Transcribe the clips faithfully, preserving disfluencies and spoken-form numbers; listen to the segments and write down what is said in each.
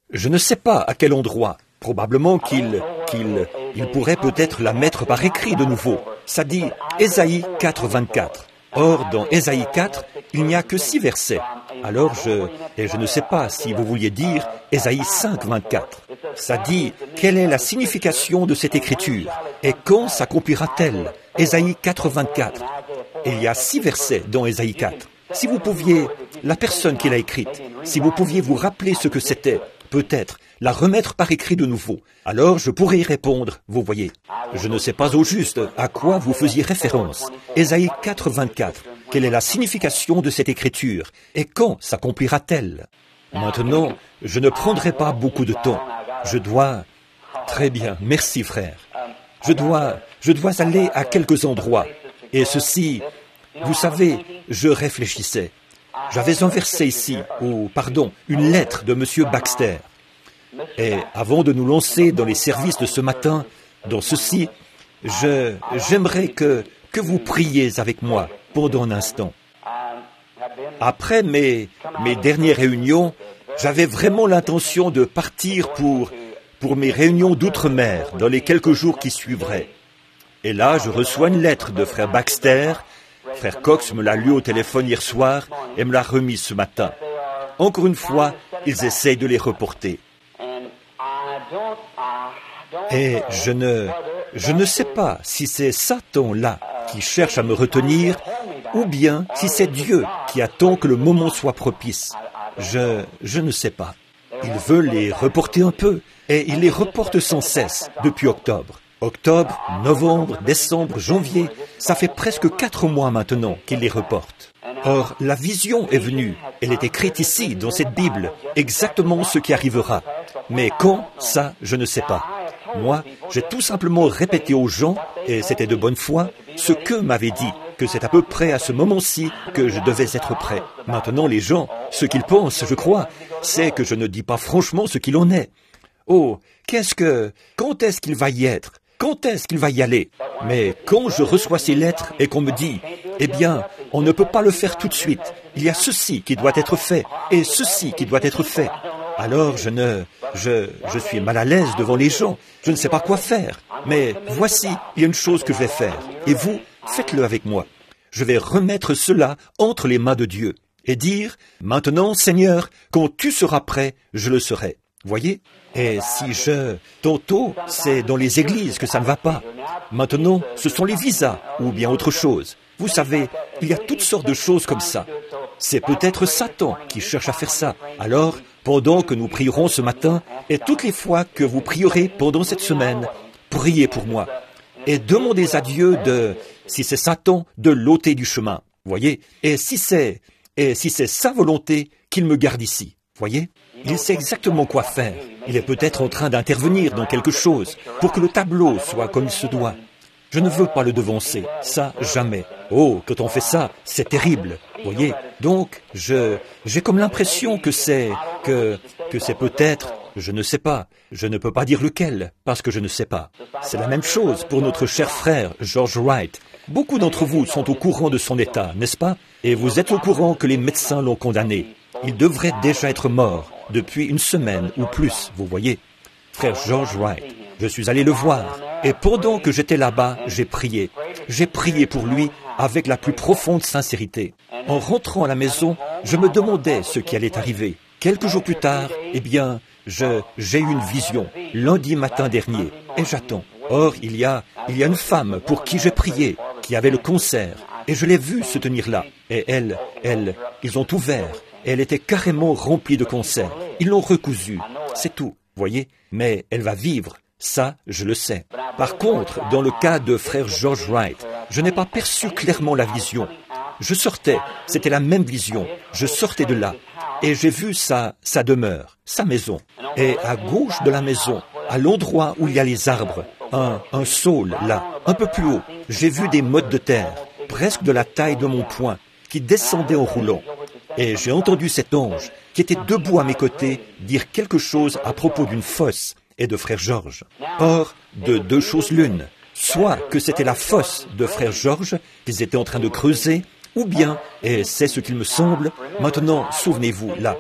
Je ne sais pas à quel endroit. Probablement qu'il qu'il il pourrait peut-être la mettre par écrit de nouveau. Ça dit Ésaïe quatre, vingt-quatre. Or, dans Ésaïe quatre, il n'y a que six versets. Alors, je, et je ne sais pas si vous vouliez dire Ésaïe cinq, vingt-quatre. Ça dit, quelle est la signification de cette écriture et quand s'accomplira-t-elle? Ésaïe quatre, vingt-quatre. Il y a six versets dans Ésaïe quatre. Si vous pouviez, la personne qui l'a écrite, si vous pouviez vous rappeler ce que c'était, peut-être la remettre par écrit de nouveau, alors je pourrais y répondre, vous voyez. Je ne sais pas au juste à quoi vous faisiez référence. Ésaïe quatre, vingt-quatre. Quelle est la signification de cette écriture et quand s'accomplira-t-elle? Maintenant, je ne prendrai pas beaucoup de temps. Je dois... Très bien, merci frère. Je dois, je dois aller à quelques endroits. Et ceci, vous savez, je réfléchissais. J'avais un verset ici, ou, pardon, une lettre de M. Baxter. Et avant de nous lancer dans les services de ce matin, dans ceci, je, j'aimerais que, que vous priez avec moi pendant un instant. Après mes, mes dernières réunions, j'avais vraiment l'intention de partir pour, pour mes réunions d'outre-mer dans les quelques jours qui suivraient. Et là, je reçois une lettre de frère Baxter. Frère Cox me l'a lu au téléphone hier soir et me l'a remise ce matin. Encore une fois, ils essayent de les reporter. Et je ne, je ne sais pas si c'est Satan-là qui cherche à me retenir ou bien si c'est Dieu qui attend que le moment soit propice. Je, je ne sais pas. Il veut les reporter un peu et il les reporte sans cesse depuis octobre. Octobre, novembre, décembre, janvier, ça fait presque quatre mois maintenant qu'il les reporte. Or, la vision est venue. Elle est écrite ici, dans cette Bible, exactement ce qui arrivera. Mais quand, ça, je ne sais pas. Moi, j'ai tout simplement répété aux gens, et c'était de bonne foi, ce qu'eux m'avaient dit, que c'est à peu près à ce moment-ci que je devais être prêt. Maintenant, les gens, ce qu'ils pensent, je crois, c'est que je ne dis pas franchement ce qu'il en est. Oh, qu'est-ce que... Quand est-ce qu'il va y être? Quand est-ce qu'il va y aller? Mais quand je reçois ces lettres et qu'on me dit, eh bien, on ne peut pas le faire tout de suite. Il y a ceci qui doit être fait et ceci qui doit être fait. Alors je ne, je, je suis mal à l'aise devant les gens. Je ne sais pas quoi faire. Mais voici, il y a une chose que je vais faire. Et vous, faites-le avec moi. Je vais remettre cela entre les mains de Dieu et dire, maintenant, Seigneur, quand tu seras prêt, je le serai. Voyez? Et si je... Tantôt, c'est dans les églises que ça ne va pas. Maintenant, ce sont les visas, ou bien autre chose. Vous savez, il y a toutes sortes de choses comme ça. C'est peut-être Satan qui cherche à faire ça. Alors, pendant que nous prierons ce matin, et toutes les fois que vous prierez pendant cette semaine, priez pour moi. Et demandez à Dieu de, si c'est Satan, de l'ôter du chemin. Voyez? Et si c'est, et si c'est sa volonté, qu'il me garde ici. Voyez? Il sait exactement quoi faire. Il est peut-être en train d'intervenir dans quelque chose pour que le tableau soit comme il se doit. Je ne veux pas le devancer. Ça, jamais. Oh, quand on fait ça, c'est terrible. Voyez? Donc, je, j'ai comme l'impression que c'est, que, que c'est peut-être, je ne sais pas. Je ne peux pas dire lequel, parce que je ne sais pas. C'est la même chose pour notre cher frère, George Wright. Beaucoup d'entre vous sont au courant de son état, n'est-ce pas? Et vous êtes au courant que les médecins l'ont condamné. Il devrait déjà être mort depuis une semaine ou plus, vous voyez. Frère George Wright, je suis allé le voir, et pendant que j'étais là-bas, j'ai prié. J'ai prié pour lui avec la plus profonde sincérité. En rentrant à la maison, je me demandais ce qui allait arriver. Quelques jours plus tard, eh bien, je, j'ai eu une vision, lundi matin dernier, et j'attends. Or, il y a, il y a une femme pour qui j'ai prié, qui avait le cancer, et je l'ai vue se tenir là. Et elle, elle, ils ont ouvert. Elle était carrément remplie de cancer. Ils l'ont recousue. C'est tout, voyez. Mais elle va vivre. Ça, je le sais. Par contre, dans le cas de frère George Wright, je n'ai pas perçu clairement la vision. Je sortais, c'était la même vision. Je sortais de là. Et j'ai vu sa, sa demeure, sa maison. Et à gauche de la maison, à l'endroit où il y a les arbres, un, un saule, là, un peu plus haut, j'ai vu des mottes de terre, presque de la taille de mon poing, qui descendaient en roulant. Et j'ai entendu cet ange, qui était debout à mes côtés, dire quelque chose à propos d'une fosse et de frère Georges. Or, de deux choses l'une, soit que c'était la fosse de frère Georges qu'ils étaient en train de creuser, ou bien, et c'est ce qu'il me semble, maintenant, souvenez-vous, là,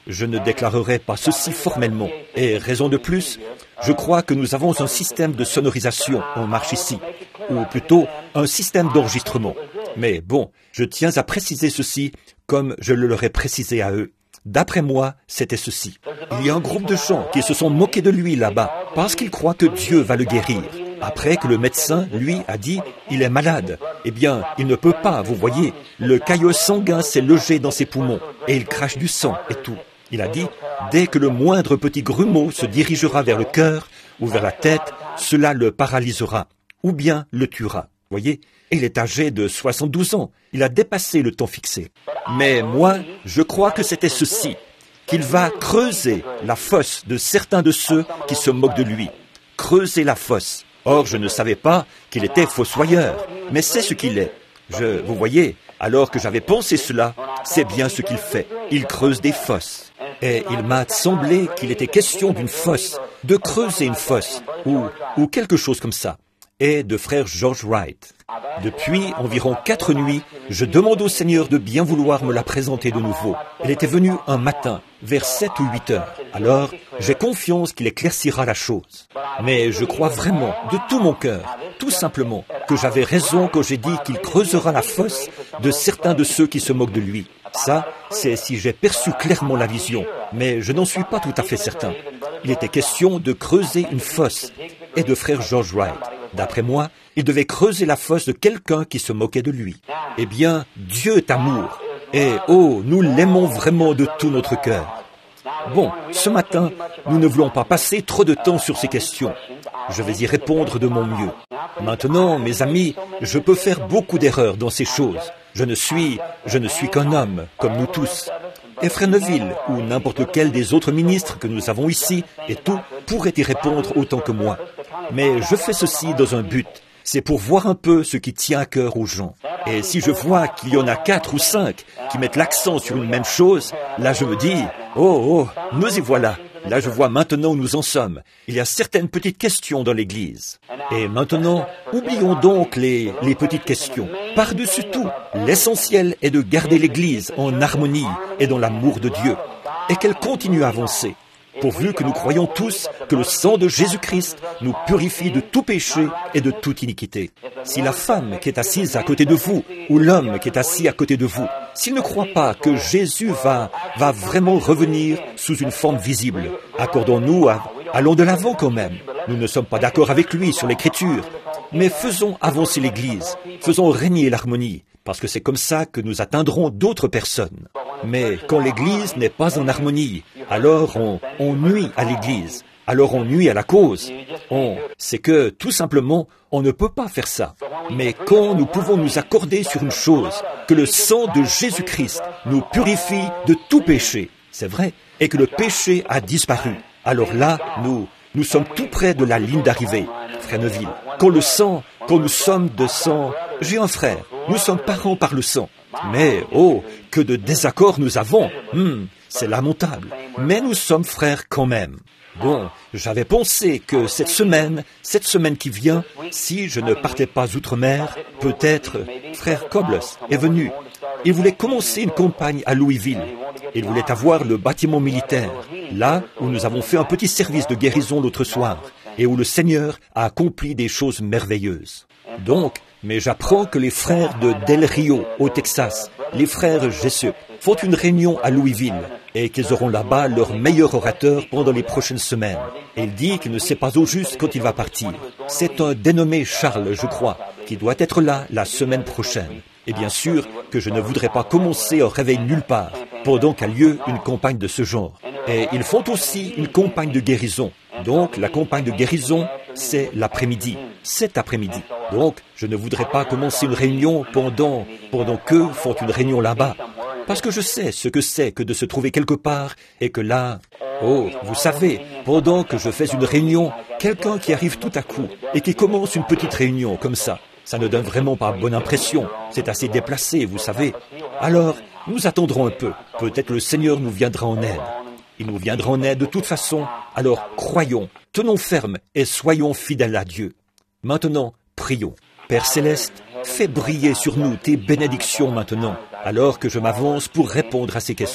je ne déclarerai pas ceci formellement. Et raison de plus, je crois que nous avons un système de sonorisation en marche ici, ou plutôt un système d'enregistrement. Mais bon, je tiens à préciser ceci comme je le leur ai précisé à eux. D'après moi, c'était ceci. Il y a un groupe de gens qui se sont moqués de lui là-bas parce qu'ils croient que Dieu va le guérir. Après que le médecin, lui, a dit « il est malade », eh bien, il ne peut pas, vous voyez, le caillot sanguin s'est logé dans ses poumons et il crache du sang et tout. Il a dit « dès que le moindre petit grumeau se dirigera vers le cœur ou vers la tête, cela le paralysera ou bien le tuera. » Voyez, il est âgé de soixante-douze ans. Il a dépassé le temps fixé. Mais moi, je crois que c'était ceci, qu'il va creuser la fosse de certains de ceux qui se moquent de lui. Creuser la fosse. Or, je ne savais pas qu'il était fossoyeur, mais c'est ce qu'il est. Je, vous voyez, alors que j'avais pensé cela, c'est bien ce qu'il fait. Il creuse des fosses. Et il m'a semblé qu'il était question d'une fosse, de creuser une fosse, ou, ou quelque chose comme ça. Et de frère George Wright. Depuis environ quatre nuits, je demande au Seigneur de bien vouloir me la présenter de nouveau. Elle était venue un matin, vers sept ou huit heures. Alors, j'ai confiance qu'il éclaircira la chose. Mais je crois vraiment, de tout mon cœur, tout simplement, que j'avais raison quand j'ai dit qu'il creusera la fosse de certains de ceux qui se moquent de lui. Ça, c'est si j'ai perçu clairement la vision, mais je n'en suis pas tout à fait certain. Il était question de creuser une fosse, et de frère George Wright. D'après moi, il devait creuser la fosse de quelqu'un qui se moquait de lui. Eh bien, Dieu est amour. Et oh, nous l'aimons vraiment de tout notre cœur. Bon, ce matin, nous ne voulons pas passer trop de temps sur ces questions. Je vais y répondre de mon mieux. Maintenant, mes amis, je peux faire beaucoup d'erreurs dans ces choses. Je ne suis, je ne suis qu'un homme, comme nous tous. Et frère Neville, ou n'importe quel des autres ministres que nous avons ici, et tout, pourrait y répondre autant que moi. Mais je fais ceci dans un but. C'est pour voir un peu ce qui tient à cœur aux gens. Et si je vois qu'il y en a quatre ou cinq qui mettent l'accent sur une même chose, là je me dis, oh, oh, nous y voilà. Là je vois maintenant où nous en sommes. Il y a certaines petites questions dans l'Église. Et maintenant, oublions donc les, les petites questions. Par-dessus tout, l'essentiel est de garder l'Église en harmonie et dans l'amour de Dieu. Et qu'elle continue à avancer. Pourvu que nous croyons tous que le sang de Jésus-Christ nous purifie de tout péché et de toute iniquité. Si la femme qui est assise à côté de vous, ou l'homme qui est assis à côté de vous, s'il ne croit pas que Jésus va, va vraiment revenir sous une forme visible, accordons-nous, à, allons de l'avant quand même. Nous ne sommes pas d'accord avec lui sur l'Écriture, mais faisons avancer l'Église, faisons régner l'harmonie, parce que c'est comme ça que nous atteindrons d'autres personnes. Mais quand l'Église n'est pas en harmonie, alors on, on nuit à l'Église, alors on nuit à la cause. On, c'est que, tout simplement, on ne peut pas faire ça. Mais quand nous pouvons nous accorder sur une chose, que le sang de Jésus-Christ nous purifie de tout péché, c'est vrai, et que le péché a disparu, alors là, nous, nous sommes tout près de la ligne d'arrivée, frère Neville. Quand le sang, quand nous sommes de sang, j'ai un frère, nous sommes parents par le sang. Mais, oh, que de désaccords nous avons. Hmm, c'est lamentable. Mais nous sommes frères quand même. Bon, j'avais pensé que cette semaine, cette semaine qui vient, si je ne partais pas outre-mer, peut-être frère Cobles est venu. Il voulait commencer une campagne à Louisville. Il voulait avoir le bâtiment militaire, là où nous avons fait un petit service de guérison l'autre soir, et où le Seigneur a accompli des choses merveilleuses. Donc, mais j'apprends que les frères de Del Rio, au Texas, les frères Jessup, font une réunion à Louisville et qu'ils auront là-bas leur meilleur orateur pendant les prochaines semaines. Et il dit qu'il ne sait pas au juste quand il va partir. C'est un dénommé Charles, je crois, qui doit être là la semaine prochaine. Et bien sûr que je ne voudrais pas commencer un réveil nulle part pendant qu'a lieu une campagne de ce genre. Et ils font aussi une campagne de guérison. Donc, la campagne de guérison, c'est l'après-midi, cet après-midi. Donc, je ne voudrais pas commencer une réunion pendant, pendant qu'eux font une réunion là-bas. Parce que je sais ce que c'est que de se trouver quelque part et que là, oh, vous savez, pendant que je fais une réunion, quelqu'un qui arrive tout à coup et qui commence une petite réunion comme ça, ça ne donne vraiment pas bonne impression. C'est assez déplacé, vous savez. Alors, nous attendrons un peu. Peut-être le Seigneur nous viendra en aide. Il nous viendra en aide de toute façon. Alors, croyons, tenons ferme et soyons fidèles à Dieu. Maintenant, prions. Père Céleste, fais briller sur nous tes bénédictions maintenant, alors que je m'avance pour répondre à ces questions.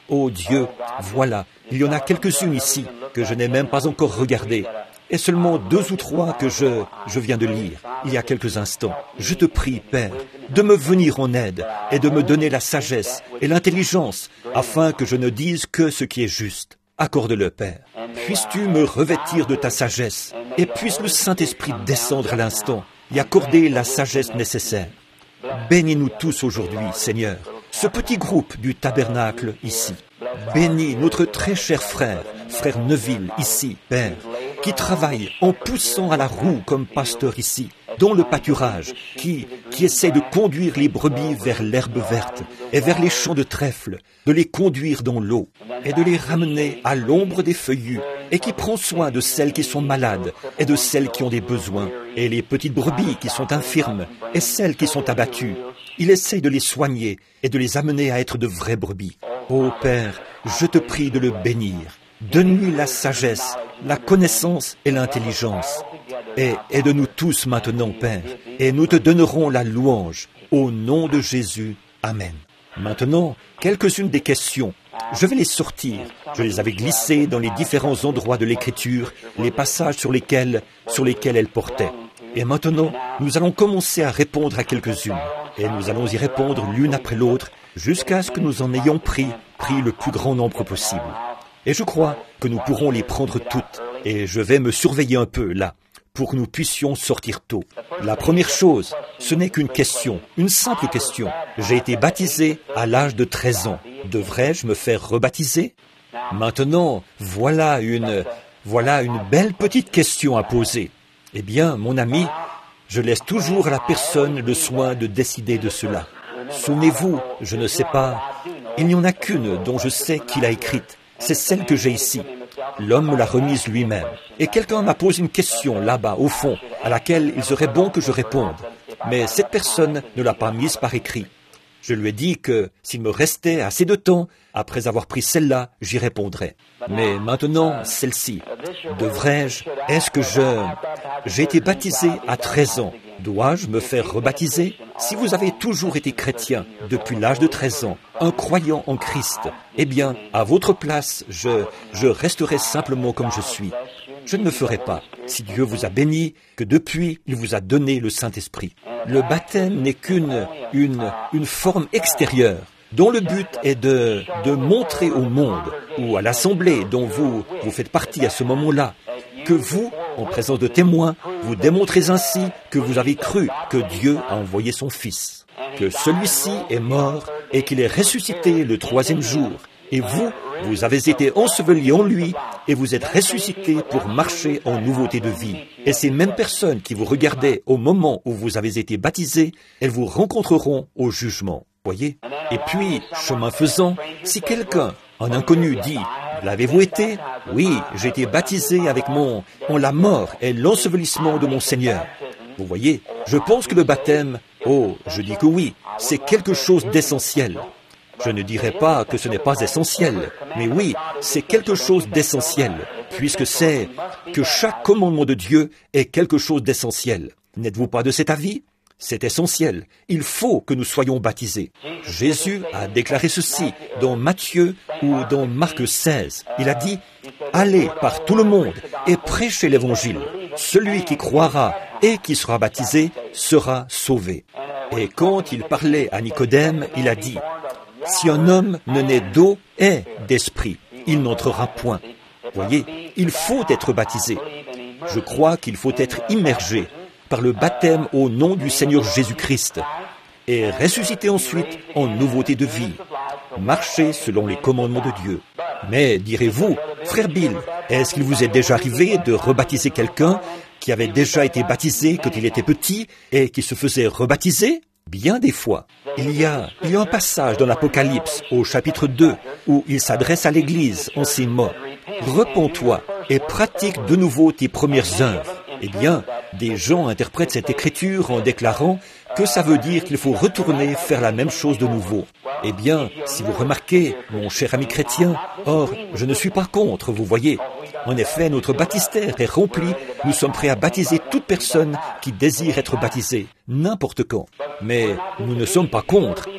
Oh Dieu, voilà, il y en a quelques-unes ici que je n'ai même pas encore regardées, et seulement deux ou trois que je, je viens de lire il y a quelques instants. Je te prie, Père, de me venir en aide et de me donner la sagesse et l'intelligence afin que je ne dise que ce qui est juste. Accorde-le, Père. Puisses-tu me revêtir de ta sagesse et puisse le Saint-Esprit descendre à l'instant et accorder la sagesse nécessaire. Bénis-nous tous aujourd'hui, Seigneur, ce petit groupe du tabernacle ici. Bénis notre très cher frère, frère Neville, ici, Père, qui travaille en poussant à la roue comme pasteur ici, dans le pâturage, qui, qui essaie de conduire les brebis vers l'herbe verte et vers les champs de trèfle, de les conduire dans l'eau et de les ramener à l'ombre des feuillus, et qui prend soin de celles qui sont malades et de celles qui ont des besoins, et les petites brebis qui sont infirmes et celles qui sont abattues. Il essaie de les soigner et de les amener à être de vraies brebis. Ô Père, je te prie de le bénir. Donne-lui la sagesse, la connaissance et l'intelligence. Et aide-nous tous maintenant, Père, et nous te donnerons la louange. Au nom de Jésus. Amen. Maintenant, quelques-unes des questions. Je vais les sortir. Je les avais glissées dans les différents endroits de l'Écriture, les passages sur lesquels, sur lesquels elles portaient. Et maintenant, nous allons commencer à répondre à quelques-unes. Et nous allons y répondre l'une après l'autre, jusqu'à ce que nous en ayons pris, pris le plus grand nombre possible. Et je crois que nous pourrons les prendre toutes. Et je vais me surveiller un peu, là, pour que nous puissions sortir tôt. La première chose, ce n'est qu'une question, une simple question. J'ai été baptisé à l'âge de treize ans. Devrais-je me faire rebaptiser? Maintenant, voilà une, voilà une belle petite question à poser. Eh bien, mon ami, je laisse toujours à la personne le soin de décider de cela. Souvenez-vous, je ne sais pas, il n'y en a qu'une dont je sais qu'il a écrite. C'est celle que j'ai ici. L'homme me l'a remise lui-même. Et quelqu'un m'a posé une question là-bas, au fond, à laquelle il serait bon que je réponde. Mais cette personne ne l'a pas mise par écrit. Je lui ai dit que s'il me restait assez de temps, après avoir pris celle-là, j'y répondrais. Mais maintenant, celle-ci. Devrais-je, est-ce que je... J'ai été baptisé à treize ans. Dois-je me faire rebaptiser? Si vous avez toujours été chrétien depuis l'âge de treize ans, un croyant en Christ, eh bien, à votre place, je, je resterai simplement comme je suis. Je ne le ferai pas, si Dieu vous a béni, que depuis, il vous a donné le Saint-Esprit. Le baptême n'est qu'une une, une forme extérieure, dont le but est de, de montrer au monde, ou à l'assemblée dont vous, vous faites partie à ce moment-là, que vous, en présence de témoins, vous démontrez ainsi que vous avez cru que Dieu a envoyé son Fils, que celui-ci est mort et qu'il est ressuscité le troisième jour. Et vous, vous avez été ensevelis en lui et vous êtes ressuscités pour marcher en nouveauté de vie. Et ces mêmes personnes qui vous regardaient au moment où vous avez été baptisés, elles vous rencontreront au jugement. Voyez? Et puis, chemin faisant, si quelqu'un, un inconnu, dit « L'avez-vous été? Oui, j'ai été baptisé avec mon, en la mort et l'ensevelissement de mon Seigneur. » Vous voyez, je pense que le baptême, oh, je dis que oui, c'est quelque chose d'essentiel. Je ne dirais pas que ce n'est pas essentiel, mais oui, c'est quelque chose d'essentiel, puisque c'est que chaque commandement de Dieu est quelque chose d'essentiel. N'êtes-vous pas de cet avis? C'est essentiel. Il faut que nous soyons baptisés. Jésus a déclaré ceci dans Matthieu ou dans Marc seize. Il a dit « Allez par tout le monde et prêchez l'Évangile. Celui qui croira et qui sera baptisé sera sauvé. » Et quand il parlait à Nicodème, il a dit « Si un homme ne naît d'eau et d'esprit, il n'entrera point. » Voyez, il faut être baptisé. Je crois qu'il faut être immergé par le baptême au nom du Seigneur Jésus-Christ et ressusciter ensuite en nouveauté de vie, marcher selon les commandements de Dieu. Mais, direz-vous, frère Bill, est-ce qu'il vous est déjà arrivé de rebaptiser quelqu'un qui avait déjà été baptisé quand il était petit et qui se faisait rebaptiser? Bien des fois. Il y a, il y a un passage dans l'Apocalypse, au chapitre deux, où il s'adresse à l'Église en ces mots. « Repens-toi et pratique de nouveau tes premières œuvres. » Eh bien, des gens interprètent cette écriture en déclarant que ça veut dire qu'il faut retourner faire la même chose de nouveau. Eh bien, si vous remarquez, mon cher ami chrétien, or, je ne suis pas contre, vous voyez. En effet, notre baptistère est rempli, nous sommes prêts à baptiser toute personne qui désire être baptisée, n'importe quand. Mais nous ne sommes pas contre.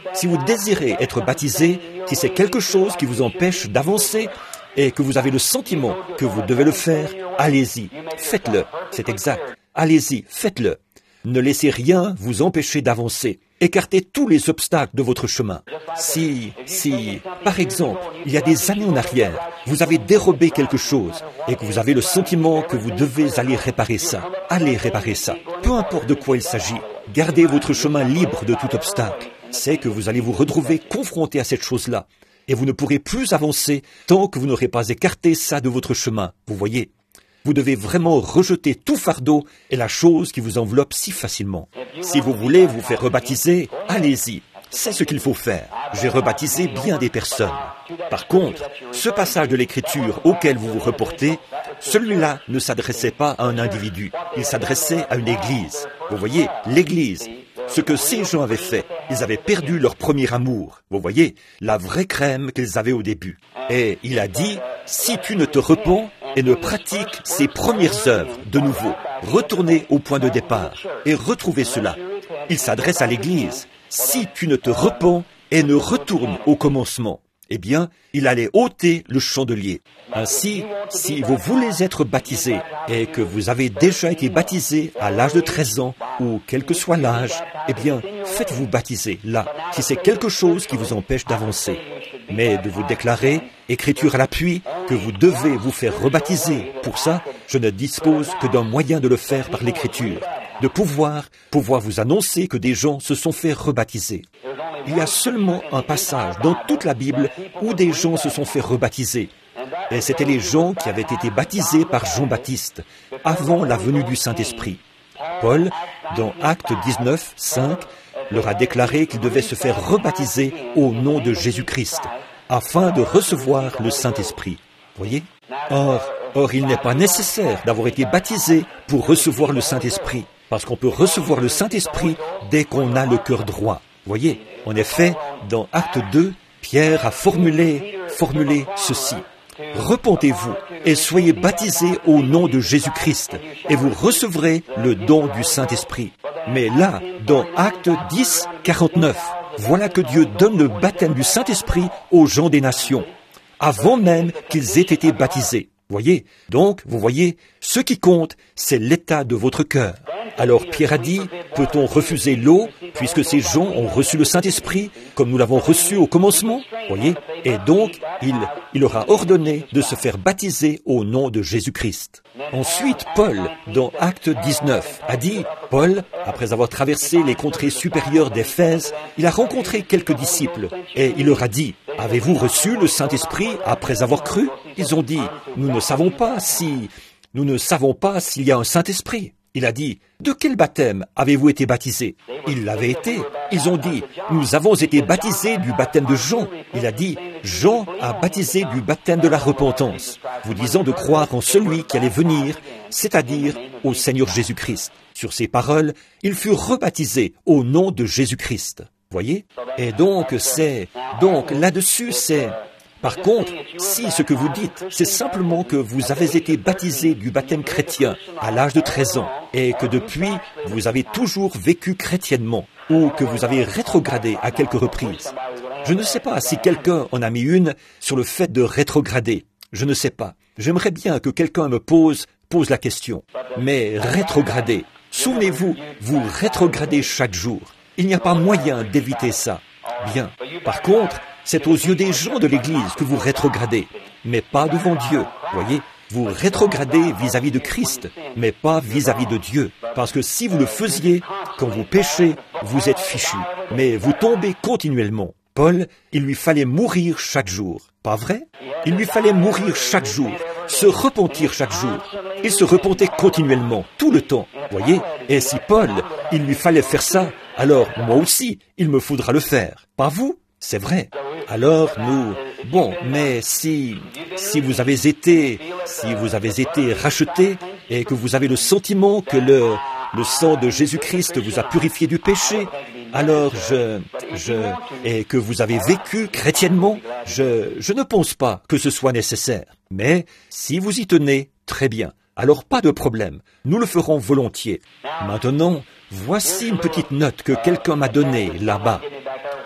Si vous désirez être baptisé, si c'est quelque chose qui vous empêche d'avancer et que vous avez le sentiment que vous devez le faire, allez-y, faites-le, c'est exact. Allez-y, faites-le. Ne laissez rien vous empêcher d'avancer. Écartez tous les obstacles de votre chemin. Si, si, par exemple, il y a des années en arrière, vous avez dérobé quelque chose et que vous avez le sentiment que vous devez aller réparer ça, allez réparer ça. Peu importe de quoi il s'agit, gardez votre chemin libre de tout obstacle. C'est que vous allez vous retrouver confronté à cette chose-là et vous ne pourrez plus avancer tant que vous n'aurez pas écarté ça de votre chemin. Vous voyez ? Vous devez vraiment rejeter tout fardeau et la chose qui vous enveloppe si facilement. Si vous voulez vous faire rebaptiser, allez-y. C'est ce qu'il faut faire. J'ai rebaptisé bien des personnes. Par contre, ce passage de l'Écriture auquel vous vous reportez, celui-là ne s'adressait pas à un individu. Il s'adressait à une église. Vous voyez, l'église. Ce que ces gens avaient fait, ils avaient perdu leur premier amour. Vous voyez, la vraie crème qu'ils avaient au début. Et il a dit, si tu ne te repens et ne pratiques ces premières œuvres de nouveau, retournez au point de départ et retrouvez cela. Il s'adresse à l'Église. Si tu ne te repens et ne retournes au commencement, eh bien, il allait ôter le chandelier. Ainsi, si vous voulez être baptisé et que vous avez déjà été baptisé à l'âge de treize ans ou quel que soit l'âge, eh bien, faites-vous baptiser là, si c'est quelque chose qui vous empêche d'avancer. Mais de vous déclarer, Écriture à l'appui, que vous devez vous faire rebaptiser. Pour ça, je ne dispose que d'un moyen de le faire par l'Écriture, de pouvoir, pouvoir vous annoncer que des gens se sont fait rebaptiser. Il y a seulement un passage dans toute la Bible où des gens se sont fait rebaptiser. Et c'étaient les gens qui avaient été baptisés par Jean-Baptiste, avant la venue du Saint-Esprit. Paul, dans Actes dix-neuf, cinq, leur a déclaré qu'ils devaient se faire rebaptiser au nom de Jésus-Christ, afin de recevoir le Saint-Esprit. Voyez ? Or, or, il n'est pas nécessaire d'avoir été baptisé pour recevoir le Saint-Esprit, parce qu'on peut recevoir le Saint-Esprit dès qu'on a le cœur droit. Voyez ? En effet, dans Acte deux, Pierre a formulé, formulé ceci. Repentez-vous et soyez baptisés au nom de Jésus-Christ, et vous recevrez le don du Saint-Esprit. Mais là, dans Acte dix, quarante-neuf, voilà que Dieu donne le baptême du Saint-Esprit aux gens des nations, avant même qu'ils aient été baptisés. Voyez, donc, vous voyez, ce qui compte, c'est l'état de votre cœur. Alors Pierre a dit, peut-on refuser l'eau, puisque ces gens ont reçu le Saint-Esprit, comme nous l'avons reçu au commencement? Voyez, et donc, il, il leur a ordonné de se faire baptiser au nom de Jésus-Christ. Ensuite, Paul, dans Acte dix-neuf, a dit, Paul, après avoir traversé les contrées supérieures d'Éphèse, il a rencontré quelques disciples, et il leur a dit, avez-vous reçu le Saint-Esprit après avoir cru? Ils ont dit, nous ne savons pas si, nous ne savons pas s'il y a un Saint-Esprit. Il a dit, de quel baptême avez-vous été baptisés? Ils l'avaient été. Ils ont dit, nous avons été baptisés du baptême de Jean. Il a dit, Jean a baptisé du baptême de la repentance, vous disant de croire en celui qui allait venir, c'est-à-dire au Seigneur Jésus-Christ. Sur ces paroles, ils furent rebaptisés au nom de Jésus-Christ. Voyez? Et donc, c'est, donc, là-dessus, c'est, par contre, si ce que vous dites, c'est simplement que vous avez été baptisé du baptême chrétien à l'âge de treize ans et que depuis, vous avez toujours vécu chrétiennement ou que vous avez rétrogradé à quelques reprises. Je ne sais pas si quelqu'un en a mis une sur le fait de rétrograder. Je ne sais pas. J'aimerais bien que quelqu'un me pose, pose la question. Mais rétrograder. Souvenez-vous, vous rétrogradez chaque jour. Il n'y a pas moyen d'éviter ça. Bien. Par contre, c'est aux yeux des gens de l'Église que vous rétrogradez, mais pas devant Dieu. Voyez, vous rétrogradez vis-à-vis de Christ, mais pas vis-à-vis de Dieu. Parce que si vous le faisiez, quand vous péchez, vous êtes fichu. Mais vous tombez continuellement. Paul, il lui fallait mourir chaque jour. Pas vrai? Il lui fallait mourir chaque jour, se repentir chaque jour. Il se repentait continuellement, tout le temps. Voyez? Et si Paul, il lui fallait faire ça, alors moi aussi, il me faudra le faire. Pas vous? C'est vrai. Alors nous, bon, mais si, si vous avez été, si vous avez été racheté et que vous avez le sentiment que le, le sang de Jésus-Christ vous a purifié du péché, alors je, je, et que vous avez vécu chrétiennement, je, je ne pense pas que ce soit nécessaire. Mais si vous y tenez, très bien. Alors pas de problème. Nous le ferons volontiers. Maintenant, voici une petite note que quelqu'un m'a donnée là-bas.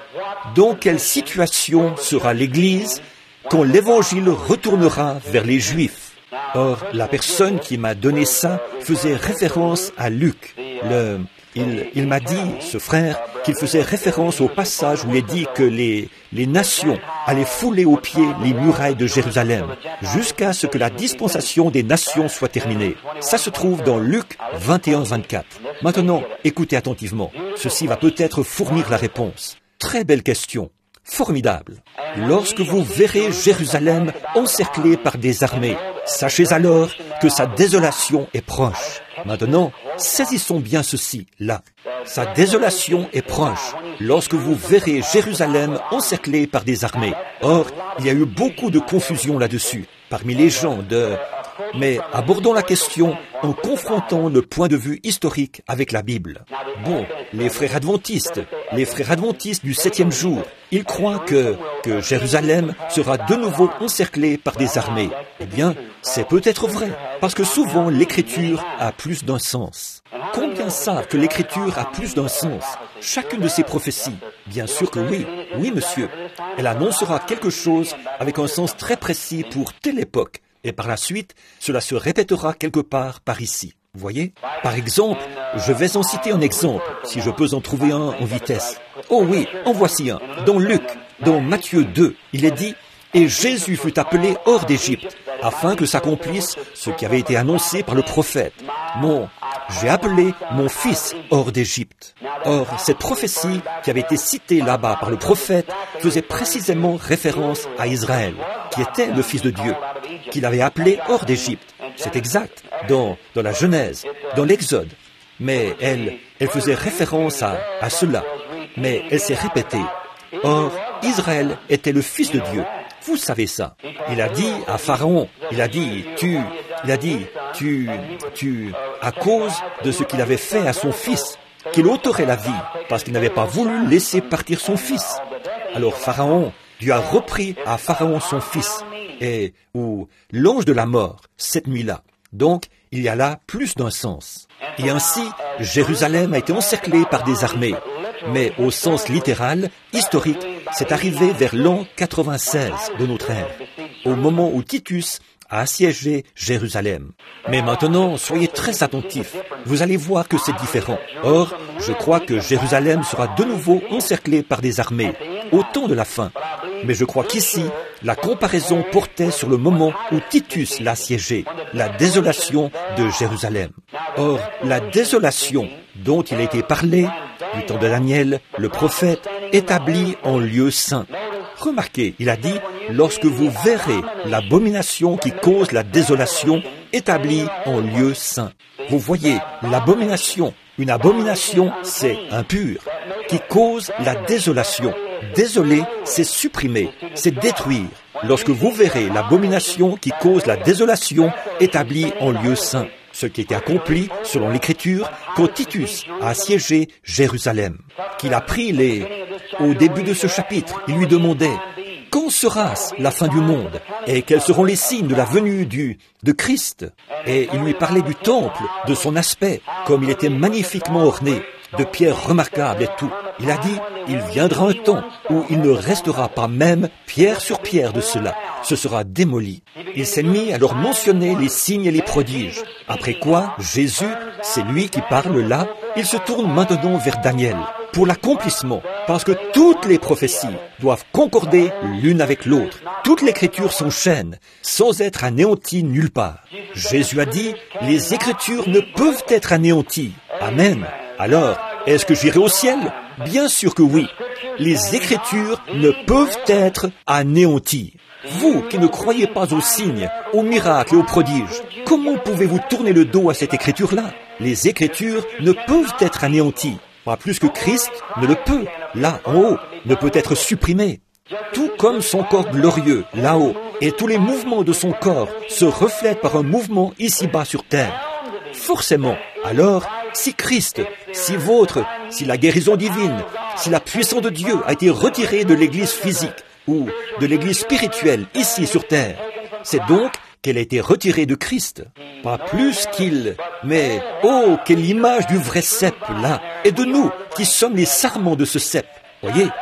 dans quelle situation sera l'Église quand l'Évangile retournera vers les Juifs? Or, la personne qui m'a donné ça faisait référence à Luc. Le, il il m'a dit, ce frère, qu'il faisait référence au passage où il est dit que les, les nations allaient fouler aux pieds les murailles de Jérusalem, jusqu'à ce que la dispensation des nations soit terminée. Ça se trouve dans Luc vingt et un vingt-quatre. Maintenant, écoutez attentivement. Ceci va peut-être fournir la réponse. Très belle question. Formidable. Lorsque vous verrez Jérusalem encerclée par des armées, sachez alors que sa désolation est proche. Maintenant, saisissons bien ceci, là. Sa désolation est proche lorsque vous verrez Jérusalem encerclée par des armées. Or, il y a eu beaucoup de confusion là-dessus, parmi les gens de... Mais abordons la question en confrontant le point de vue historique avec la Bible. Bon, les frères adventistes, les frères adventistes du septième jour, ils croient que, que Jérusalem sera de nouveau encerclée par des armées. Eh bien, c'est peut-être vrai, parce que souvent l'écriture a plus d'un sens. Combien savent que l'écriture a plus d'un sens? Chacune de ces prophéties, bien sûr que oui, oui monsieur, elle annoncera quelque chose avec un sens très précis pour telle époque. Et par la suite, cela se répétera quelque part par ici. Vous voyez? Par exemple, je vais en citer un exemple, si je peux en trouver un en vitesse. Oh oui, en voici un. Dans Luc, dans Matthieu deux, il est dit « Et Jésus fut appelé hors d'Égypte, afin que s'accomplisse ce qui avait été annoncé par le prophète. Mon, j'ai appelé mon fils hors d'Égypte. » Or, cette prophétie qui avait été citée là-bas par le prophète faisait précisément référence à Israël, qui était le fils de Dieu, qu'il avait appelé hors d'Égypte. C'est exact, dans, dans la Genèse, dans l'Exode. Mais elle, elle faisait référence à, à cela. Mais elle s'est répétée. Or, Israël était le fils de Dieu. Vous savez ça. Il a dit à Pharaon, il a dit, tu, il a dit, tu, tu, à cause de ce qu'il avait fait à son fils, qu'il ôterait la vie, parce qu'il n'avait pas voulu laisser partir son fils. Alors Pharaon, Dieu a repris à Pharaon son fils, et, ou l'ange de la mort, cette nuit-là. Donc, il y a là plus d'un sens. Et ainsi, Jérusalem a été encerclée par des armées. Mais au sens littéral, historique, c'est arrivé vers l'an quatre-vingt-seize de notre ère, au moment où Titus a assiégé Jérusalem. Mais maintenant, soyez très attentifs. Vous allez voir que c'est différent. Or, je crois que Jérusalem sera de nouveau encerclée par des armées, au temps de la fin. Mais je crois qu'ici, la comparaison portait sur le moment où Titus l'a assiégé, la désolation de Jérusalem. Or, la désolation dont il a été parlé, du temps de Daniel, le prophète, établi en lieu saint. Remarquez, il a dit, lorsque vous verrez l'abomination qui cause la désolation établie en lieu saint. Vous voyez, l'abomination, une abomination, c'est impur, qui cause la désolation. Désoler, c'est supprimer, c'est détruire. Lorsque vous verrez l'abomination qui cause la désolation établie en lieu saint, ce qui était accompli, selon l'Écriture, quand Titus a assiégé Jérusalem, qu'il a pris les... Au début de ce chapitre, il lui demandait « Quand sera-ce la fin du monde? Et quels seront les signes de la venue du, de Christ ?» Et il lui parlait du temple, de son aspect, comme il était magnifiquement orné, de pierres remarquables et tout. Il a dit « Il viendra un temps où il ne restera pas même pierre sur pierre de cela. Ce sera démoli. » Il s'est mis à leur mentionner les signes et les prodiges. Après quoi, Jésus, c'est lui qui parle là, il se tourne maintenant vers Daniel pour l'accomplissement, parce que toutes les prophéties doivent concorder l'une avec l'autre. Toute l'Écriture s'enchaîne, sans être anéantie nulle part. Jésus a dit, les Écritures ne peuvent être anéanties. Amen. Alors, est-ce que j'irai au ciel? Bien sûr que oui. Les Écritures ne peuvent être anéanties. Vous qui ne croyez pas aux signes, aux miracles et aux prodiges, comment pouvez-vous tourner le dos à cette Écriture-là? Les Écritures ne peuvent être anéanties. Pas plus que Christ ne le peut, là, en haut, ne peut être supprimé. Tout comme son corps glorieux, là-haut, et tous les mouvements de son corps se reflètent par un mouvement ici-bas sur terre. Forcément, alors, si Christ, si votre, si la guérison divine, si la puissance de Dieu a été retirée de l'Église physique ou de l'Église spirituelle ici sur terre, c'est donc qu'elle a été retirée de Christ. Pas plus qu'il... Mais, oh, quelle image du vrai cep, là, et de nous, qui sommes les sarments de ce cep. Voyez,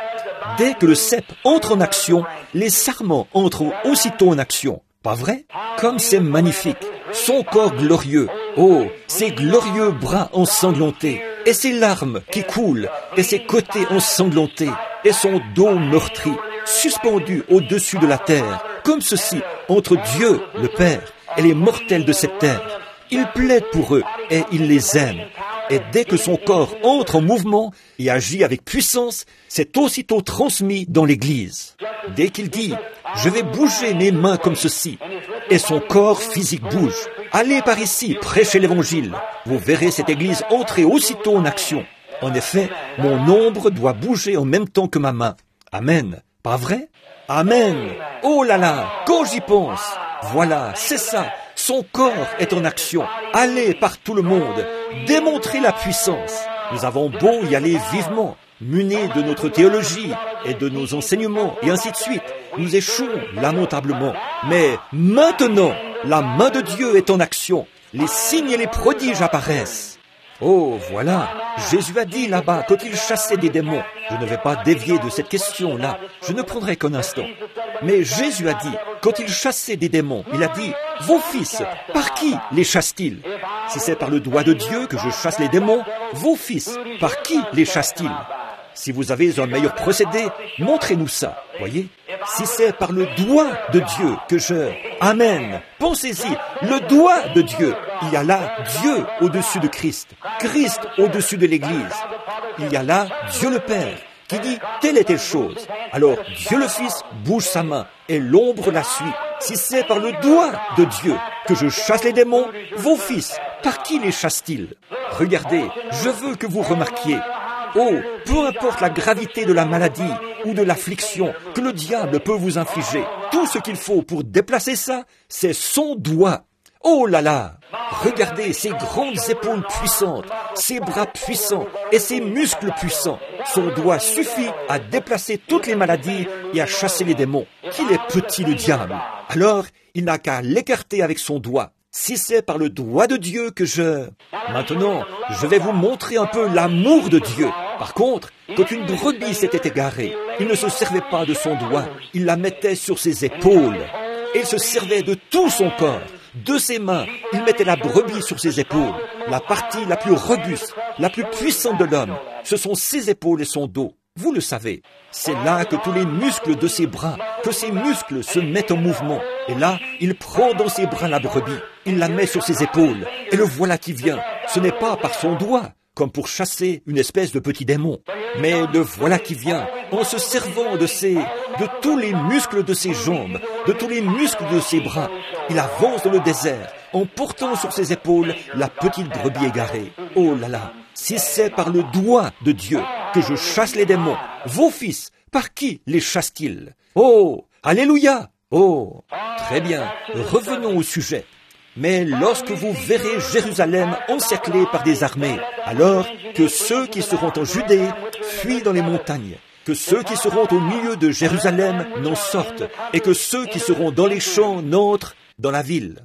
Dès que le cep entre en action, les sarments entrent aussitôt en action. Pas vrai? Comme c'est magnifique. Son corps glorieux. Oh, ses glorieux bras ensanglantés. Et ses larmes qui coulent. Et ses côtés ensanglantés. Et son dos meurtri, suspendu au-dessus de la terre. Comme ceci, entre Dieu, le Père, et les mortels de cette terre. Il plaide pour eux et il les aime. Et dès que son corps entre en mouvement et agit avec puissance, c'est aussitôt transmis dans l'Église. Dès qu'il dit « Je vais bouger mes mains comme ceci », et son corps physique bouge. Allez par ici, prêchez l'Évangile. Vous verrez cette Église entrer aussitôt en action. En effet, mon ombre doit bouger en même temps que ma main. Amen. Pas vrai? Amen. Oh là là, quand j'y pense. Voilà, c'est ça. Son corps est en action. Allez par tout le monde. Démontrez la puissance. Nous avons beau y aller vivement, munis de notre théologie et de nos enseignements, et ainsi de suite. Nous échouons lamentablement. Mais maintenant, la main de Dieu est en action. Les signes et les prodiges apparaissent. Oh, voilà. Jésus a dit là-bas, quand il chassait des démons. Je ne vais pas dévier de cette question-là. Je ne prendrai qu'un instant. Mais Jésus a dit, quand il chassait des démons, il a dit, « Vos fils, par qui les chassent-ils » Si c'est par le doigt de Dieu que je chasse les démons, vos fils, par qui les chassent-ils? Si vous avez un meilleur procédé, montrez-nous ça, voyez? Si c'est par le doigt de Dieu que je... Amen. Pensez-y, le doigt de Dieu. Il y a là Dieu au-dessus de Christ, Christ au-dessus de l'Église. Il y a là Dieu le Père qui dit telle et telle chose. Alors Dieu le Fils bouge sa main et l'ombre la suit. Si c'est par le doigt de Dieu que je chasse les démons, vos fils, par qui les chassent-ils? Regardez, je veux que vous remarquiez. Oh, peu importe la gravité de la maladie ou de l'affliction que le diable peut vous infliger, tout ce qu'il faut pour déplacer ça, c'est son doigt. Oh là là! Regardez ces grandes épaules puissantes, ces bras puissants et ces muscles puissants. Son doigt suffit à déplacer toutes les maladies et à chasser les démons. Qu'il est petit le diable! Alors, il n'a qu'à l'écarter avec son doigt. Si c'est par le doigt de Dieu que je... Maintenant, je vais vous montrer un peu l'amour de Dieu. Par contre, quand une brebis s'était égarée, il ne se servait pas de son doigt, il la mettait sur ses épaules. Et il se servait de tout son corps, de ses mains. Il mettait la brebis sur ses épaules. La partie la plus robuste, la plus puissante de l'homme, ce sont ses épaules et son dos. Vous le savez, c'est là que tous les muscles de ses bras, que ses muscles se mettent en mouvement. Et là, il prend dans ses bras la brebis, il la met sur ses épaules, et le voilà qui vient. Ce n'est pas par son doigt, comme pour chasser une espèce de petit démon, mais le voilà qui vient, en se servant de ses, de tous les muscles de ses jambes, de tous les muscles de ses bras. Il avance dans le désert, en portant sur ses épaules la petite brebis égarée. Oh là là, si c'est par le doigt de Dieu que je chasse les démons, vos fils, par qui les chassent-ils? Oh, alléluia! Oh, très bien, revenons au sujet. Mais lorsque vous verrez Jérusalem encerclée par des armées, alors que ceux qui seront en Judée fuient dans les montagnes, que ceux qui seront au milieu de Jérusalem n'en sortent, et que ceux qui seront dans les champs n'entrent dans la ville.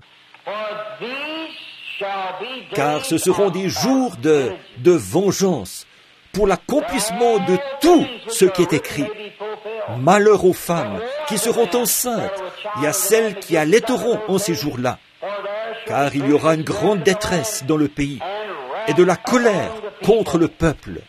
Car ce seront des jours de, de vengeance, pour l'accomplissement de tout ce qui est écrit. Malheur aux femmes qui seront enceintes et à celles qui allaiteront en ces jours-là. Car il y aura une grande détresse dans le pays et de la colère contre le peuple.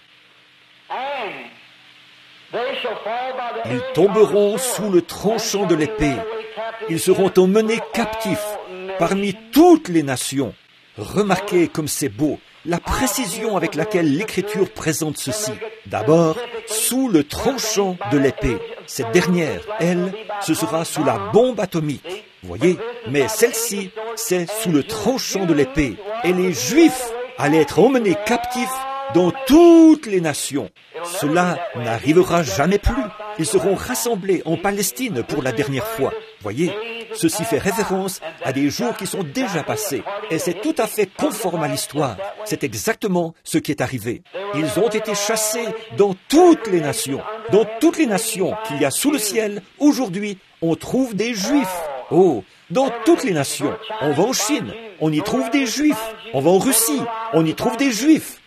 Ils tomberont sous le tranchant de l'épée. Ils seront emmenés captifs parmi toutes les nations. Remarquez comme c'est beau, la précision avec laquelle l'Écriture présente ceci. D'abord, sous le tranchant de l'épée. Cette dernière, elle, ce sera sous la bombe atomique. Voyez, mais celle-ci, c'est sous le tranchant de l'épée. Et les Juifs allaient être emmenés captifs dans toutes les nations. Cela n'arrivera jamais plus. Ils seront rassemblés en Palestine pour la dernière fois. Voyez, ceci fait référence à des jours qui sont déjà passés. Et c'est tout à fait conforme à l'histoire. C'est exactement ce qui est arrivé. Ils ont été chassés dans toutes les nations. Dans toutes les nations qu'il y a sous le ciel, aujourd'hui, on trouve des Juifs. Oh, dans toutes les nations. On va en Chine, on y trouve des Juifs. On va en Russie, on y trouve des Juifs.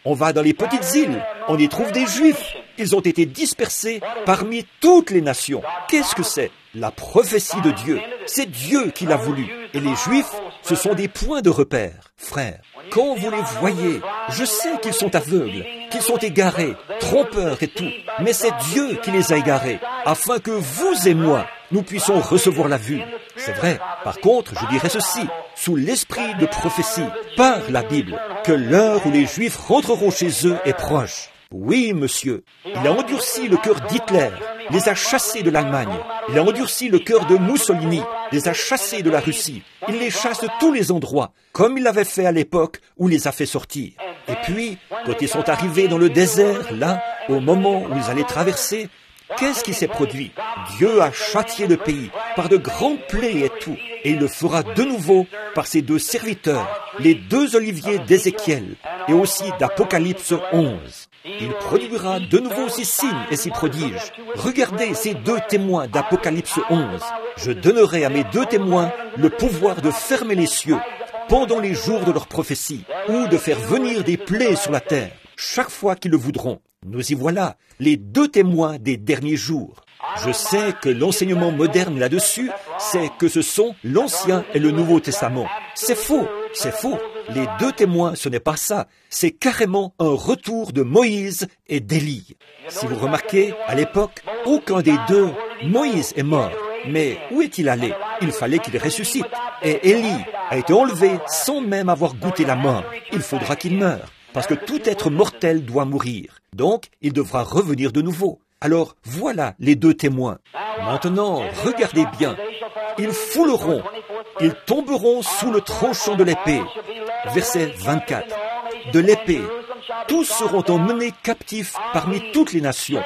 On va dans les petites îles, on y trouve des Juifs. Ils ont été dispersés parmi toutes les nations. Qu'est-ce que c'est? La prophétie de Dieu. C'est Dieu qui l'a voulu. Et les Juifs, ce sont des points de repère. Frères, quand vous les voyez, je sais qu'ils sont aveugles, qu'ils sont égarés, trompeurs et tout, mais c'est Dieu qui les a égarés, afin que vous et moi, nous puissions recevoir la vue. C'est vrai. Par contre, je dirais ceci, sous l'esprit de prophétie, par la Bible, que l'heure où les Juifs rentreront chez eux est proche. Oui, monsieur, il a endurci le cœur d'Hitler, les a chassés de l'Allemagne. Il a endurci le cœur de Mussolini, les a chassés de la Russie. Il les chasse de tous les endroits, comme il l'avait fait à l'époque où il les a fait sortir. Et puis, quand ils sont arrivés dans le désert, là, au moment où ils allaient traverser, qu'est-ce qui s'est produit? Dieu a châtié le pays par de grandes plaies et tout, et il le fera de nouveau par ses deux serviteurs, les deux oliviers d'Ézéchiel, et aussi d'Apocalypse onze. Il produira de nouveau ces signes et ces prodiges. Regardez ces deux témoins d'Apocalypse onze. Je donnerai à mes deux témoins le pouvoir de fermer les cieux pendant les jours de leur prophétie, ou de faire venir des plaies sur la terre, chaque fois qu'ils le voudront. Nous y voilà, les deux témoins des derniers jours. Je sais que l'enseignement moderne là-dessus, c'est que ce sont l'Ancien et le Nouveau Testament. C'est faux, c'est faux. Les deux témoins, ce n'est pas ça. C'est carrément un retour de Moïse et d'Élie. Si vous remarquez, à l'époque, aucun des deux, Moïse est mort. Mais où est-il allé? Il fallait qu'il ressuscite. Et Élie a été enlevé sans même avoir goûté la mort. Il faudra qu'il meure, parce que tout être mortel doit mourir. Donc, il devra revenir de nouveau. Alors, voilà les deux témoins. Maintenant, regardez bien. Ils fouleront, ils tomberont sous le tranchant de l'épée. Verset vingt-quatre. De l'épée, tous seront emmenés captifs parmi toutes les nations.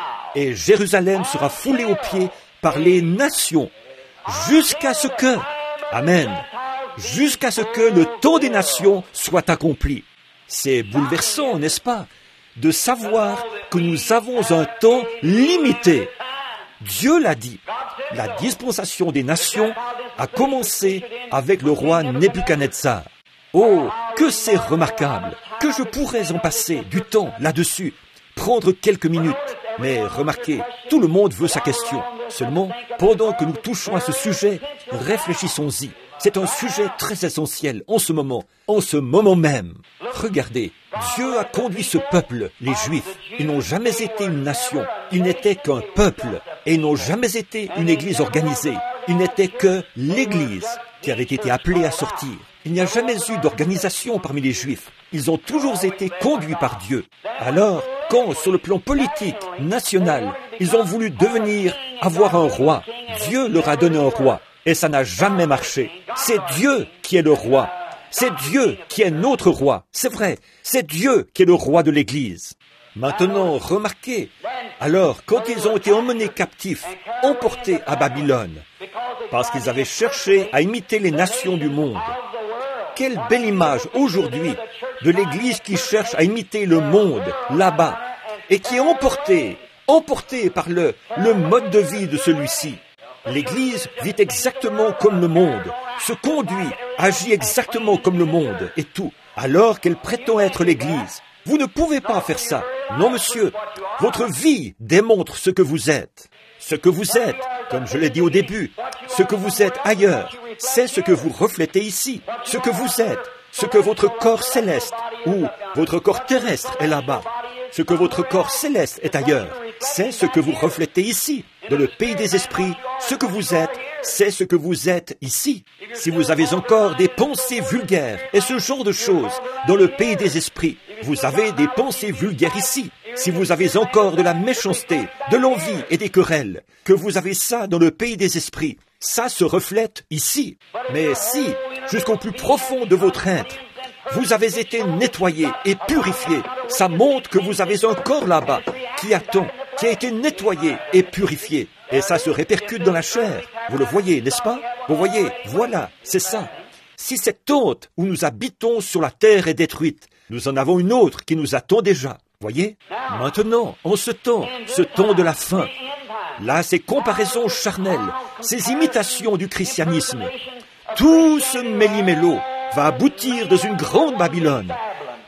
Et Jérusalem sera foulée aux pieds par les nations, jusqu'à ce que, Amen, jusqu'à ce que le temps des nations soit accompli. C'est bouleversant, n'est-ce pas, de savoir que nous avons un temps limité. Dieu l'a dit. La dispensation des nations a commencé avec le roi Nebuchadnezzar. Oh, que c'est remarquable, que je pourrais en passer du temps là-dessus, prendre quelques minutes. Mais remarquez, tout le monde veut sa question. Seulement, pendant que nous touchons à ce sujet, réfléchissons-y. C'est un sujet très essentiel en ce moment, en ce moment même. Regardez, Dieu a conduit ce peuple, les Juifs. Ils n'ont jamais été une nation, ils n'étaient qu'un peuple, et ils n'ont jamais été une église organisée. Ils n'étaient que l'Église qui avait été appelée à sortir. Il n'y a jamais eu d'organisation parmi les Juifs. Ils ont toujours été conduits par Dieu. Alors, quand, sur le plan politique, national, ils ont voulu devenir, avoir un roi, Dieu leur a donné un roi. Et ça n'a jamais marché. C'est Dieu qui est le roi. C'est Dieu qui est notre roi. C'est vrai, c'est Dieu qui est le roi de l'Église. Maintenant, remarquez, alors, quand ils ont été emmenés captifs, emportés à Babylone, parce qu'ils avaient cherché à imiter les nations du monde, quelle belle image aujourd'hui de l'Église qui cherche à imiter le monde là-bas et qui est emportée, emportée par le, le mode de vie de celui-ci. L'Église vit exactement comme le monde, se conduit, agit exactement comme le monde et tout, alors qu'elle prétend être l'Église. Vous ne pouvez pas faire ça. Non, monsieur. Votre vie démontre ce que vous êtes. Ce que vous êtes, comme je l'ai dit au début, ce que vous êtes ailleurs, c'est ce que vous reflétez ici. Ce que vous êtes, ce que votre corps céleste ou votre corps terrestre est là-bas. Ce que votre corps céleste est ailleurs, c'est ce que vous reflétez ici. Dans le pays des esprits, ce que vous êtes, c'est ce que vous êtes ici. Si vous avez encore des pensées vulgaires et ce genre de choses dans le pays des esprits, vous avez des pensées vulgaires ici. Si vous avez encore de la méchanceté, de l'envie et des querelles, que vous avez ça dans le pays des esprits, ça se reflète ici. Mais si, jusqu'au plus profond de votre être, vous avez été nettoyé et purifié, ça montre que vous avez un corps là-bas qui attend, qui a été nettoyé et purifié. Et ça se répercute dans la chair. Vous le voyez, n'est-ce pas? Vous voyez, voilà, c'est ça. Si cette tente où nous habitons sur la terre est détruite, nous en avons une autre qui nous attend déjà. Voyez? Maintenant, en ce temps, ce temps de la fin, là, ces comparaisons charnelles, ces imitations du christianisme, tout ce méli-mélo va aboutir dans une grande Babylone.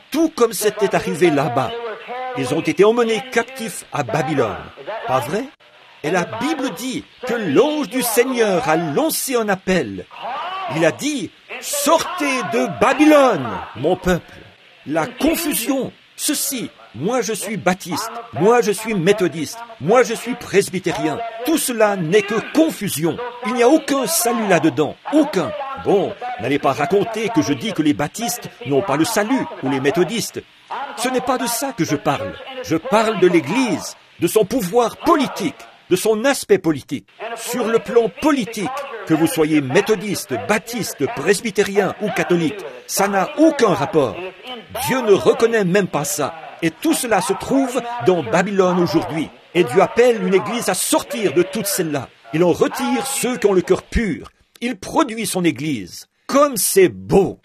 tout comme c'était arrivé là-bas. Ils ont été emmenés captifs à Babylone. Pas vrai? Et la Bible dit que l'ange du Seigneur a lancé un appel. Il a dit, sortez de Babylone, mon peuple. La confusion, ceci, moi je suis baptiste, moi je suis méthodiste, moi je suis presbytérien. Tout cela n'est que confusion. Il n'y a aucun salut là-dedans, aucun. Bon, n'allez pas raconter que je dis que les baptistes n'ont pas le salut, ou les méthodistes. Ce n'est pas de ça que je parle. Je parle de l'Église, de son pouvoir politique, de son aspect politique. Sur le plan politique, que vous soyez méthodiste, baptiste, presbytérien ou catholique, ça n'a aucun rapport. Dieu ne reconnaît même pas ça. Et tout cela se trouve dans Babylone aujourd'hui. Et Dieu appelle une Église à sortir de toutes celles-là. Il en retire ceux qui ont le cœur pur. Il produit son Église. Comme c'est beau!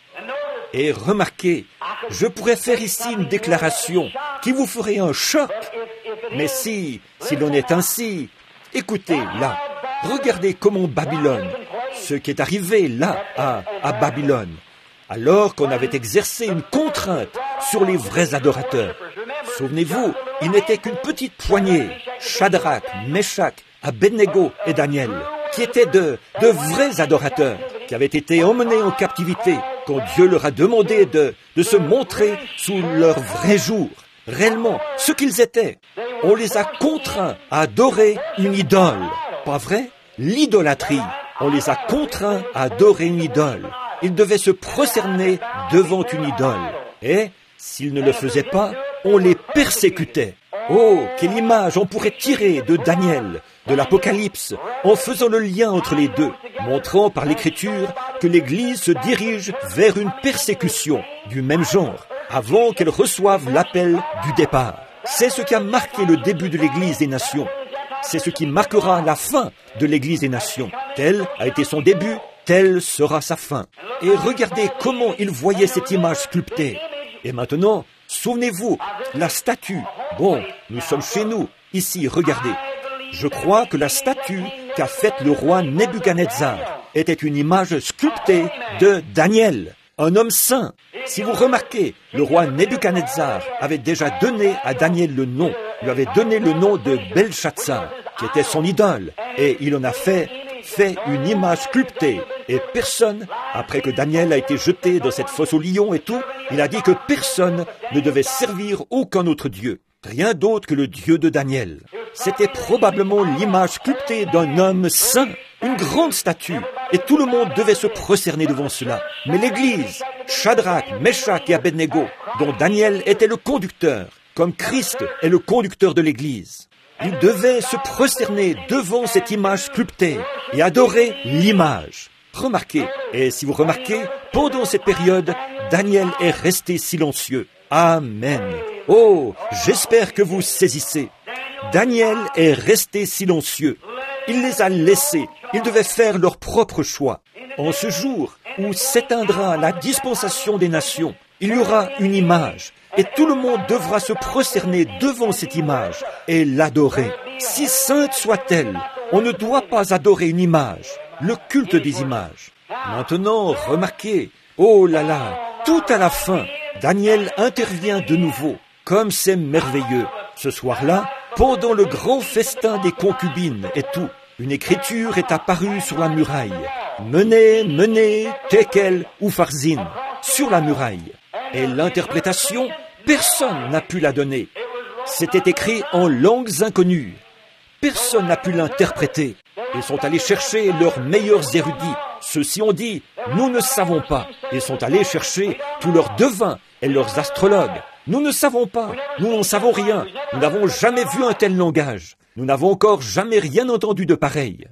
Et remarquez, je pourrais faire ici une déclaration qui vous ferait un choc. Mais si, si l'on est ainsi, écoutez, là, regardez comment Babylone, ce qui est arrivé là, à, à Babylone, alors qu'on avait exercé une contrainte sur les vrais adorateurs. Souvenez-vous, il n'était qu'une petite poignée, Shadrach, Meshach, Abednego et Daniel, qui étaient de, de vrais adorateurs, qui avaient été emmenés en captivité, quand Dieu leur a demandé de, de se montrer sous leur vrai jour, réellement, ce qu'ils étaient. On les a contraints à adorer une idole, pas vrai? L'idolâtrie, on les a contraints à adorer une idole. Ils devaient se prosterner devant une idole. Et, s'ils ne le faisaient pas, on les persécutait. Oh, quelle image on pourrait tirer de Daniel, de l'Apocalypse, en faisant le lien entre les deux, montrant par l'Écriture que l'Église se dirige vers une persécution du même genre, avant qu'elle reçoive l'appel du départ. C'est ce qui a marqué le début de l'Église des nations. C'est ce qui marquera la fin de l'Église des nations. Tel a été son début, telle sera sa fin. Et regardez comment il voyait cette image sculptée. Et maintenant, souvenez-vous, la statue. Bon, nous sommes chez nous. Ici, regardez. Je crois que la statue qu'a faite le roi Nebuchadnezzar était une image sculptée de Daniel, un homme saint. Si vous remarquez, le roi Nebuchadnezzar avait déjà donné à Daniel le nom, lui avait donné le nom de Belshazzar, qui était son idole, et il en a fait, fait une image sculptée. Et personne, après que Daniel a été jeté dans cette fosse aux lions et tout, il a dit que personne ne devait servir aucun autre Dieu, rien d'autre que le Dieu de Daniel. C'était probablement l'image sculptée d'un homme saint, une grande statue, et tout le monde devait se prosterner devant cela. Mais l'Église, Shadrach, Meshach et Abednego, dont Daniel était le conducteur, comme Christ est le conducteur de l'Église, ils devaient se prosterner devant cette image sculptée et adorer l'image. Remarquez, et si vous remarquez, pendant cette période, Daniel est resté silencieux. Amen. Oh, j'espère que vous saisissez. Daniel est resté silencieux. Il les a laissés. Ils devaient faire leur propre choix. En ce jour où s'éteindra la dispensation des nations, il y aura une image. Et tout le monde devra se prosterner devant cette image et l'adorer. Si sainte soit-elle, on ne doit pas adorer une image, le culte des images. Maintenant, remarquez, oh là là, tout à la fin, Daniel intervient de nouveau. Comme c'est merveilleux. Ce soir-là, pendant le grand festin des concubines et tout, une écriture est apparue sur la muraille. Menez, menez, Tekel ou Pharzin, sur la muraille. Et l'interprétation, personne n'a pu la donner. C'était écrit en langues inconnues. Personne n'a pu l'interpréter. Ils sont allés chercher leurs meilleurs érudits. Ceux-ci ont dit, nous ne savons pas. Ils sont allés chercher tous leurs devins et leurs astrologues. Nous ne savons pas. Nous n'en savons rien. Nous n'avons jamais vu un tel langage. Nous n'avons encore jamais rien entendu de pareil.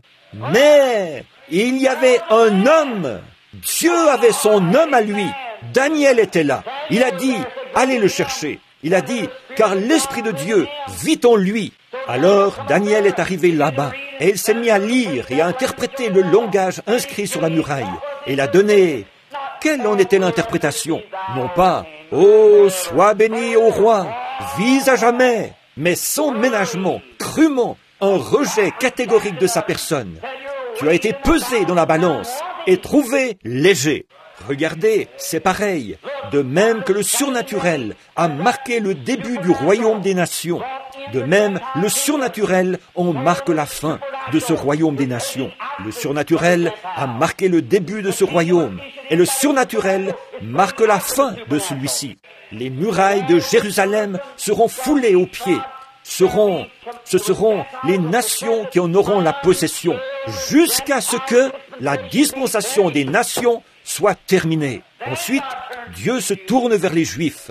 Mais il y avait un homme. Dieu avait son homme à lui. Daniel était là. Il a dit, allez le chercher. Il a dit, car l'Esprit de Dieu vit en lui. Alors Daniel est arrivé là-bas et il s'est mis à lire et à interpréter le langage inscrit sur la muraille. Et il a donné... Quelle en était l'interprétation? Non pas « Oh, sois béni au roi, vis à jamais », mais sans ménagement, crûment, un rejet catégorique de sa personne. Tu as été pesé dans la balance et trouvé léger. Regardez, c'est pareil. De même que le surnaturel a marqué le début du royaume des nations, de même, le surnaturel en marque la fin de ce royaume des nations. Le surnaturel a marqué le début de ce royaume, et le surnaturel marque la fin de celui-ci. Les murailles de Jérusalem seront foulées aux pieds. Seront, ce seront les nations qui en auront la possession, jusqu'à ce que la dispensation des nations soit terminée. Ensuite, Dieu se tourne vers les Juifs.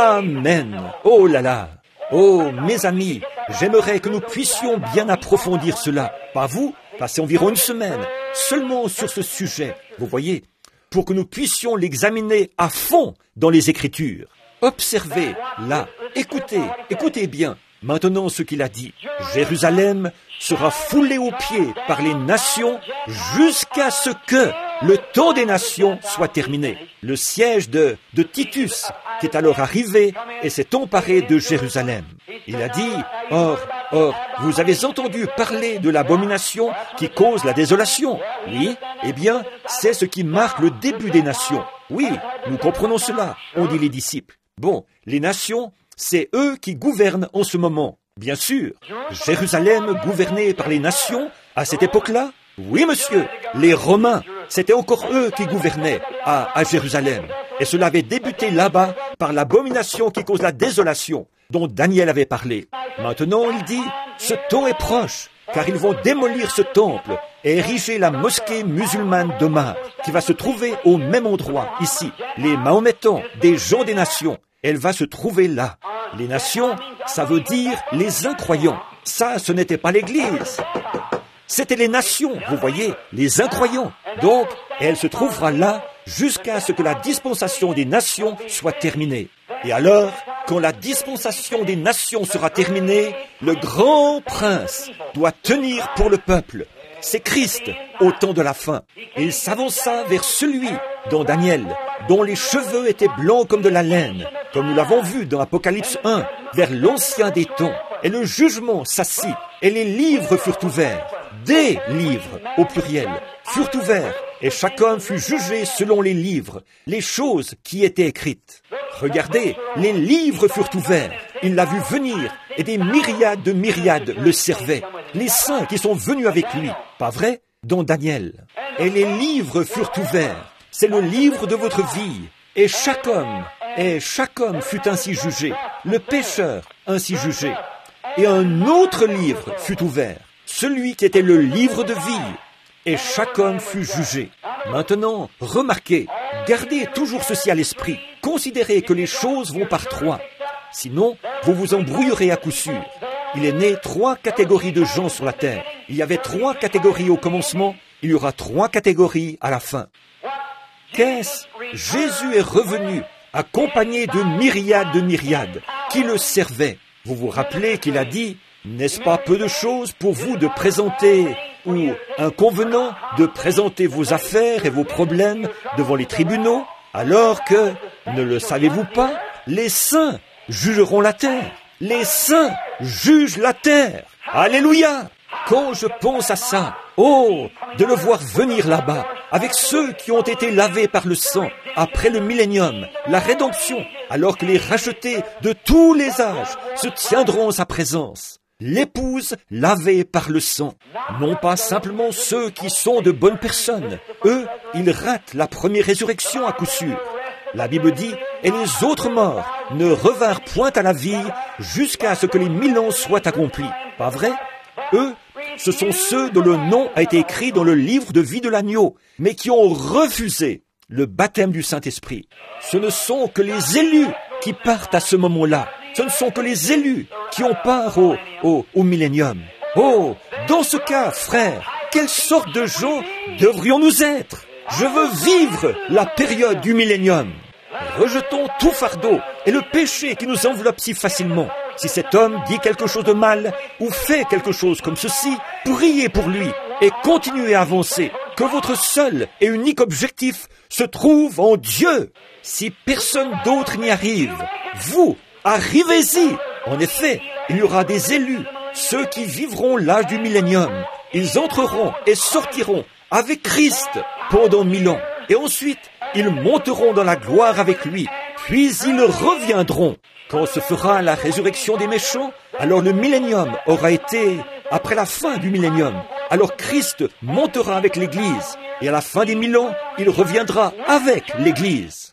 Amen. Oh là là. Oh, mes amis, j'aimerais que nous puissions bien approfondir cela. Pas vous, passer environ une semaine, seulement sur ce sujet, vous voyez, pour que nous puissions l'examiner à fond dans les Écritures. Observez, là, écoutez, écoutez bien, maintenant ce qu'il a dit. Jérusalem sera foulée aux pieds par les nations jusqu'à ce que le temps des nations soit terminé. Le siège de, de Titus, qui est alors arrivé et s'est emparé de Jérusalem. Il a dit, or, or, vous avez entendu parler de l'abomination qui cause la désolation. Oui, eh bien, c'est ce qui marque le début des nations. Oui, nous comprenons cela, ont dit les disciples. Bon, les nations, c'est eux qui gouvernent en ce moment. Bien sûr, Jérusalem gouvernée par les nations à cette époque-là. Oui, monsieur, les Romains, c'était encore eux qui gouvernaient à, à Jérusalem. Et cela avait débuté là-bas par l'abomination qui cause la désolation, dont Daniel avait parlé. Maintenant, il dit, ce temps est proche, car ils vont démolir ce temple et ériger la mosquée musulmane d'Omar, qui va se trouver au même endroit, ici. Les Mahométans, des gens des nations, elle va se trouver là. Les nations, ça veut dire les incroyants. Ça, ce n'était pas l'Église. C'était les nations, vous voyez, les incroyants. Donc, elle se trouvera là jusqu'à ce que la dispensation des nations soit terminée. Et alors, quand la dispensation des nations sera terminée, le grand prince doit tenir pour le peuple. C'est Christ au temps de la fin. Et il s'avança vers celui, dans Daniel, dont les cheveux étaient blancs comme de la laine, comme nous l'avons vu dans Apocalypse un, vers l'ancien des temps. Et le jugement s'assit, et les livres furent ouverts. Des livres, au pluriel, furent ouverts, et chaque homme fut jugé selon les livres, les choses qui étaient écrites. Regardez, les livres furent ouverts, il l'a vu venir, et des myriades de myriades le servaient, les saints qui sont venus avec lui, pas vrai, dans Daniel. Et les livres furent ouverts, c'est le livre de votre vie, et chaque homme, et chaque homme fut ainsi jugé, le pécheur ainsi jugé. Et un autre livre fut ouvert, celui qui était le livre de vie, et chaque homme fut jugé. Maintenant, remarquez, gardez toujours ceci à l'esprit, considérez que les choses vont par trois, sinon vous vous embrouillerez à coup sûr. Il est né trois catégories de gens sur la terre. Il y avait trois catégories au commencement, il y aura trois catégories à la fin. Qu'est-ce ? Jésus est revenu, accompagné de myriades de myriades, qui le servaient. Vous vous rappelez qu'il a dit, n'est-ce pas peu de choses pour vous de présenter, ou inconvenant de présenter vos affaires et vos problèmes devant les tribunaux, alors que, ne le savez-vous pas, les saints jugeront la terre. Les saints jugent la terre. Alléluia! Quand je pense à ça, oh, de le voir venir là-bas, avec ceux qui ont été lavés par le sang, après le millénium, la rédemption, alors que les rachetés de tous les âges se tiendront en sa présence. L'épouse lavée par le sang, non pas simplement ceux qui sont de bonnes personnes. Eux, ils ratent la première résurrection à coup sûr. La Bible dit, et les autres morts ne revinrent point à la vie jusqu'à ce que les mille ans soient accomplis. Pas vrai? Eux, ce sont ceux dont le nom a été écrit dans le livre de vie de l'agneau, mais qui ont refusé le baptême du Saint-Esprit. Ce ne sont que les élus qui partent à ce moment-là. Ce ne sont que les élus qui ont part au, au, au millénium. Oh, dans ce cas, frères, quelle sorte de gens devrions-nous être? Je veux vivre la période du millénium. Rejetons tout fardeau et le péché qui nous enveloppe si facilement. Si cet homme dit quelque chose de mal ou fait quelque chose comme ceci, priez pour lui et continuez à avancer. Que votre seul et unique objectif se trouve en Dieu. Si personne d'autre n'y arrive, vous, arrivez-y. En effet, il y aura des élus, ceux qui vivront l'âge du millénium. Ils entreront et sortiront avec Christ pendant mille ans. Et ensuite, ils monteront dans la gloire avec lui, puis ils reviendront. Quand se fera la résurrection des méchants, alors le millénium aura été après la fin du millénium. Alors Christ montera avec l'Église, et à la fin des mille ans, il reviendra avec l'Église.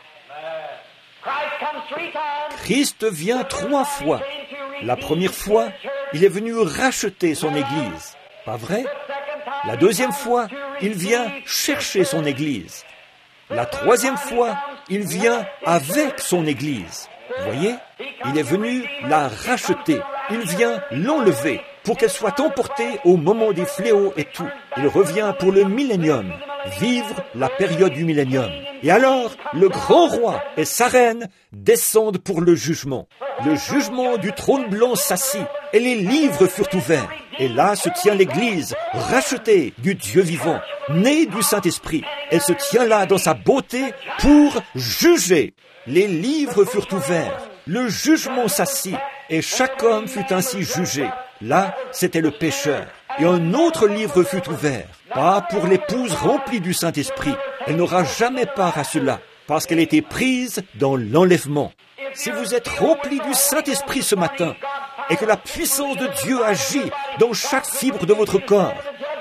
Christ vient trois fois. La première fois, il est venu racheter son Église. Pas vrai? La deuxième fois, il vient chercher son Église. La troisième fois, il vient avec son Église. Vous voyez? Il est venu la racheter. Il vient l'enlever pour qu'elle soit emportée au moment des fléaux et tout. Il revient pour le millénium, vivre la période du millénium. Et alors, le grand roi et sa reine descendent pour le jugement. Le jugement du trône blanc s'assit et les livres furent ouverts. Et là se tient l'Église, rachetée du Dieu vivant, née du Saint-Esprit. Elle se tient là dans sa beauté pour juger. Les livres furent ouverts, le jugement s'assit, et chaque homme fut ainsi jugé. Là, c'était le pécheur. Et un autre livre fut ouvert, pas pour l'épouse remplie du Saint-Esprit. Elle n'aura jamais part à cela, parce qu'elle était prise dans l'enlèvement. Si vous êtes rempli du Saint-Esprit ce matin, et que la puissance de Dieu agit dans chaque fibre de votre corps,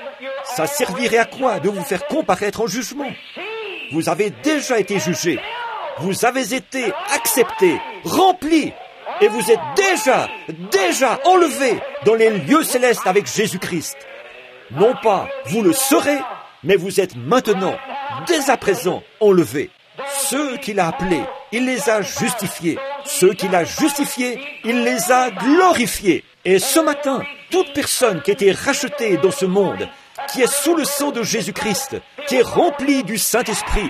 ça servirait à quoi de vous faire comparaître en jugement? Vous avez déjà été jugé. Vous avez été accepté, rempli, et vous êtes déjà, déjà enlevé dans les lieux célestes avec Jésus-Christ. Non pas vous le serez, mais vous êtes maintenant, dès à présent, enlevés. Ceux qu'il a appelés, il les a justifiés. Ceux qu'il a justifiés, il les a glorifiés. Et ce matin, toute personne qui a été rachetée dans ce monde, qui est sous le sang de Jésus-Christ, qui est remplie du Saint-Esprit,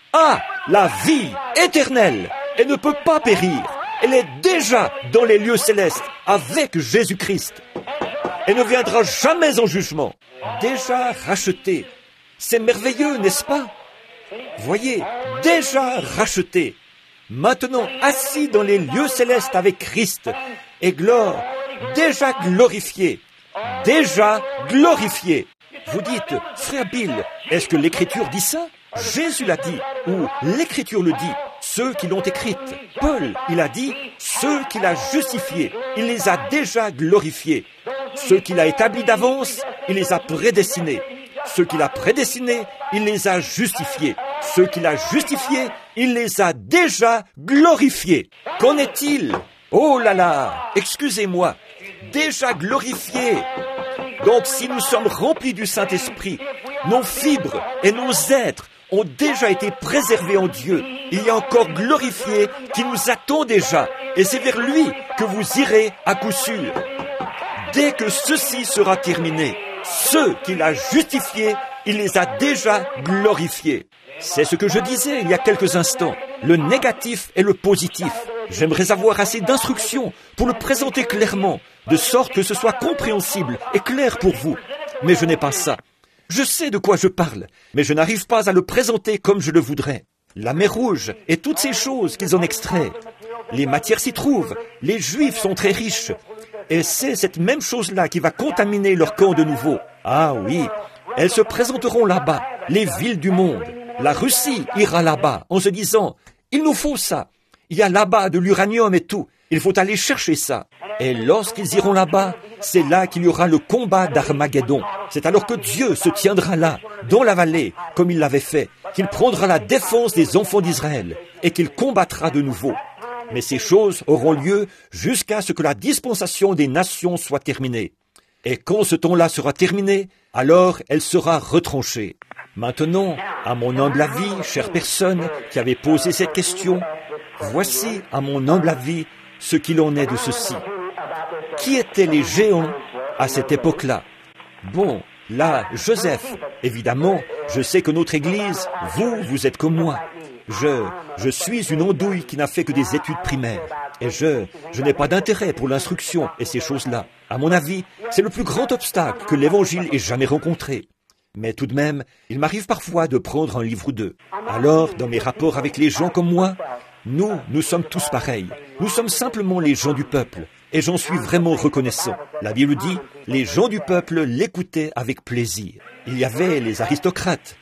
a la vie éternelle et ne peut pas périr. Elle est déjà dans les lieux célestes avec Jésus-Christ. Elle ne viendra jamais en jugement. Déjà rachetée. C'est merveilleux, n'est-ce pas? Voyez, déjà racheté. Maintenant assis dans les lieux célestes avec Christ. Et gloire, déjà glorifié. Déjà glorifié. Vous dites, frère Bill, est-ce que l'Écriture dit ça? Jésus l'a dit, ou l'Écriture le dit, ceux qui l'ont écrite. Paul, il a dit, ceux qu'il a justifiés, il les a déjà glorifiés. Ceux qu'il a établis d'avance, il les a prédestinés. Ceux qu'il a prédestinés, il les a justifiés. Ceux qu'il a justifiés, il les a déjà glorifiés. Qu'en est-il? Oh là là, excusez-moi, déjà glorifiés. Donc si nous sommes remplis du Saint-Esprit, nos fibres et nos êtres ont déjà été préservés en Dieu. Il y a encore glorifié qui nous attend déjà. Et c'est vers lui que vous irez à coup sûr. Dès que ceci sera terminé, ceux qu'il a justifiés, il les a déjà glorifiés. C'est ce que je disais il y a quelques instants. Le négatif et le positif. J'aimerais avoir assez d'instructions pour le présenter clairement, de sorte que ce soit compréhensible et clair pour vous. Mais je n'ai pas ça. Je sais de quoi je parle, mais je n'arrive pas à le présenter comme je le voudrais. La mer Rouge et toutes ces choses qu'ils en extraient. Les matières s'y trouvent, les Juifs sont très riches. Et c'est cette même chose-là qui va contaminer leur camp de nouveau. Ah oui, elles se présenteront là-bas, les villes du monde. La Russie ira là-bas en se disant, il nous faut ça. Il y a là-bas de l'uranium et tout. Il faut aller chercher ça. Et lorsqu'ils iront là-bas, c'est là qu'il y aura le combat d'Armageddon. C'est alors que Dieu se tiendra là, dans la vallée, comme il l'avait fait, qu'il prendra la défense des enfants d'Israël et qu'il combattra de nouveau. Mais ces choses auront lieu jusqu'à ce que la dispensation des nations soit terminée. Et quand ce temps-là sera terminé, alors elle sera retranchée. Maintenant, à mon humble avis, chère personne qui avait posé cette question, voici, à mon humble avis, ce qu'il en est de ceci. Qui étaient les géants à cette époque-là? Bon, là, Joseph, évidemment, je sais que notre Église, vous, vous êtes comme moi. Je, je suis une andouille qui n'a fait que des études primaires. Et je, je n'ai pas d'intérêt pour l'instruction et ces choses-là. À mon avis, c'est le plus grand obstacle que l'Évangile ait jamais rencontré. Mais tout de même, il m'arrive parfois de prendre un livre ou deux. Alors, dans mes rapports avec les gens comme moi, nous, nous sommes tous pareils. Nous sommes simplement les gens du peuple. Et j'en suis vraiment reconnaissant. La Bible dit, les gens du peuple l'écoutaient avec plaisir. Il y avait les aristocrates,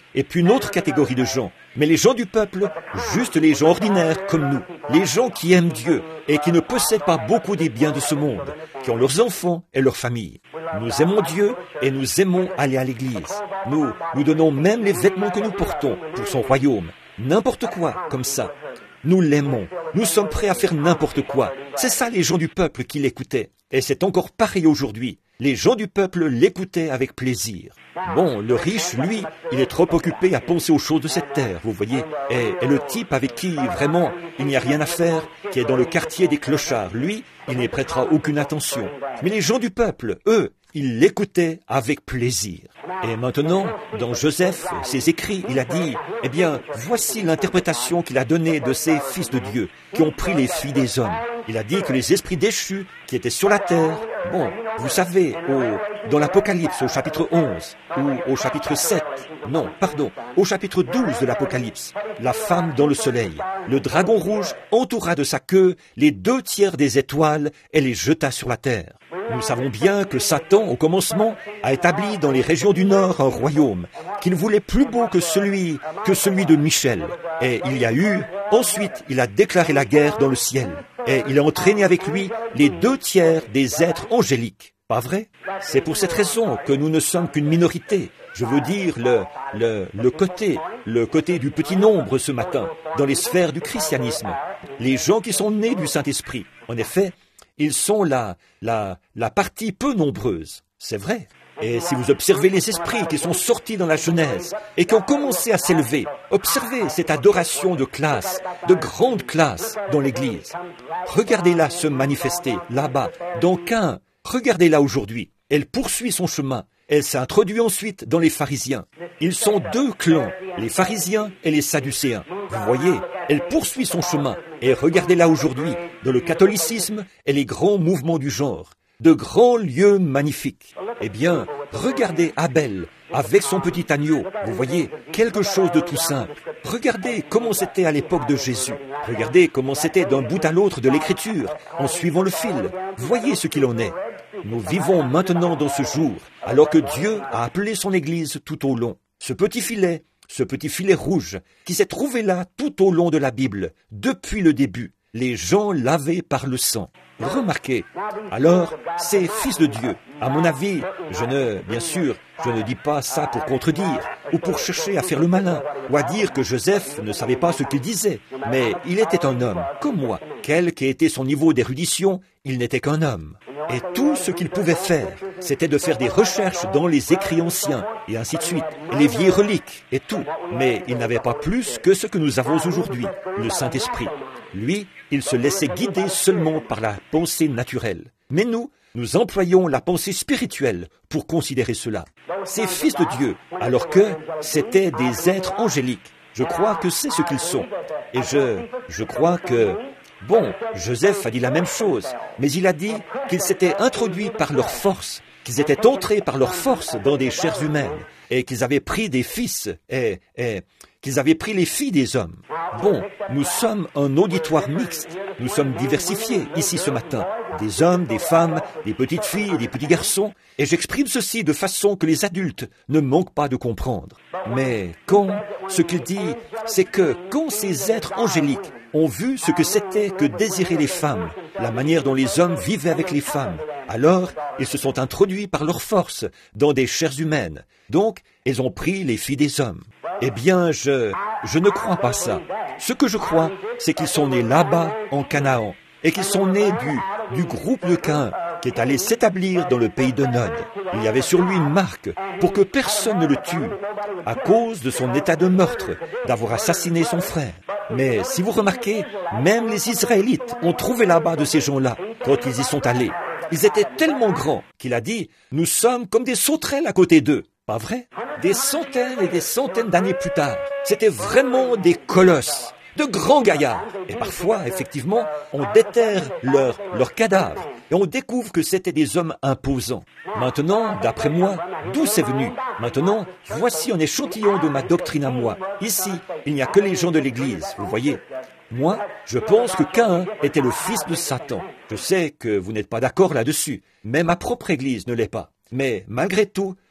et puis une autre catégorie de gens. Mais les gens du peuple, juste les gens ordinaires comme nous, les gens qui aiment Dieu et qui ne possèdent pas beaucoup des biens de ce monde, qui ont leurs enfants et leurs familles. Nous aimons Dieu et nous aimons aller à l'église. Nous, nous donnons même les vêtements que nous portons pour son royaume. N'importe quoi, comme ça. Nous l'aimons. Nous sommes prêts à faire n'importe quoi. C'est ça les gens du peuple qui l'écoutaient. Et c'est encore pareil aujourd'hui. Les gens du peuple l'écoutaient avec plaisir. Bon, le riche, lui, il est trop occupé à penser aux choses de cette terre, vous voyez. Et, et le type avec qui, vraiment, il n'y a rien à faire, qui est dans le quartier des clochards, lui, il n'y prêtera aucune attention. Mais les gens du peuple, eux, ils l'écoutaient avec plaisir. Et maintenant, dans Joseph, ses écrits, il a dit, eh bien, voici l'interprétation qu'il a donnée de ces fils de Dieu, qui ont pris les filles des hommes. Il a dit que les esprits déchus qui étaient sur la terre, bon, vous savez, au, dans l'Apocalypse, au chapitre onze, ou au chapitre sept, non, pardon, au chapitre douze de l'Apocalypse, la femme dans le soleil, le dragon rouge entoura de sa queue les deux tiers des étoiles et les jeta sur la terre. Nous savons bien que Satan, au commencement, a établi dans les régions du Nord un royaume qu'il voulait plus beau que celui, que celui de Michel. Et il y a eu, ensuite, il a déclaré la guerre dans le ciel. Et il a entraîné avec lui les deux tiers des êtres angéliques. Pas vrai? C'est pour cette raison que nous ne sommes qu'une minorité. Je veux dire le, le, le côté, le côté du petit nombre ce matin, dans les sphères du christianisme. Les gens qui sont nés du Saint-Esprit. En effet, ils sont la, la, la partie peu nombreuse. C'est vrai. Et si vous observez les esprits qui sont sortis dans la Genèse et qui ont commencé à s'élever, observez cette adoration de classe, de grande classe dans l'Église. Regardez-la se manifester, là-bas, dans Caïn. Regardez-la aujourd'hui. Elle poursuit son chemin. Elle s'introduit ensuite dans les pharisiens. Ils sont deux clans, les pharisiens et les sadducéens. Vous voyez, elle poursuit son chemin. Et regardez-la aujourd'hui, dans le catholicisme et les grands mouvements du genre. De grands lieux magnifiques. Eh bien, regardez Abel avec son petit agneau. Vous voyez, quelque chose de tout simple. Regardez comment c'était à l'époque de Jésus. Regardez comment c'était d'un bout à l'autre de l'Écriture, en suivant le fil. Voyez ce qu'il en est. Nous vivons maintenant dans ce jour, alors que Dieu a appelé son Église tout au long. Ce petit filet, ce petit filet rouge, qui s'est trouvé là tout au long de la Bible, depuis le début. Les gens lavés par le sang. Remarquez, alors, ces fils de Dieu, à mon avis, je ne, bien sûr, je ne dis pas ça pour contredire, ou pour chercher à faire le malin, ou à dire que Joseph ne savait pas ce qu'il disait, mais il était un homme, comme moi. Quel qu'ait été son niveau d'érudition, il n'était qu'un homme. Et tout ce qu'il pouvait faire, c'était de faire des recherches dans les écrits anciens, et ainsi de suite, et les vieilles reliques, et tout. Mais il n'avait pas plus que ce que nous avons aujourd'hui, le Saint-Esprit. Lui, il se laissait guider seulement par la pensée naturelle. Mais nous, nous employons la pensée spirituelle pour considérer cela. Ces fils de Dieu, alors que c'étaient des êtres angéliques. Je crois que c'est ce qu'ils sont. Et je, je crois que... Bon, Joseph a dit la même chose, mais il a dit qu'ils s'étaient introduits par leur force, qu'ils étaient entrés par leur force dans des chairs humaines, et qu'ils avaient pris des fils, et, et qu'ils avaient pris les filles des hommes. Bon, nous sommes un auditoire mixte, nous sommes diversifiés ici ce matin, des hommes, des femmes, des petites filles et des petits garçons, et j'exprime ceci de façon que les adultes ne manquent pas de comprendre. Mais quand, ce qu'il dit, c'est que quand ces êtres angéliques ont vu ce que c'était que désirer les femmes, la manière dont les hommes vivaient avec les femmes, alors ils se sont introduits par leur force dans des chairs humaines. Donc, ils ont pris les filles des hommes. Eh bien, je, je ne crois pas ça. Ce que je crois, c'est qu'ils sont nés là-bas, en Canaan, et qu'ils sont nés du, du groupe de Caïn, qui est allé s'établir dans le pays de Nod. Il y avait sur lui une marque pour que personne ne le tue, à cause de son état de meurtre, d'avoir assassiné son frère. Mais si vous remarquez, même les Israélites ont trouvé là-bas de ces gens-là, quand ils y sont allés. Ils étaient tellement grands qu'il a dit « Nous sommes comme des sauterelles à côté d'eux ». Pas vrai? Des centaines et des centaines d'années plus tard, c'était vraiment des colosses, de grands gaillards. Et parfois, effectivement, on déterre leurs leur cadavres et on découvre que c'était des hommes imposants. Maintenant, d'après moi, d'où c'est venu? Maintenant, voici un échantillon de ma doctrine à moi. Ici, il n'y a que les gens de l'Église, vous voyez. Moi, je pense que Caïn était le fils de Satan. Je sais que vous n'êtes pas d'accord là-dessus, mais ma propre Église ne l'est pas. Mais malgré tout,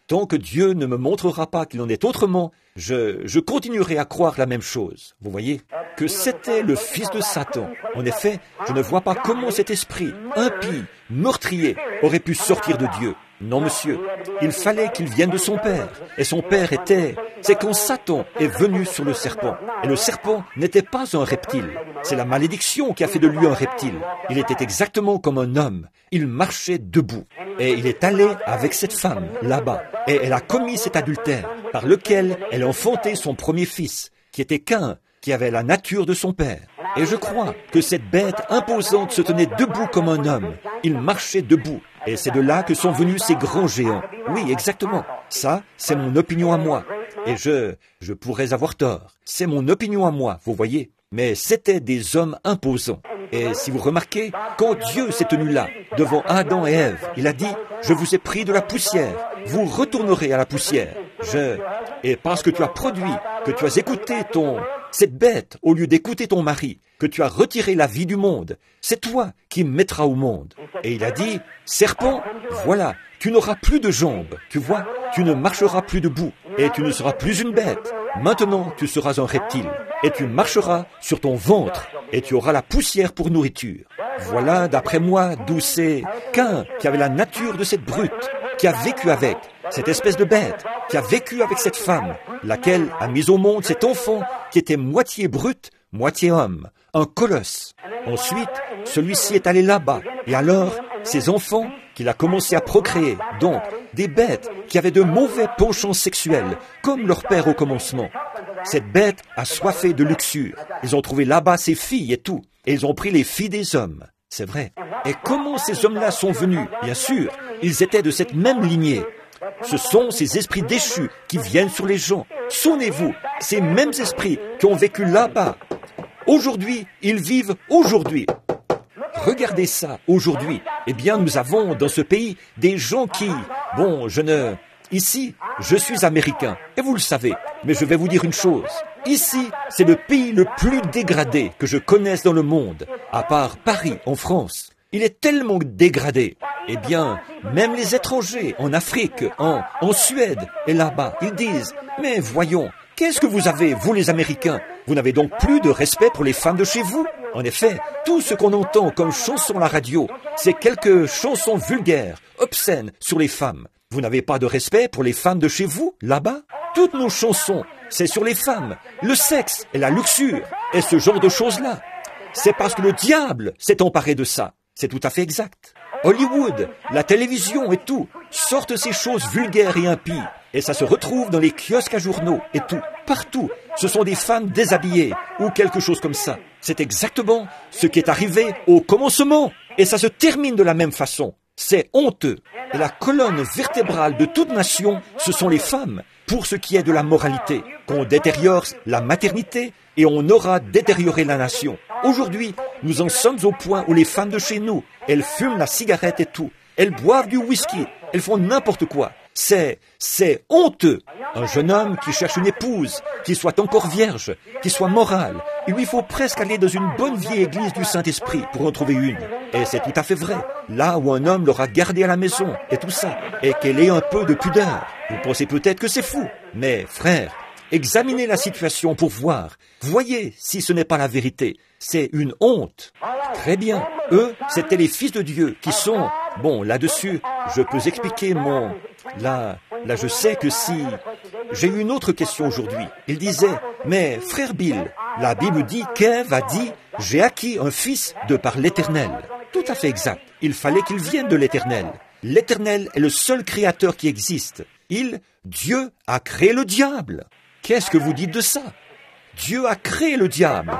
Tant que Dieu ne me montrera pas qu'il en est autrement, je, je continuerai à croire la même chose. Vous voyez, que c'était le fils de Satan. En effet, je ne vois pas comment cet esprit impie, meurtrier, aurait pu sortir de Dieu. Non, monsieur, il fallait qu'il vienne de son père. Et son père était... C'est quand Satan est venu sur le serpent. Et le serpent n'était pas un reptile. C'est la malédiction qui a fait de lui un reptile. Il était exactement comme un homme. Il marchait debout. Et il est allé avec cette femme, là-bas. Et elle a commis cet adultère, par lequel elle a enfanté son premier fils, qui était Caïn, qui avait la nature de son père. Et je crois que cette bête imposante se tenait debout comme un homme. Il marchait debout. Et c'est de là que sont venus ces grands géants. Oui, exactement. Ça, c'est mon opinion à moi. Et je, je pourrais avoir tort. C'est mon opinion à moi, vous voyez. Mais c'étaient des hommes imposants. Et si vous remarquez, quand Dieu s'est tenu là, devant Adam et Ève, il a dit, « Je vous ai pris de la poussière, vous retournerez à la poussière. » Je... Et parce que tu as produit, que tu as écouté ton... cette bête, au lieu d'écouter ton mari, que tu as retiré la vie du monde, c'est toi qui me mettras au monde. Et il a dit, « Serpent, voilà, tu n'auras plus de jambes, tu vois, tu ne marcheras plus debout, et tu ne seras plus une bête. Maintenant, tu seras un reptile, et tu marcheras sur ton ventre, et tu auras la poussière pour nourriture. » Voilà, d'après moi, d'où c'est Caïn qui avait la nature de cette brute, qui a vécu avec, cette espèce de bête, qui a vécu avec cette femme, laquelle a mis au monde cet enfant qui était moitié brute, moitié homme, un colosse. Ensuite, celui-ci est allé là-bas, et alors, ces enfants qu'il a commencé à procréer, donc des bêtes qui avaient de mauvais penchants sexuels, comme leur père au commencement. Cette bête a soifé de luxure. Ils ont trouvé là-bas ses filles et tout, et ils ont pris les filles des hommes. C'est vrai. Et comment ces hommes-là sont venus? Bien sûr, ils étaient de cette même lignée. Ce sont ces esprits déchus qui viennent sur les gens. Souvenez-vous, ces mêmes esprits qui ont vécu là-bas. Aujourd'hui, ils vivent aujourd'hui. Regardez ça, aujourd'hui. Eh bien, nous avons dans ce pays des gens qui... Bon, je ne... Ici, je suis américain, et vous le savez. Mais je vais vous dire une chose. Ici, c'est le pays le plus dégradé que je connaisse dans le monde, à part Paris, en France. Il est tellement dégradé. Eh bien, même les étrangers en Afrique, en, en Suède et là-bas, ils disent « Mais voyons, qu'est-ce que vous avez, vous les Américains? Vous n'avez donc plus de respect pour les femmes de chez vous ?» En effet, tout ce qu'on entend comme chansons à la radio, c'est quelques chansons vulgaires, obscènes sur les femmes. Vous n'avez pas de respect pour les femmes de chez vous, là-bas? Toutes nos chansons, c'est sur les femmes, le sexe et la luxure, et ce genre de choses-là. C'est parce que le diable s'est emparé de ça. C'est tout à fait exact. Hollywood, la télévision et tout, sortent ces choses vulgaires et impies. Et ça se retrouve dans les kiosques à journaux et tout, partout. Ce sont des femmes déshabillées ou quelque chose comme ça. C'est exactement ce qui est arrivé au commencement. Et ça se termine de la même façon. C'est honteux. Et la colonne vertébrale de toute nation, ce sont les femmes, pour ce qui est de la moralité. Qu'on détériore la maternité et on aura détérioré la nation. Aujourd'hui, nous en sommes au point où les femmes de chez nous, elles fument la cigarette et tout. Elles boivent du whisky. Elles font n'importe quoi. C'est, c'est honteux. Un jeune homme qui cherche une épouse, qui soit encore vierge, qui soit morale. Il lui faut presque aller dans une bonne vieille église du Saint-Esprit pour en trouver une. Et c'est tout à fait vrai. Là où un homme l'aura gardée à la maison et tout ça, et qu'elle ait un peu de pudeur. Vous pensez peut-être que c'est fou. Mais, frère, examinez la situation pour voir. Voyez si ce n'est pas la vérité. C'est une honte. Très bien. Eux, c'étaient les fils de Dieu qui sont... Bon, là-dessus, je peux expliquer mon... Là, là, je sais que si... J'ai eu une autre question aujourd'hui. Il disait, mais frère Bill, la Bible dit qu'Ève a dit, j'ai acquis un fils de par l'Éternel. Tout à fait exact. Il fallait qu'il vienne de l'Éternel. L'Éternel est le seul créateur qui existe. Il, Dieu, a créé le diable. Qu'est-ce que vous dites de ça? Dieu a créé le diable.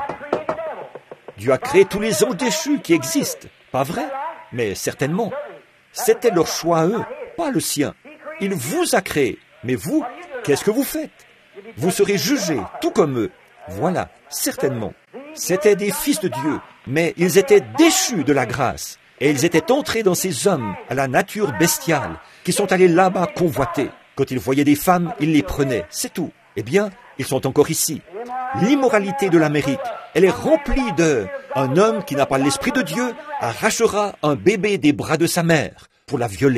Dieu a créé tous les anges déchus qui existent. Pas vrai? Mais certainement. C'était leur choix à eux, pas le sien. Il vous a créé. Mais vous, qu'est-ce que vous faites? Vous serez jugés, tout comme eux. Voilà, certainement. C'étaient des fils de Dieu, mais ils étaient déchus de la grâce. Et ils étaient entrés dans ces hommes à la nature bestiale, qui sont allés là-bas convoiter. Quand ils voyaient des femmes, ils les prenaient, c'est tout. Eh bien, ils sont encore ici. L'immoralité de l'Amérique, elle est remplie de... Un homme qui n'a pas l'esprit de Dieu arrachera un bébé des bras de sa mère pour la violer.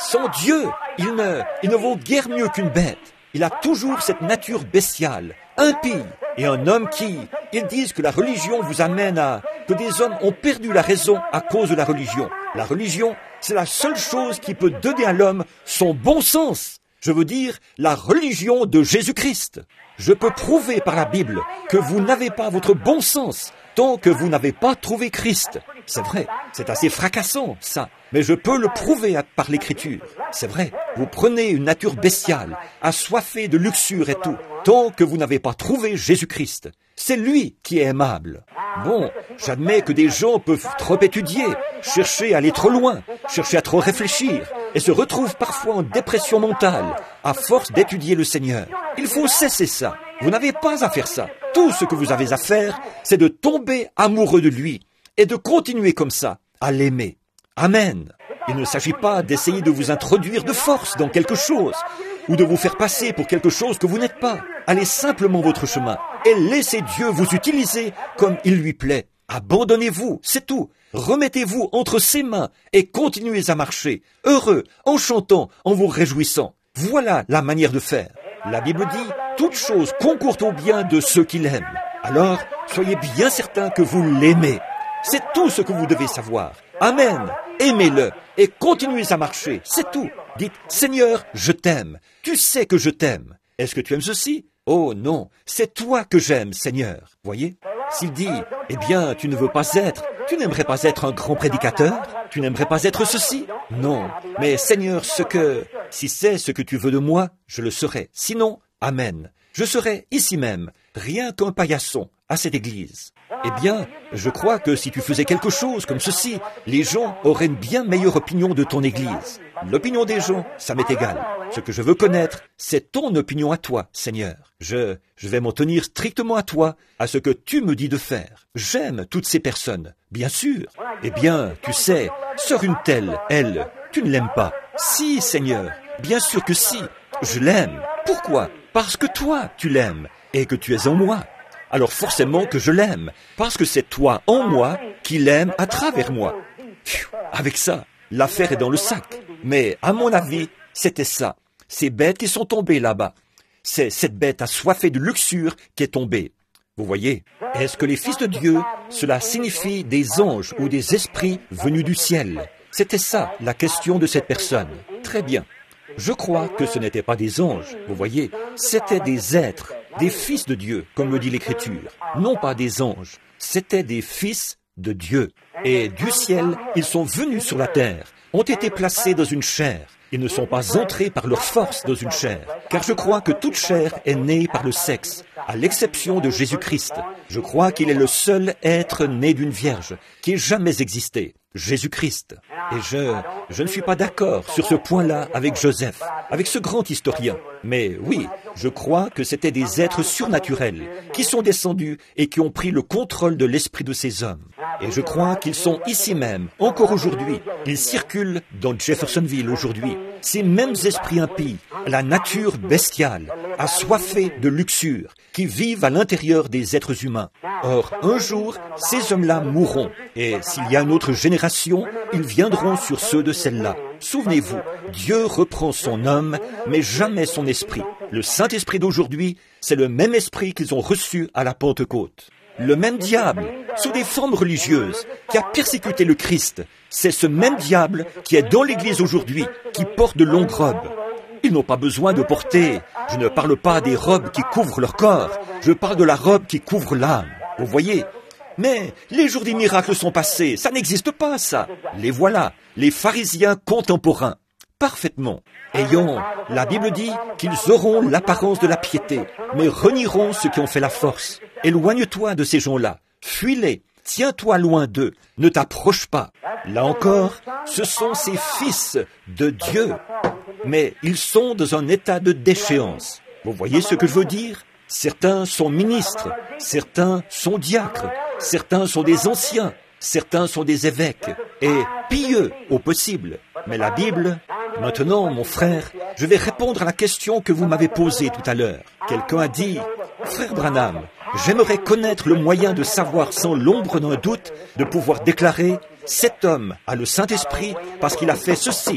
Son Dieu, il ne, il ne vaut guère mieux qu'une bête. Il a toujours cette nature bestiale, impie, et un homme qui, ils disent que la religion vous amène à, que des hommes ont perdu la raison à cause de la religion. La religion, c'est la seule chose qui peut donner à l'homme son bon sens. Je veux dire, la religion de Jésus-Christ. Je peux prouver par la Bible que vous n'avez pas votre bon sens tant que vous n'avez pas trouvé Christ. C'est vrai, c'est assez fracassant, ça. Mais je peux le prouver par l'Écriture. C'est vrai, vous prenez une nature bestiale, assoiffée de luxure et tout, tant que vous n'avez pas trouvé Jésus-Christ. C'est lui qui est aimable. Bon, j'admets que des gens peuvent trop étudier, chercher à aller trop loin, chercher à trop réfléchir, et se retrouvent parfois en dépression mentale, à force d'étudier le Seigneur. Il faut cesser ça. Vous n'avez pas à faire ça. Tout ce que vous avez à faire, c'est de tomber amoureux de lui, et de continuer comme ça, à l'aimer. Amen. Il ne s'agit pas d'essayer de vous introduire de force dans quelque chose, ou de vous faire passer pour quelque chose que vous n'êtes pas. Allez simplement votre chemin, et laissez Dieu vous utiliser comme il lui plaît. Abandonnez-vous, c'est tout. Remettez-vous entre ses mains, et continuez à marcher, heureux, en chantant, en vous réjouissant. Voilà la manière de faire. La Bible dit, toute chose concourt au bien de ceux qui l'aiment. Alors, soyez bien certains que vous l'aimez. C'est tout ce que vous devez savoir. Amen. Aimez-le et continuez à marcher. C'est tout. Dites, Seigneur, je t'aime. Tu sais que je t'aime. Est-ce que tu aimes ceci? Oh non, c'est toi que j'aime, Seigneur. Voyez? S'il dit, eh bien, tu ne veux pas être, tu n'aimerais pas être un grand prédicateur? Tu n'aimerais pas être ceci? Non. Mais Seigneur, ce que, si c'est ce que tu veux de moi, je le serai. Sinon, Amen. Je serai ici même, rien qu'un paillasson, à cette église. Eh bien, je crois que si tu faisais quelque chose comme ceci, les gens auraient une bien meilleure opinion de ton église. L'opinion des gens, ça m'est égal. Ce que je veux connaître, c'est ton opinion à toi, Seigneur. Je, je vais m'en tenir strictement à toi, à ce que tu me dis de faire. J'aime toutes ces personnes, bien sûr. Eh bien, tu sais, sœur une telle, elle, tu ne l'aimes pas. Si, Seigneur, bien sûr que si, je l'aime. Pourquoi? Parce que toi, tu l'aimes, et que tu es en moi. Alors forcément que je l'aime, parce que c'est toi en moi qui l'aime à travers moi. Pfiou, avec ça, l'affaire est dans le sac. Mais à mon avis, c'était ça. Ces bêtes qui sont tombées là-bas. C'est cette bête assoiffée de luxure qui est tombée. Vous voyez, est-ce que les fils de Dieu, cela signifie des anges ou des esprits venus du ciel? C'était ça, la question de cette personne. Très bien. Je crois que ce n'étaient pas des anges, vous voyez, c'étaient des êtres, des fils de Dieu, comme le dit l'Écriture. Non pas des anges, c'étaient des fils de Dieu. Et du ciel, ils sont venus sur la terre, ont été placés dans une chair. Ils ne sont pas entrés par leur force dans une chair, car je crois que toute chair est née par le sexe, à l'exception de Jésus-Christ. Je crois qu'il est le seul être né d'une vierge qui ait jamais existé, Jésus-Christ. Et je, je ne suis pas d'accord sur ce point-là avec Joseph, avec ce grand historien. Mais oui, je crois que c'étaient des êtres surnaturels qui sont descendus et qui ont pris le contrôle de l'esprit de ces hommes. Et je crois qu'ils sont ici même, encore aujourd'hui. Ils circulent dans Jeffersonville aujourd'hui. Ces mêmes esprits impies, la nature bestiale, assoiffée de luxure, qui vivent à l'intérieur des êtres humains. Or, un jour, ces hommes-là mourront. Et s'il y a une autre génération, ils viendront sur ceux de celle-là. Souvenez-vous, Dieu reprend son homme, mais jamais son esprit. Le Saint-Esprit d'aujourd'hui, c'est le même esprit qu'ils ont reçu à la Pentecôte. Le même diable, sous des formes religieuses, qui a persécuté le Christ, c'est ce même diable qui est dans l'Église aujourd'hui, qui porte de longues robes. Ils n'ont pas besoin de porter, je ne parle pas des robes qui couvrent leur corps, je parle de la robe qui couvre l'âme. Vous voyez? Mais les jours des miracles sont passés, ça n'existe pas, ça. Les voilà, les pharisiens contemporains. Parfaitement. Ayant, la Bible dit qu'ils auront l'apparence de la piété, mais renieront ceux qui ont fait la force. Éloigne-toi de ces gens-là, fuis-les, tiens-toi loin d'eux, ne t'approche pas. Là encore, ce sont ces fils de Dieu, mais ils sont dans un état de déchéance. Vous voyez ce que je veux dire? Certains sont ministres, certains sont diacres, certains sont des anciens, certains sont des évêques, et pieux au possible. Mais la Bible... Maintenant, mon frère, je vais répondre à la question que vous m'avez posée tout à l'heure. Quelqu'un a dit, « Frère Branham, j'aimerais connaître le moyen de savoir sans l'ombre d'un doute, de pouvoir déclarer, cet homme a le Saint-Esprit parce qu'il a fait ceci. »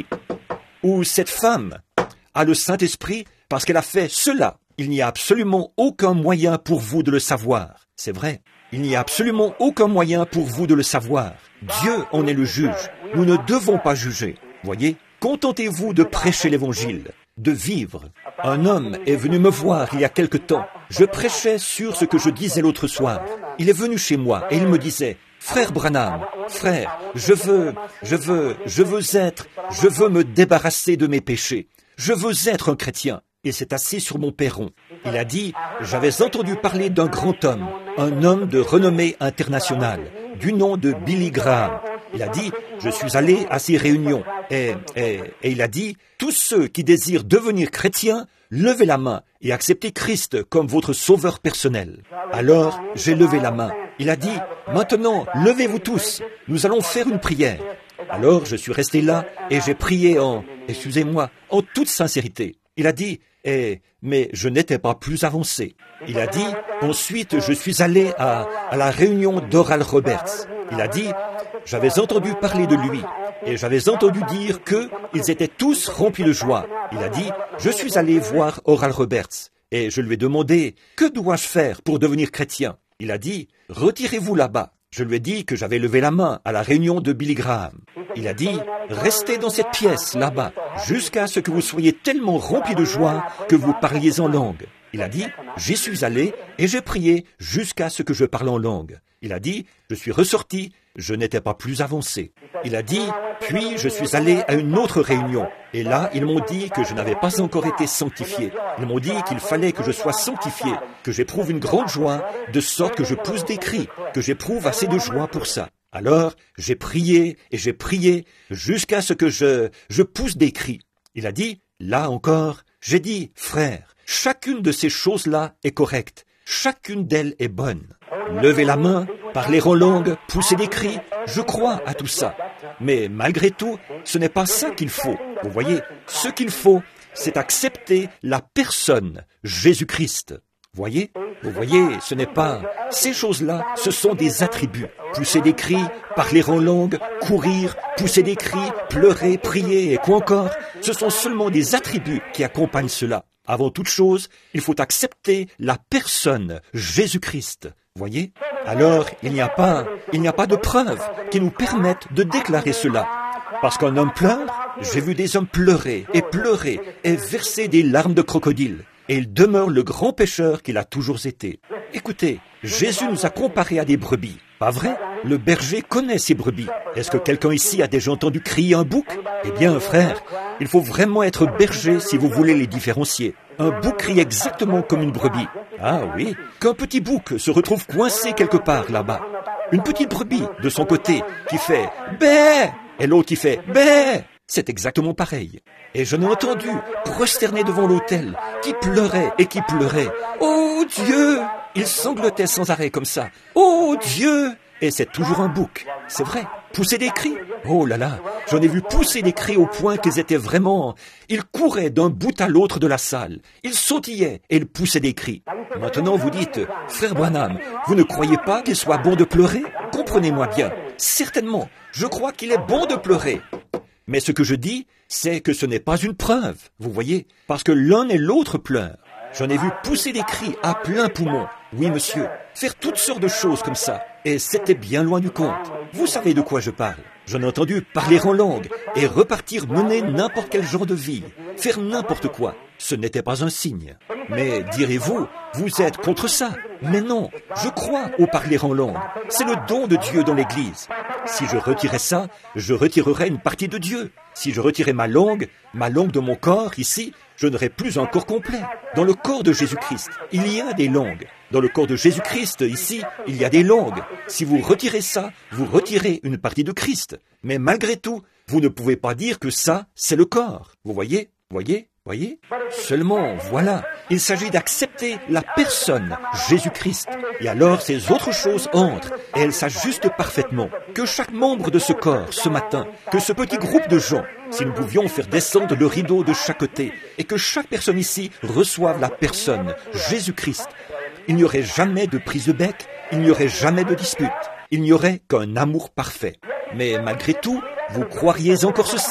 ou cette femme a le Saint-Esprit parce qu'elle a fait cela. Il n'y a absolument aucun moyen pour vous de le savoir. C'est vrai. Il n'y a absolument aucun moyen pour vous de le savoir. Dieu en est le juge. Nous ne devons pas juger. Voyez, contentez-vous de prêcher l'Évangile, de vivre. Un homme est venu me voir il y a quelque temps. Je prêchais sur ce que je disais l'autre soir. Il est venu chez moi et il me disait, « Frère Branham, frère, je veux, je veux, je veux être, je veux me débarrasser de mes péchés. Je veux être un chrétien. » Il s'est assis sur mon perron. Il a dit, « J'avais entendu parler d'un grand homme, un homme de renommée internationale, du nom de Billy Graham. » Il a dit, « Je suis allé à ces réunions. » Et, et, et il a dit, « Tous ceux qui désirent devenir chrétiens, levez la main et acceptez Christ comme votre sauveur personnel. » Alors, j'ai levé la main. Il a dit, « Maintenant, levez-vous tous. Nous allons faire une prière. » Alors, je suis resté là et j'ai prié en, excusez-moi, en toute sincérité. Il a dit, Eh, mais je n'étais pas plus avancé. Il a dit, ensuite je suis allé à, à la réunion d'Oral Roberts. Il a dit, j'avais entendu parler de lui et j'avais entendu dire qu'ils étaient tous remplis de joie. Il a dit, je suis allé voir Oral Roberts et je lui ai demandé, que dois-je faire pour devenir chrétien? Il a dit, retirez-vous là-bas. Je lui ai dit que j'avais levé la main à la réunion de Billy Graham. Il a dit, restez dans cette pièce là-bas, jusqu'à ce que vous soyez tellement remplis de joie que vous parliez en langue. Il a dit, j'y suis allé et j'ai prié jusqu'à ce que je parle en langue. Il a dit, je suis ressorti, je n'étais pas plus avancé. Il a dit, puis je suis allé à une autre réunion. Et là, ils m'ont dit que je n'avais pas encore été sanctifié. Ils m'ont dit qu'il fallait que je sois sanctifié, que j'éprouve une grande joie, de sorte que je pousse des cris, que j'éprouve assez de joie pour ça. Alors, j'ai prié et j'ai prié jusqu'à ce que je, je pousse des cris. Il a dit, là encore, j'ai dit, frère, chacune de ces choses-là est correcte. Chacune d'elles est bonne. Levez la main, parler en langue, pousser des cris, je crois à tout ça. Mais malgré tout, ce n'est pas ça qu'il faut. Vous voyez, ce qu'il faut, c'est accepter la personne, Jésus-Christ. Voyez, vous voyez, ce n'est pas... Ces choses-là, ce sont des attributs. Pousser des cris, parler en langue, courir, pousser des cris, pleurer, prier et quoi encore, ce sont seulement des attributs qui accompagnent cela. Avant toute chose, il faut accepter la personne, Jésus-Christ. Voyez? Alors, il n'y a pas, il n'y a pas de preuves qui nous permettent de déclarer cela. Parce qu'un homme pleure, j'ai vu des hommes pleurer et pleurer et verser des larmes de crocodile. Et il demeure le grand pécheur qu'il a toujours été. Écoutez, Jésus nous a comparés à des brebis. Pas vrai? Le berger connaît ses brebis. Est-ce que quelqu'un ici a déjà entendu crier un bouc? Eh bien, frère, il faut vraiment être berger si vous voulez les différencier. Un bouc crie exactement comme une brebis. Ah oui, qu'un petit bouc se retrouve coincé quelque part là-bas. Une petite brebis, de son côté, qui fait « bé » et l'autre qui fait « bé ». C'est exactement pareil. Et je l'ai entendu prosterné devant l'autel, qui pleurait et qui pleurait. « Oh Dieu !» Il sanglotait sans arrêt comme ça. « Oh Dieu !» Et c'est toujours un bouc. C'est vrai. Pousser des cris. Oh là là, j'en ai vu pousser des cris au point qu'ils étaient vraiment... Ils couraient d'un bout à l'autre de la salle. Ils sautillaient et ils poussaient des cris. Maintenant vous dites, frère Branham, vous ne croyez pas qu'il soit bon de pleurer? Comprenez-moi bien. Certainement, je crois qu'il est bon de pleurer. Mais ce que je dis, c'est que ce n'est pas une preuve, vous voyez, parce que l'un et l'autre pleurent. J'en ai vu pousser des cris à plein poumon. Oui, monsieur, faire toutes sortes de choses comme ça. Et c'était bien loin du compte. Vous savez de quoi je parle. J'en ai entendu parler en langue et repartir mener n'importe quel genre de vie, faire n'importe quoi. Ce n'était pas un signe. Mais direz-vous, vous êtes contre ça? Mais non, je crois au parler en langue. C'est le don de Dieu dans l'Église. Si je retirais ça, je retirerais une partie de Dieu. Si je retirais ma langue, ma langue de mon corps, ici, je n'aurais plus un corps complet. Dans le corps de Jésus-Christ, il y a des langues. Dans le corps de Jésus-Christ, ici, il y a des langues. Si vous retirez ça, vous retirez une partie de Christ. Mais malgré tout, vous ne pouvez pas dire que ça, c'est le corps. Vous voyez? Voyez? Voyez? Seulement, voilà, il s'agit d'accepter la personne, Jésus-Christ. Et alors, ces autres choses entrent, et elles s'ajustent parfaitement. Que chaque membre de ce corps, ce matin, que ce petit groupe de gens, si nous pouvions faire descendre le rideau de chaque côté, et que chaque personne ici reçoive la personne, Jésus-Christ, il n'y aurait jamais de prise de bec, il n'y aurait jamais de dispute, il n'y aurait qu'un amour parfait. Mais malgré tout, vous croiriez encore ceci,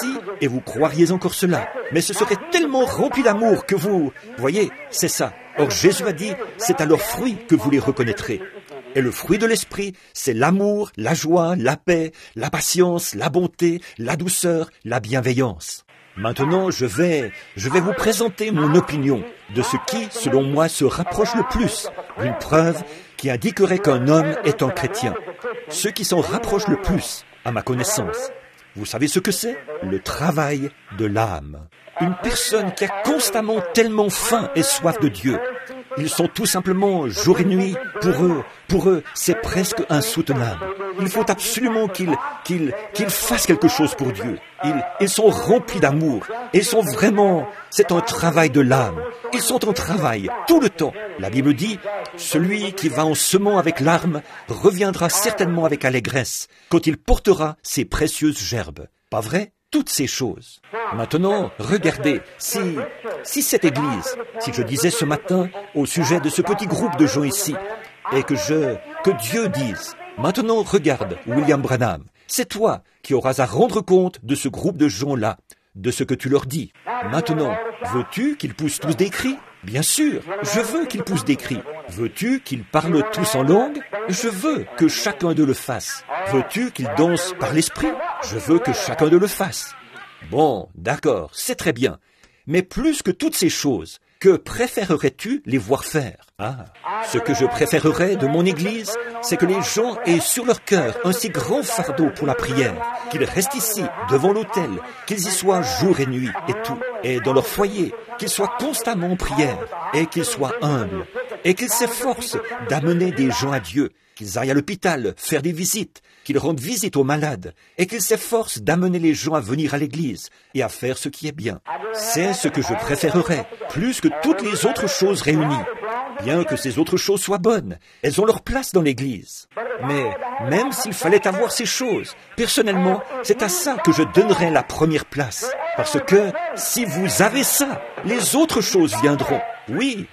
et vous croiriez encore cela. Mais ce serait tellement rempli d'amour que vous... Voyez, c'est ça. Or Jésus a dit, c'est à leurs fruits que vous les reconnaîtrez. Et le fruit de l'esprit, c'est l'amour, la joie, la paix, la patience, la bonté, la douceur, la bienveillance. Maintenant, je vais, je vais vous présenter mon opinion de ce qui, selon moi, se rapproche le plus d'une preuve qui indiquerait qu'un homme est un chrétien. Ce qui s'en rapproche le plus, à ma connaissance. Vous savez ce que c'est? Le travail de l'âme. Une personne qui a constamment tellement faim et soif de Dieu. Ils sont tout simplement jour et nuit. Pour eux, pour eux, c'est presque insoutenable. Il faut absolument qu'ils, qu'ils, qu'ils fassent quelque chose pour Dieu. Ils, ils sont remplis d'amour. Ils sont vraiment... C'est un travail de l'âme. Ils sont en travail tout le temps. La Bible dit, celui qui va en semant avec larmes reviendra certainement avec allégresse quand il portera ses précieuses gerbes. Pas vrai? Toutes ces choses. Maintenant, regardez, si, si cette Église, si je disais ce matin au sujet de ce petit groupe de gens ici, et que je, que Dieu dise, maintenant regarde, William Branham, c'est toi qui auras à rendre compte de ce groupe de gens-là, de ce que tu leur dis. Maintenant, veux-tu qu'ils poussent tous des cris? Bien sûr, je veux qu'ils poussent des cris. Veux-tu qu'ils parlent tous en langue? Je veux que chacun d'eux le fasse. Veux-tu qu'ils dansent par l'esprit? Je veux que chacun d'eux le fasse. Bon, d'accord, c'est très bien. Mais plus que toutes ces choses, que préférerais-tu les voir faire? Ah, ce que je préférerais de mon Église, c'est que les gens aient sur leur cœur un si grand fardeau pour la prière, qu'ils restent ici, devant l'autel, qu'ils y soient jour et nuit et tout, et dans leur foyer, qu'ils soient constamment en prière, et qu'ils soient humbles, et qu'ils s'efforcent d'amener des gens à Dieu, qu'ils aillent à l'hôpital faire des visites, qu'ils rendent visite aux malades, et qu'ils s'efforcent d'amener les gens à venir à l'église et à faire ce qui est bien. C'est ce que je préférerais, plus que toutes les autres choses réunies. Bien que ces autres choses soient bonnes, elles ont leur place dans l'église. Mais même s'il fallait avoir ces choses, personnellement, c'est à ça que je donnerais la première place. Parce que si vous avez ça, les autres choses viendront. Oui.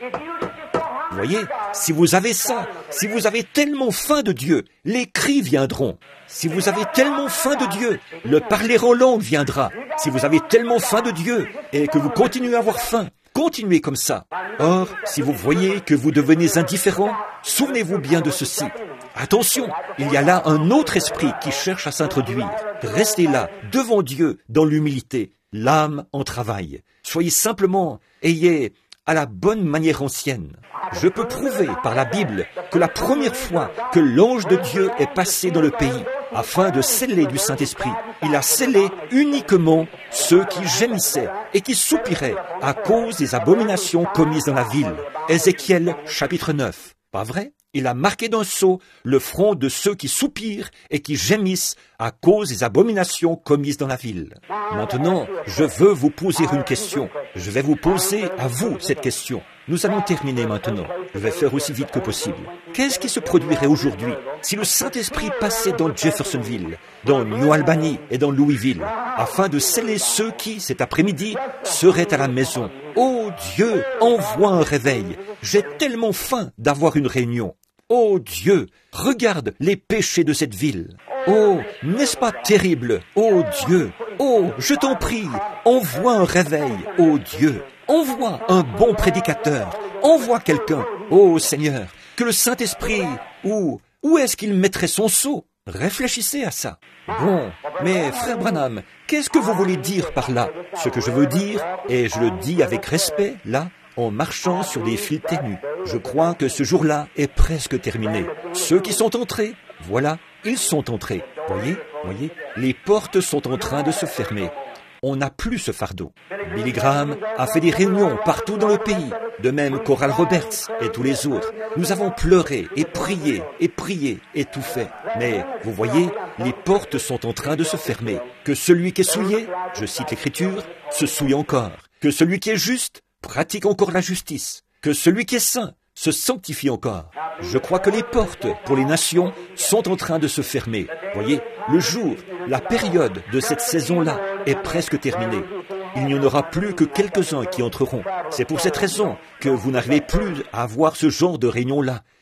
Vous voyez, si vous avez ça, si vous avez tellement faim de Dieu, les cris viendront. Si vous avez tellement faim de Dieu, le parler en langue viendra. Si vous avez tellement faim de Dieu et que vous continuez à avoir faim, continuez comme ça. Or, si vous voyez que vous devenez indifférent, souvenez-vous bien de ceci. Attention, il y a là un autre esprit qui cherche à s'introduire. Restez là, devant Dieu, dans l'humilité, l'âme en travail. Soyez simplement, ayez à la bonne manière ancienne. Je peux prouver par la Bible que la première fois que l'ange de Dieu est passé dans le pays, afin de sceller du Saint-Esprit, il a scellé uniquement ceux qui gémissaient et qui soupiraient à cause des abominations commises dans la ville. Ézéchiel chapitre neuf. Pas vrai? Il a marqué d'un sceau le front de ceux qui soupirent et qui gémissent à cause des abominations commises dans la ville. Maintenant, je veux vous poser une question. Je vais vous poser à vous cette question. Nous allons terminer maintenant. Je vais faire aussi vite que possible. Qu'est-ce qui se produirait aujourd'hui si le Saint-Esprit passait dans Jeffersonville, dans New Albany et dans Louisville, afin de sceller ceux qui, cet après-midi, seraient à la maison? Oh Dieu, envoie un réveil. J'ai tellement faim d'avoir une réunion. Oh Dieu, regarde les péchés de cette ville. Oh, n'est-ce pas terrible? Oh Dieu, oh, je t'en prie, envoie un réveil. Oh Dieu, envoie un bon prédicateur. Envoie quelqu'un. Oh Seigneur, que le Saint-Esprit, où, où est-ce qu'il mettrait son sceau? Réfléchissez à ça. Bon, mais frère Branham, qu'est-ce que vous voulez dire par là? Ce que je veux dire, et je le dis avec respect, là, en marchant sur des fils ténus. Je crois que ce jour-là est presque terminé. Ceux qui sont entrés, voilà, ils sont entrés. Voyez, voyez, les portes sont en train de se fermer. On n'a plus ce fardeau. Billy Graham a fait des réunions partout dans le pays, de même qu'Oral Roberts et tous les autres. Nous avons pleuré et prié et prié et tout fait. Mais, vous voyez, les portes sont en train de se fermer. Que celui qui est souillé, je cite l'Écriture, se souille encore. Que celui qui est juste pratique encore la justice. Que celui qui est saint se sanctifie encore. Je crois que les portes pour les nations sont en train de se fermer. Voyez, le jour, la période de cette saison-là est presque terminée. Il n'y en aura plus que quelques-uns qui entreront. C'est pour cette raison que vous n'arrivez plus à avoir ce genre de réunion-là.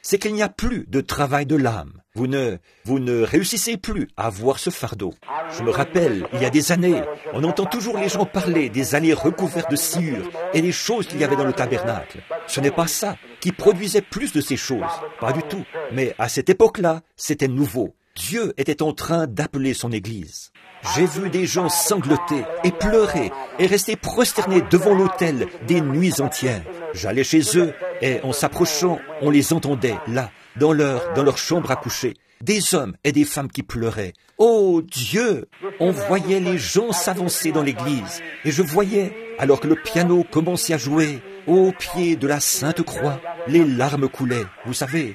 c'est qu'il n'y a plus de travail de l'âme. Vous ne, vous ne réussissez plus à voir ce fardeau. Je me rappelle, il y a des années, on entend toujours les gens parler des allées recouvertes de sciure et des choses qu'il y avait dans le tabernacle. Ce n'est pas ça qui produisait plus de ces choses, pas du tout. Mais à cette époque-là, c'était nouveau. Dieu était en train d'appeler son Église. J'ai vu des gens sangloter et pleurer et rester prosternés devant l'autel des nuits entières. J'allais chez eux et en s'approchant, on les entendait là, dans leur, dans leur chambre à coucher. Des hommes et des femmes qui pleuraient. Oh Dieu! On voyait les gens s'avancer dans l'église. Et je voyais, alors que le piano commençait à jouer, au pied de la Sainte Croix, les larmes coulaient. Vous savez,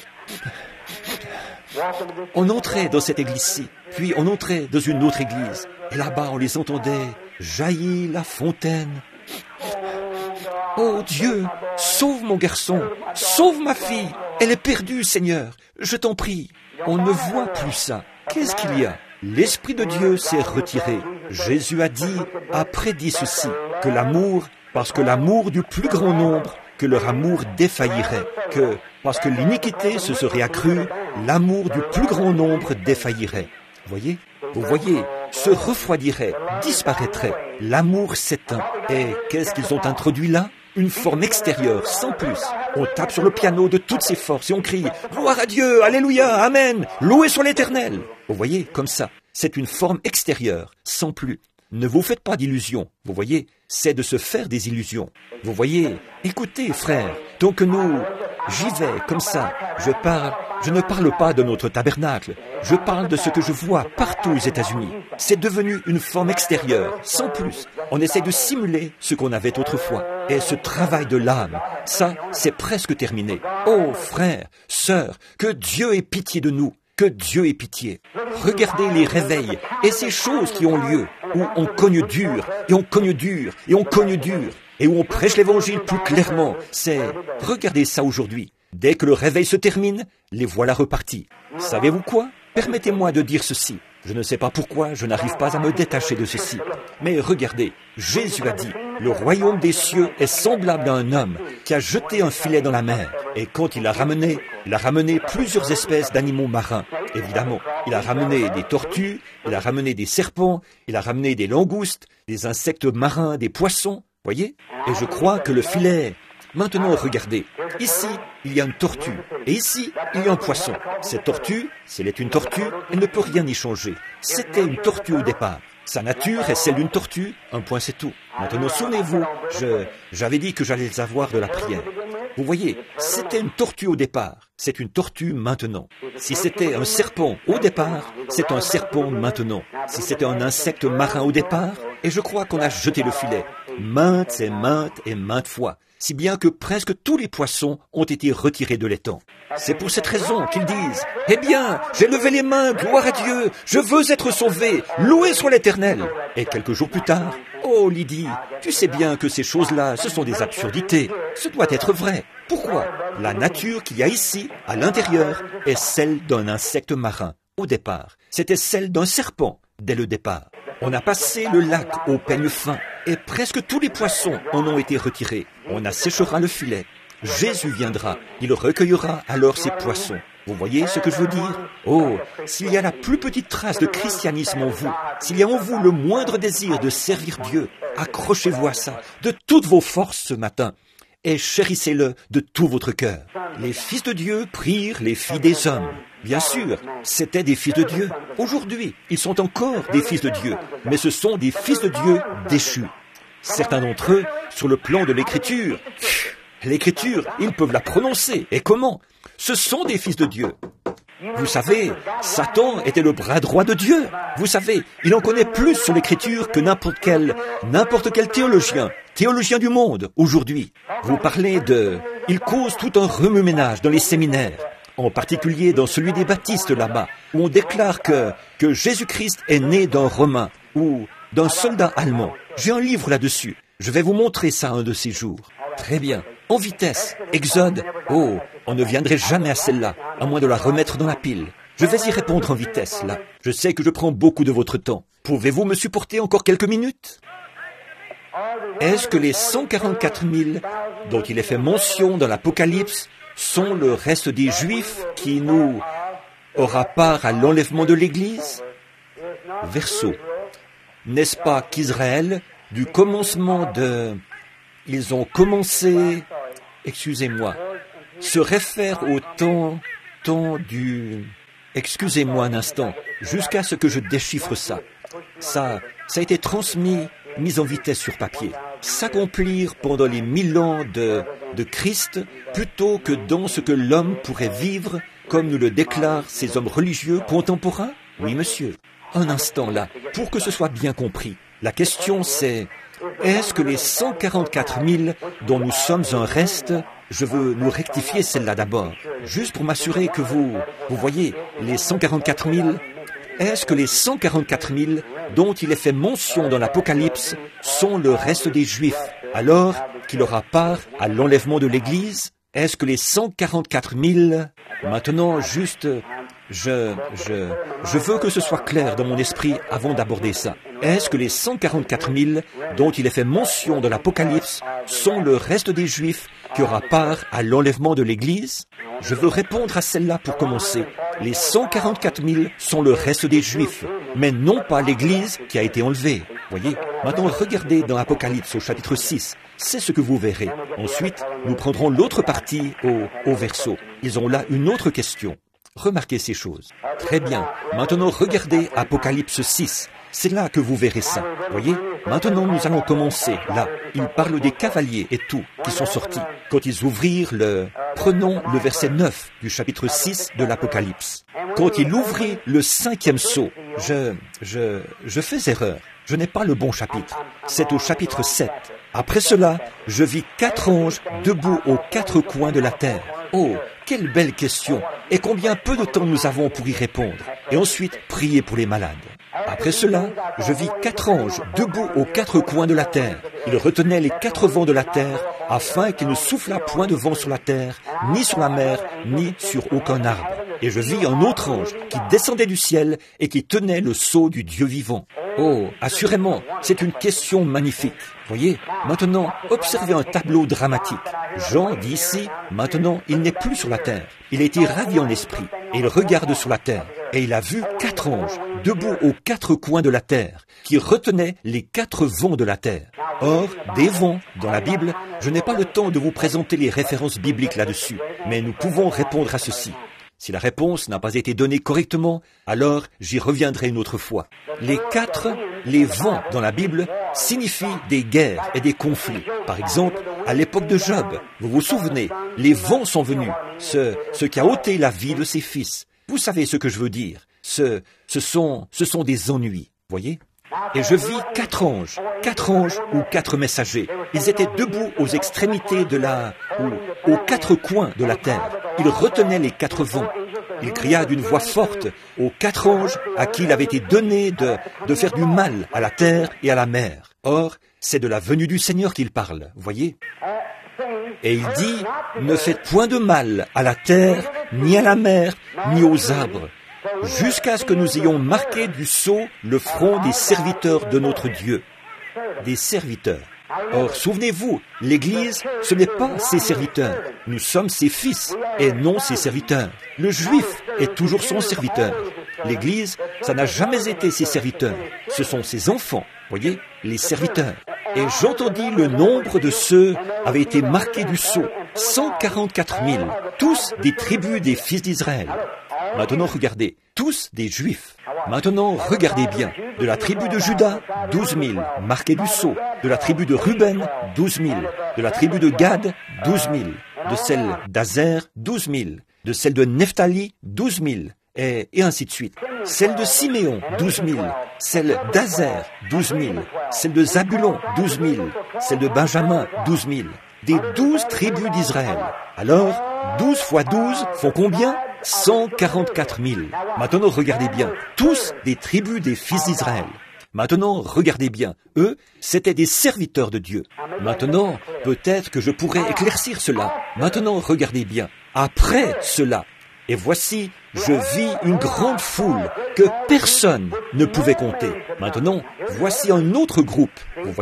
on entrait dans cette église-ci, puis on entrait dans une autre église. Et là-bas, on les entendait jaillir la fontaine. Oh Dieu, sauve mon garçon, sauve ma fille, elle est perdue, Seigneur, je t'en prie. On ne voit plus ça. Qu'est-ce qu'il y a? L'Esprit de Dieu s'est retiré. Jésus a dit, a prédit ceci, que l'amour, parce que l'amour du plus grand nombre, que leur amour défaillirait, que, parce que l'iniquité se serait accrue, l'amour du plus grand nombre défaillirait. Vous voyez? Vous voyez, se refroidirait, disparaîtrait, l'amour s'éteint. Et qu'est-ce qu'ils ont introduit là? Une forme extérieure, sans plus. On tape sur le piano de toutes ses forces et on crie « Gloire à Dieu, Alléluia, Amen, loué soit l'Éternel !» Vous voyez, comme ça, c'est une forme extérieure, sans plus. Ne vous faites pas d'illusions, vous voyez, c'est de se faire des illusions. Vous voyez, écoutez, frère, tant que nous... J'y vais, comme ça, je parle, je ne parle pas de notre tabernacle, je parle de ce que je vois partout aux États-Unis. C'est devenu une forme extérieure, sans plus. On essaie de simuler ce qu'on avait autrefois. Et ce travail de l'âme, ça, c'est presque terminé. Oh, frères, sœurs, que Dieu ait pitié de nous, que Dieu ait pitié. Regardez les réveils et ces choses qui ont lieu, où on cogne dur, et on cogne dur, et on cogne dur. Et où on prêche l'évangile plus clairement, c'est... Regardez ça aujourd'hui. Dès que le réveil se termine, les voilà repartis. Savez-vous quoi? Permettez-moi de dire ceci. Je ne sais pas pourquoi je n'arrive pas à me détacher de ceci. Mais regardez, Jésus a dit, le royaume des cieux est semblable à un homme qui a jeté un filet dans la mer. Et quand il l'a ramené, il a ramené plusieurs espèces d'animaux marins. Évidemment, il a ramené des tortues, il a ramené des serpents, il a ramené des langoustes, des insectes marins, des poissons. Voyez? Et je crois que le filet... Maintenant, regardez. Ici, il y a une tortue. Et ici, il y a un poisson. Cette tortue, si elle est une tortue, elle ne peut rien y changer. C'était une tortue au départ. Sa nature est celle d'une tortue. Un point, c'est tout. Maintenant, souvenez-vous, je, j'avais dit que j'allais avoir de la prière. Vous voyez, c'était une tortue au départ. C'est une tortue maintenant. Si c'était un serpent au départ, c'est un serpent maintenant. Si c'était un insecte marin au départ, et je crois qu'on a jeté le filet. Maintes et maintes et maintes fois. Si bien que presque tous les poissons ont été retirés de l'étang. C'est pour cette raison qu'ils disent « Eh bien, j'ai levé les mains, gloire à Dieu, je veux être sauvé, loué soit l'Éternel !» Et quelques jours plus tard, « Oh Lydie, tu sais bien que ces choses-là, ce sont des absurdités. Ce doit être vrai. Pourquoi? La nature qu'il y a ici, à l'intérieur, est celle d'un insecte marin. Au départ, c'était celle d'un serpent, dès le départ. On a passé le lac au peigne fin, et presque tous les poissons en ont été retirés. On asséchera le filet. Jésus viendra, il recueillera alors ces poissons. Vous voyez ce que je veux dire? Oh, s'il y a la plus petite trace de christianisme en vous, s'il y a en vous le moindre désir de servir Dieu, accrochez-vous à ça de toutes vos forces ce matin et chérissez-le de tout votre cœur. Les fils de Dieu prirent les filles des hommes. Bien sûr, c'étaient des fils de Dieu. Aujourd'hui, ils sont encore des fils de Dieu, mais ce sont des fils de Dieu déchus. Certains d'entre eux, sur le plan de l'écriture, l'écriture, ils peuvent la prononcer. Et comment? Ce sont des fils de Dieu. Vous savez, Satan était le bras droit de Dieu. Vous savez, il en connaît plus sur l'écriture que n'importe quel, n'importe quel théologien, théologien du monde, aujourd'hui. Vous parlez de... Il cause tout un remue-ménage dans les séminaires, en particulier dans celui des baptistes là-bas, où on déclare que, que Jésus-Christ est né d'un Romain, ou d'un soldat allemand. J'ai un livre là-dessus. Je vais vous montrer ça un de ces jours. Très bien. En vitesse. Exode. Oh, on ne viendrait jamais à celle-là, à moins de la remettre dans la pile. Je vais y répondre en vitesse, là. Je sais que je prends beaucoup de votre temps. Pouvez-vous me supporter encore quelques minutes? Est-ce que les cent quarante-quatre mille dont il est fait mention dans l'Apocalypse sont le reste des Juifs qui nous aura part à l'enlèvement de l'Église? Verso. N'est-ce pas qu'Israël, du commencement de... Ils ont commencé, excusez-moi, se réfère au temps, temps du... Excusez-moi un instant, jusqu'à ce que je déchiffre ça. Ça, ça a été transmis, mis en vitesse sur papier. S'accomplir pendant les mille ans de, de Christ, plutôt que dans ce que l'homme pourrait vivre, comme nous le déclarent ces hommes religieux contemporains? Oui, monsieur. Un instant là, pour que ce soit bien compris. La question c'est, est-ce que les cent quarante-quatre mille dont nous sommes un reste, je veux nous rectifier celle-là d'abord, juste pour m'assurer que vous, vous voyez, les cent quarante-quatre mille, est-ce que les cent quarante-quatre mille dont il est fait mention dans l'Apocalypse sont le reste des Juifs, alors qu'il aura part à l'enlèvement de l'Église? Est-ce que les cent quarante-quatre mille, maintenant juste, je, je, je veux que ce soit clair dans mon esprit avant d'aborder ça. Est-ce que les cent quarante-quatre mille dont il est fait mention dans l'Apocalypse sont le reste des Juifs qui aura part à l'enlèvement de l'Église? Je veux répondre à celle-là pour commencer. Les cent quarante-quatre mille sont le reste des Juifs, mais non pas l'Église qui a été enlevée. Voyez? Maintenant, regardez dans l'Apocalypse au chapitre six. C'est ce que vous verrez. Ensuite, nous prendrons l'autre partie au, au verso. Ils ont là une autre question. Remarquez ces choses. Très bien. Maintenant, regardez Apocalypse six. C'est là que vous verrez ça. Voyez? Maintenant, nous allons commencer. Là, il parle des cavaliers et tout, qui sont sortis. Quand ils ouvrirent le... Prenons le verset neuf du chapitre six de l'Apocalypse. Quand il ouvrit le cinquième sceau, je... je... je fais erreur. Je n'ai pas le bon chapitre. C'est au chapitre sept. Après cela, je vis quatre anges debout aux quatre coins de la terre. Oh, quelle belle question! Et combien peu de temps nous avons pour y répondre? Et ensuite, prier pour les malades. Après cela, je vis quatre anges debout aux quatre coins de la terre. Ils retenaient les quatre vents de la terre, afin qu'il ne soufflât point de vent sur la terre, ni sur la mer, ni sur aucun arbre. Et je vis un autre ange qui descendait du ciel et qui tenait le sceau du Dieu vivant. Oh, assurément, c'est une question magnifique. Voyez, maintenant, observez un tableau dramatique. Jean dit ici, maintenant, il n'est plus sur la terre. Il a été ravi en esprit, et il regarde sur la terre. Et il a vu quatre anges, debout aux quatre coins de la terre, qui retenaient les quatre vents de la terre. Or, des vents, dans la Bible, je n'ai pas le temps de vous présenter les références bibliques là-dessus, mais nous pouvons répondre à ceci. Si la réponse n'a pas été donnée correctement, alors j'y reviendrai une autre fois. Les quatre, les vents dans la Bible, signifient des guerres et des conflits. Par exemple, à l'époque de Job, vous vous souvenez, les vents sont venus, ce, ce qui a ôté la vie de ses fils. Vous savez ce que je veux dire. Ce, ce sont, ce sont des ennuis, voyez? Et je vis quatre anges, quatre anges ou quatre messagers. Ils étaient debout aux extrémités de la, ou aux quatre coins de la terre. Ils retenaient les quatre vents. Il cria d'une voix forte aux quatre anges à qui il avait été donné de, de faire du mal à la terre et à la mer. Or, c'est de la venue du Seigneur qu'il parle, voyez? Et il dit, ne faites point de mal à la terre, ni à la mer, ni aux arbres, jusqu'à ce que nous ayons marqué du sceau le front des serviteurs de notre Dieu. Des serviteurs. Or, souvenez-vous, l'Église, ce n'est pas ses serviteurs. Nous sommes ses fils et non ses serviteurs. Le juif est toujours son serviteur. L'Église, ça n'a jamais été ses serviteurs. Ce sont ses enfants, voyez, les serviteurs. Et j'entendis le nombre de ceux avaient été marqués du sceau. cent quarante-quatre mille, tous des tribus des fils d'Israël. Maintenant, regardez, tous des Juifs. Maintenant, regardez bien. De la tribu de Juda, douze mille, marqués du sceau. De la tribu de Ruben, douze mille. De la tribu de Gad, douze mille. De celle d'Azer, douze mille. De celle de Nephtali, douze mille. Et, et ainsi de suite. Celle de Siméon, douze mille. Celle d'Azer, douze mille. Celle de Zabulon, douze mille. Celle de Benjamin, douze mille. Des douze tribus d'Israël. Alors, douze fois douze font combien? cent quarante-quatre mille. Maintenant, regardez bien. Tous des tribus des fils d'Israël. Maintenant, regardez bien. Eux, c'étaient des serviteurs de Dieu. Maintenant, peut-être que je pourrais éclaircir cela. Maintenant, regardez bien. Après cela, et voici, je vis une grande foule que personne ne pouvait compter. Maintenant, voici un autre groupe. Vous voyez,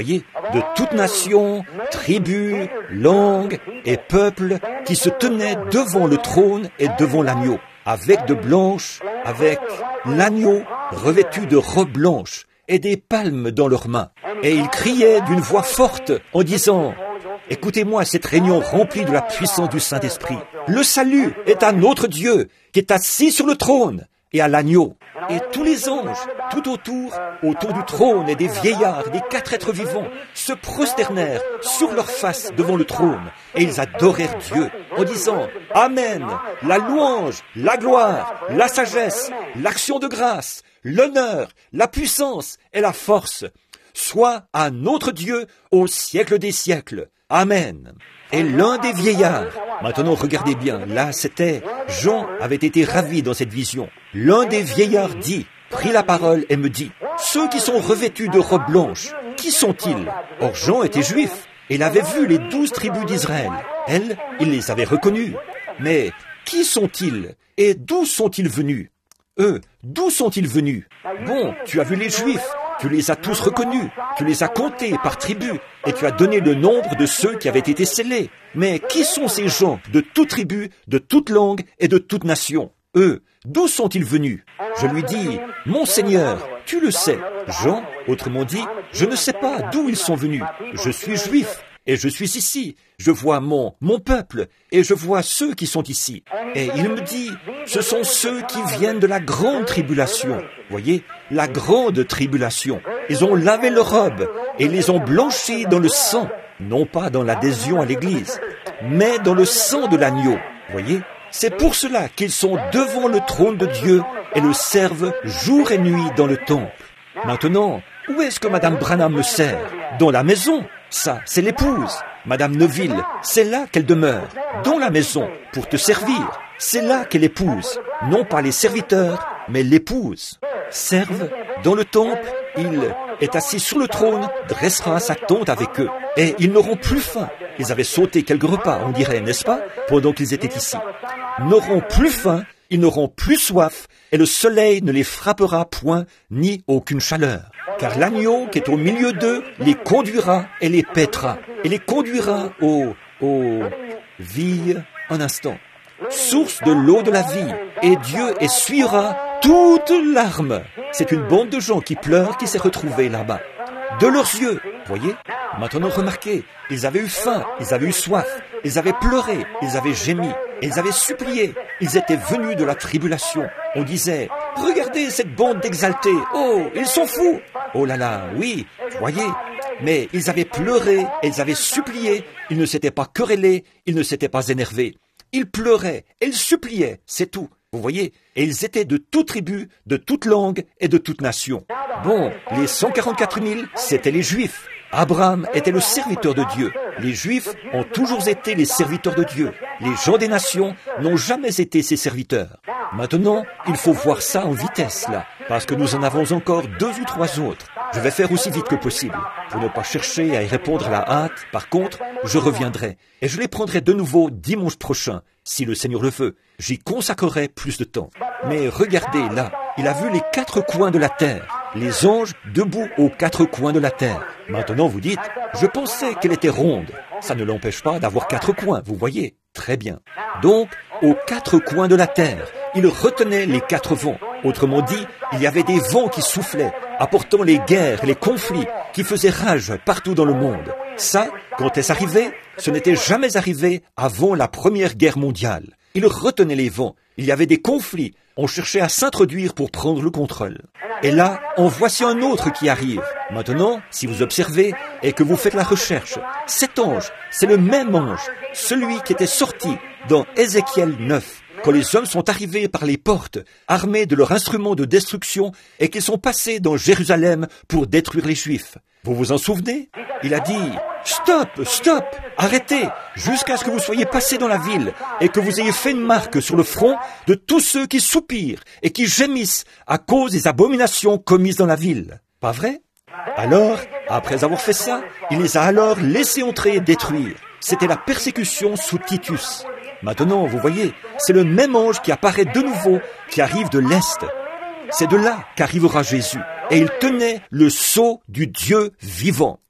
de toute nation, tribu, langue et peuple qui se tenaient devant le trône et devant l'agneau, avec de blanches, avec l'agneau revêtu de robes blanches et des palmes dans leurs mains. Et ils criaient d'une voix forte en disant: « Écoutez-moi cette réunion remplie de la puissance du Saint-Esprit. Le salut est à notre Dieu qui est assis sur le trône et à l'agneau. » Et tous les anges, tout autour, autour du trône et des vieillards et des quatre êtres vivants, se prosternèrent sur leurs faces devant le trône, et ils adorèrent Dieu en disant: « Amen, la louange, la gloire, la sagesse, l'action de grâce, l'honneur, la puissance et la force, soit à notre Dieu au siècle des siècles. Amen. » Et l'un des vieillards, maintenant regardez bien, là c'était, Jean avait été ravi dans cette vision. L'un des vieillards dit, prit la parole et me dit: « Ceux qui sont revêtus de robes blanches, qui sont-ils » Or Jean était juif, et il avait vu les douze tribus d'Israël. Elles, il les avait reconnues. Mais qui sont-ils et d'où sont-ils venus? Eux, d'où sont-ils venus? Bon, tu as vu les Juifs, tu les as tous reconnus, tu les as comptés par tribu, et tu as donné le nombre de ceux qui avaient été scellés. Mais qui sont ces gens de toute tribu, de toute langue et de toute nation? Eux, d'où sont-ils venus? Je lui dis: « Mon Seigneur, tu le sais. » Jean, autrement dit, je ne sais pas d'où ils sont venus. Je suis juif. Et je suis ici, je vois mon, mon peuple, et je vois ceux qui sont ici. Et il me dit, ce sont ceux qui viennent de la grande tribulation. Voyez, la grande tribulation. Ils ont lavé leurs robes, et les ont blanchis dans le sang, non pas dans l'adhésion à l'Église, mais dans le sang de l'agneau. Voyez, c'est pour cela qu'ils sont devant le trône de Dieu et le servent jour et nuit dans le temple. Maintenant, où est-ce que Madame Branham me sert? Dans la maison. Ça, c'est l'épouse. Madame Neville, c'est là qu'elle demeure, dans la maison, pour te servir. C'est là qu'elle épouse, non pas les serviteurs, mais l'épouse. Serve dans le temple, il est assis sur le trône, dressera sa tente avec eux. Et ils n'auront plus faim. Ils avaient sauté quelques repas, on dirait, n'est-ce pas, pendant qu'ils étaient ici. N'auront plus faim, ils n'auront plus soif, et le soleil ne les frappera point, ni aucune chaleur. Car l'agneau qui est au milieu d'eux les conduira et les paîtra, et les conduira au, au, vie, un instant, source de l'eau de la vie, et Dieu essuiera toute larme. C'est une bande de gens qui pleurent qui s'est retrouvée là-bas. De leurs yeux, voyez? Maintenant remarquez, ils avaient eu faim, ils avaient eu soif, ils avaient pleuré, ils avaient gémi, ils avaient supplié, ils étaient venus de la tribulation. On disait: « Regardez cette bande d'exaltés, oh, ils sont fous !» Oh là là, oui, voyez, mais ils avaient pleuré et ils avaient supplié, ils ne s'étaient pas querellés, ils ne s'étaient pas énervés. Ils pleuraient et ils suppliaient, c'est tout, vous voyez, et ils étaient de toute tribu, de toute langue et de toute nation. Bon, les cent quarante-quatre mille, c'étaient les Juifs. Abraham était le serviteur de Dieu. Les Juifs ont toujours été les serviteurs de Dieu. Les gens des nations n'ont jamais été ses serviteurs. Maintenant, il faut voir ça en vitesse, là, parce que nous en avons encore deux ou trois autres. Je vais faire aussi vite que possible, pour ne pas chercher à y répondre à la hâte. Par contre, je reviendrai, et je les prendrai de nouveau dimanche prochain, si le Seigneur le veut. J'y consacrerai plus de temps. Mais regardez, là, il a vu les quatre coins de la terre, les anges debout aux quatre coins de la terre. Maintenant, vous dites, je pensais qu'elle était ronde. Ça ne l'empêche pas d'avoir quatre coins, vous voyez. Très bien. Donc, aux quatre coins de la terre, il retenait les quatre vents. Autrement dit, il y avait des vents qui soufflaient, apportant les guerres et les conflits qui faisaient rage partout dans le monde. Ça, quand est-ce arrivé? Ce n'était jamais arrivé avant la Première Guerre mondiale. Il retenait les vents. Il y avait des conflits. On cherchait à s'introduire pour prendre le contrôle. Et là, en voici un autre qui arrive. Maintenant, si vous observez et que vous faites la recherche, cet ange, c'est le même ange, celui qui était sorti dans Ézéchiel neuf, quand les hommes sont arrivés par les portes, armés de leurs instruments de destruction, et qu'ils sont passés dans Jérusalem pour détruire les Juifs. Vous vous en souvenez? Il a dit, « Stop, stop, arrêtez, jusqu'à ce que vous soyez passés dans la ville et que vous ayez fait une marque sur le front de tous ceux qui soupirent et qui gémissent à cause des abominations commises dans la ville. » Pas vrai? Alors, après avoir fait ça, il les a alors laissés entrer et détruire. C'était la persécution sous Titus. Maintenant, vous voyez, c'est le même ange qui apparaît de nouveau, qui arrive de l'Est. C'est de là qu'arrivera Jésus. Et il tenait le sceau du Dieu vivant.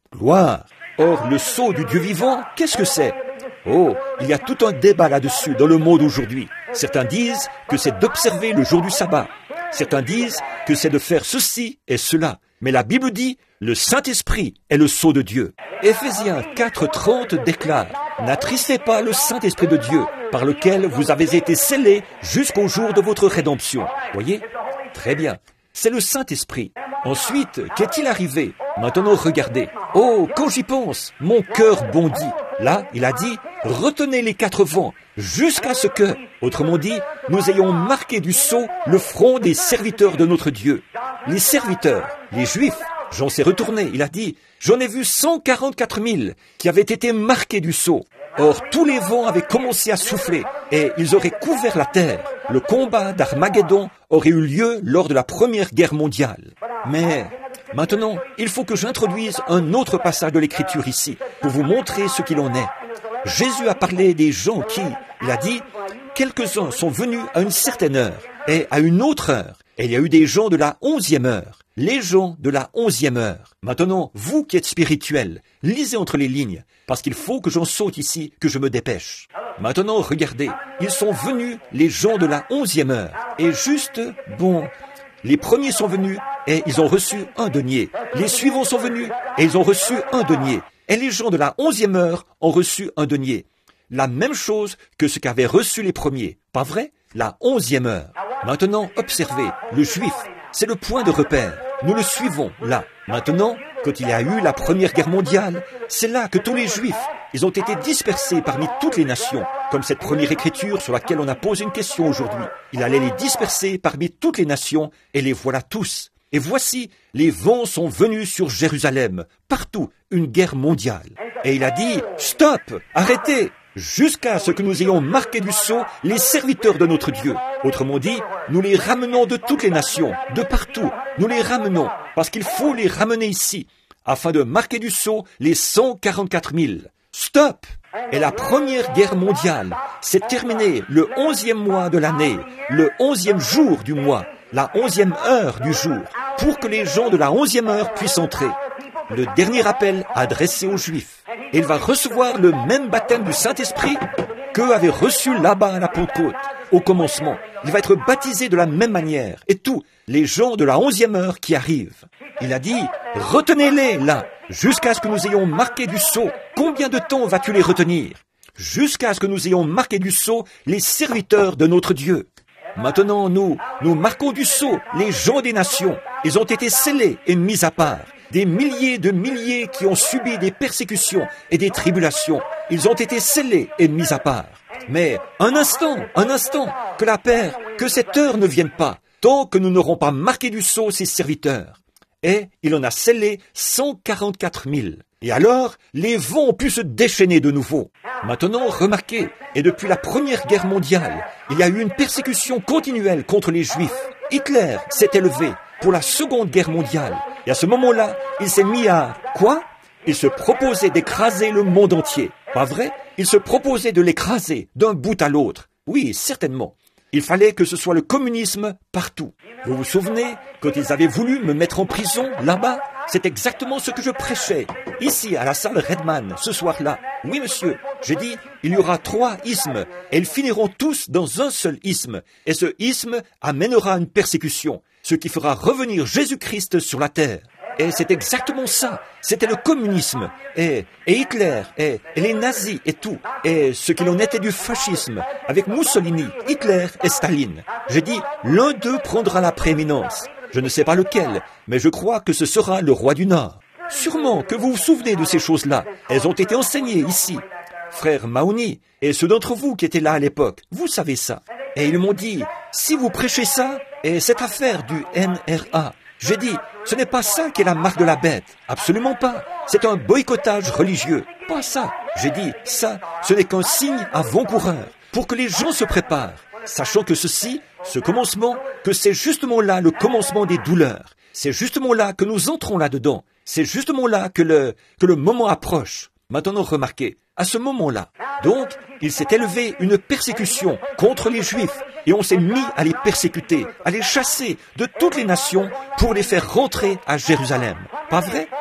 Gloire. Or, le sceau du Dieu vivant, qu'est-ce que c'est? Oh, il y a tout un débat là-dessus dans le monde aujourd'hui. Certains disent que c'est d'observer le jour du sabbat. Certains disent que c'est de faire ceci et cela. Mais la Bible dit, le Saint-Esprit est le sceau de Dieu. Éphésiens quatre trente déclare, « N'attristez pas le Saint-Esprit de Dieu, par lequel vous avez été scellés jusqu'au jour de votre rédemption. » Voyez? Très bien. C'est le Saint-Esprit. Ensuite, qu'est-il arrivé? Maintenant, regardez. Oh, quand j'y pense, mon cœur bondit. Là, il a dit, retenez les quatre vents, jusqu'à ce que, autrement dit, nous ayons marqué du sceau le front des serviteurs de notre Dieu. Les serviteurs, les Juifs, j'en sais retourné, il a dit, j'en ai vu cent quarante-quatre mille qui avaient été marqués du sceau. Or, tous les vents avaient commencé à souffler et ils auraient couvert la terre. Le combat d'Armageddon aurait eu lieu lors de la Première Guerre mondiale. Mais maintenant, il faut que j'introduise un autre passage de l'Écriture ici pour vous montrer ce qu'il en est. Jésus a parlé des gens qui, il a dit, quelques-uns sont venus à une certaine heure et à une autre heure. Et il y a eu des gens de la onzième heure. Les gens de la onzième heure. Maintenant, vous qui êtes spirituels, lisez entre les lignes, parce qu'il faut que j'en saute ici, que je me dépêche. Maintenant, regardez, ils sont venus, les gens de la onzième heure. Et juste, bon, les premiers sont venus et ils ont reçu un denier. Les suivants sont venus et ils ont reçu un denier. Et les gens de la onzième heure ont reçu un denier. La même chose que ce qu'avaient reçu les premiers. Pas vrai? La onzième heure. Maintenant, observez, le juif, c'est le point de repère. Nous le suivons là. Maintenant, quand il y a eu la Première Guerre mondiale, c'est là que tous les Juifs, ils ont été dispersés parmi toutes les nations, comme cette première écriture sur laquelle on a posé une question aujourd'hui. Il allait les disperser parmi toutes les nations, et les voilà tous. Et voici, les vents sont venus sur Jérusalem, partout, une guerre mondiale. Et il a dit, stop, arrêtez, jusqu'à ce que nous ayons marqué du sceau les serviteurs de notre Dieu. Autrement dit, nous les ramenons de toutes les nations, de partout. Nous les ramenons, parce qu'il faut les ramener ici, afin de marquer du sceau les cent quarante-quatre mille. Stop! Et la Première Guerre mondiale s'est terminée le onzième mois de l'année, le onzième jour du mois, la onzième heure du jour, pour que les gens de la onzième heure puissent entrer. Le dernier appel adressé aux Juifs. Et il va recevoir le même baptême du Saint-Esprit qu'eux avaient reçu là-bas à la Pentecôte, au commencement. Il va être baptisé de la même manière. Et tous les gens de la onzième heure qui arrivent. Il a dit, retenez-les là, jusqu'à ce que nous ayons marqué du sceau. Combien de temps vas-tu les retenir? Jusqu'à ce que nous ayons marqué du sceau les serviteurs de notre Dieu. Maintenant, nous, nous marquons du sceau les gens des nations. Ils ont été scellés et mis à part. Des milliers de milliers qui ont subi des persécutions et des tribulations. Ils ont été scellés et mis à part. Mais un instant, un instant, que la paix, que cette heure ne vienne pas, tant que nous n'aurons pas marqué du sceau ses serviteurs. Et il en a scellé cent quarante-quatre mille. Et alors, les vents ont pu se déchaîner de nouveau. Maintenant, remarquez, et depuis la Première Guerre mondiale, il y a eu une persécution continuelle contre les Juifs. Hitler s'est élevé pour la Seconde Guerre mondiale. Et à ce moment-là, il s'est mis à... Quoi? Il se proposait d'écraser le monde entier. Pas vrai? Il se proposait de l'écraser d'un bout à l'autre. Oui, certainement. Il fallait que ce soit le communisme partout. Vous vous souvenez, quand ils avaient voulu me mettre en prison, là-bas, c'est exactement ce que je prêchais, ici, à la salle Redman, ce soir-là. Oui, monsieur, j'ai dit, il y aura trois isthmes, et ils finiront tous dans un seul isthme. Et ce isthme amènera une persécution, ce qui fera revenir Jésus-Christ sur la terre. Et c'est exactement ça. C'était le communisme, et, et Hitler, et, et les nazis, et tout. Et ce qu'il en était du fascisme, avec Mussolini, Hitler et Staline. J'ai dit, l'un d'eux prendra la prééminence. Je ne sais pas lequel, mais je crois que ce sera le roi du Nord. Sûrement que vous vous souvenez de ces choses-là. Elles ont été enseignées ici. Frère Mahoney, et ceux d'entre vous qui étaient là à l'époque, vous savez ça. Et ils m'ont dit, si vous prêchez ça, et cette affaire du N R A, j'ai dit, ce n'est pas ça qui est la marque de la bête. Absolument pas. C'est un boycottage religieux. Pas ça. J'ai dit, ça, ce n'est qu'un signe avant-coureur pour que les gens se préparent, sachant que ceci, ce commencement, que c'est justement là le commencement des douleurs. C'est justement là que nous entrons là-dedans. C'est justement là que le, que le moment approche. Maintenant, remarquez, à ce moment-là, donc, il s'est élevé une persécution contre les Juifs et on s'est mis à les persécuter, à les chasser de toutes les nations pour les faire rentrer à Jérusalem. Pas vrai?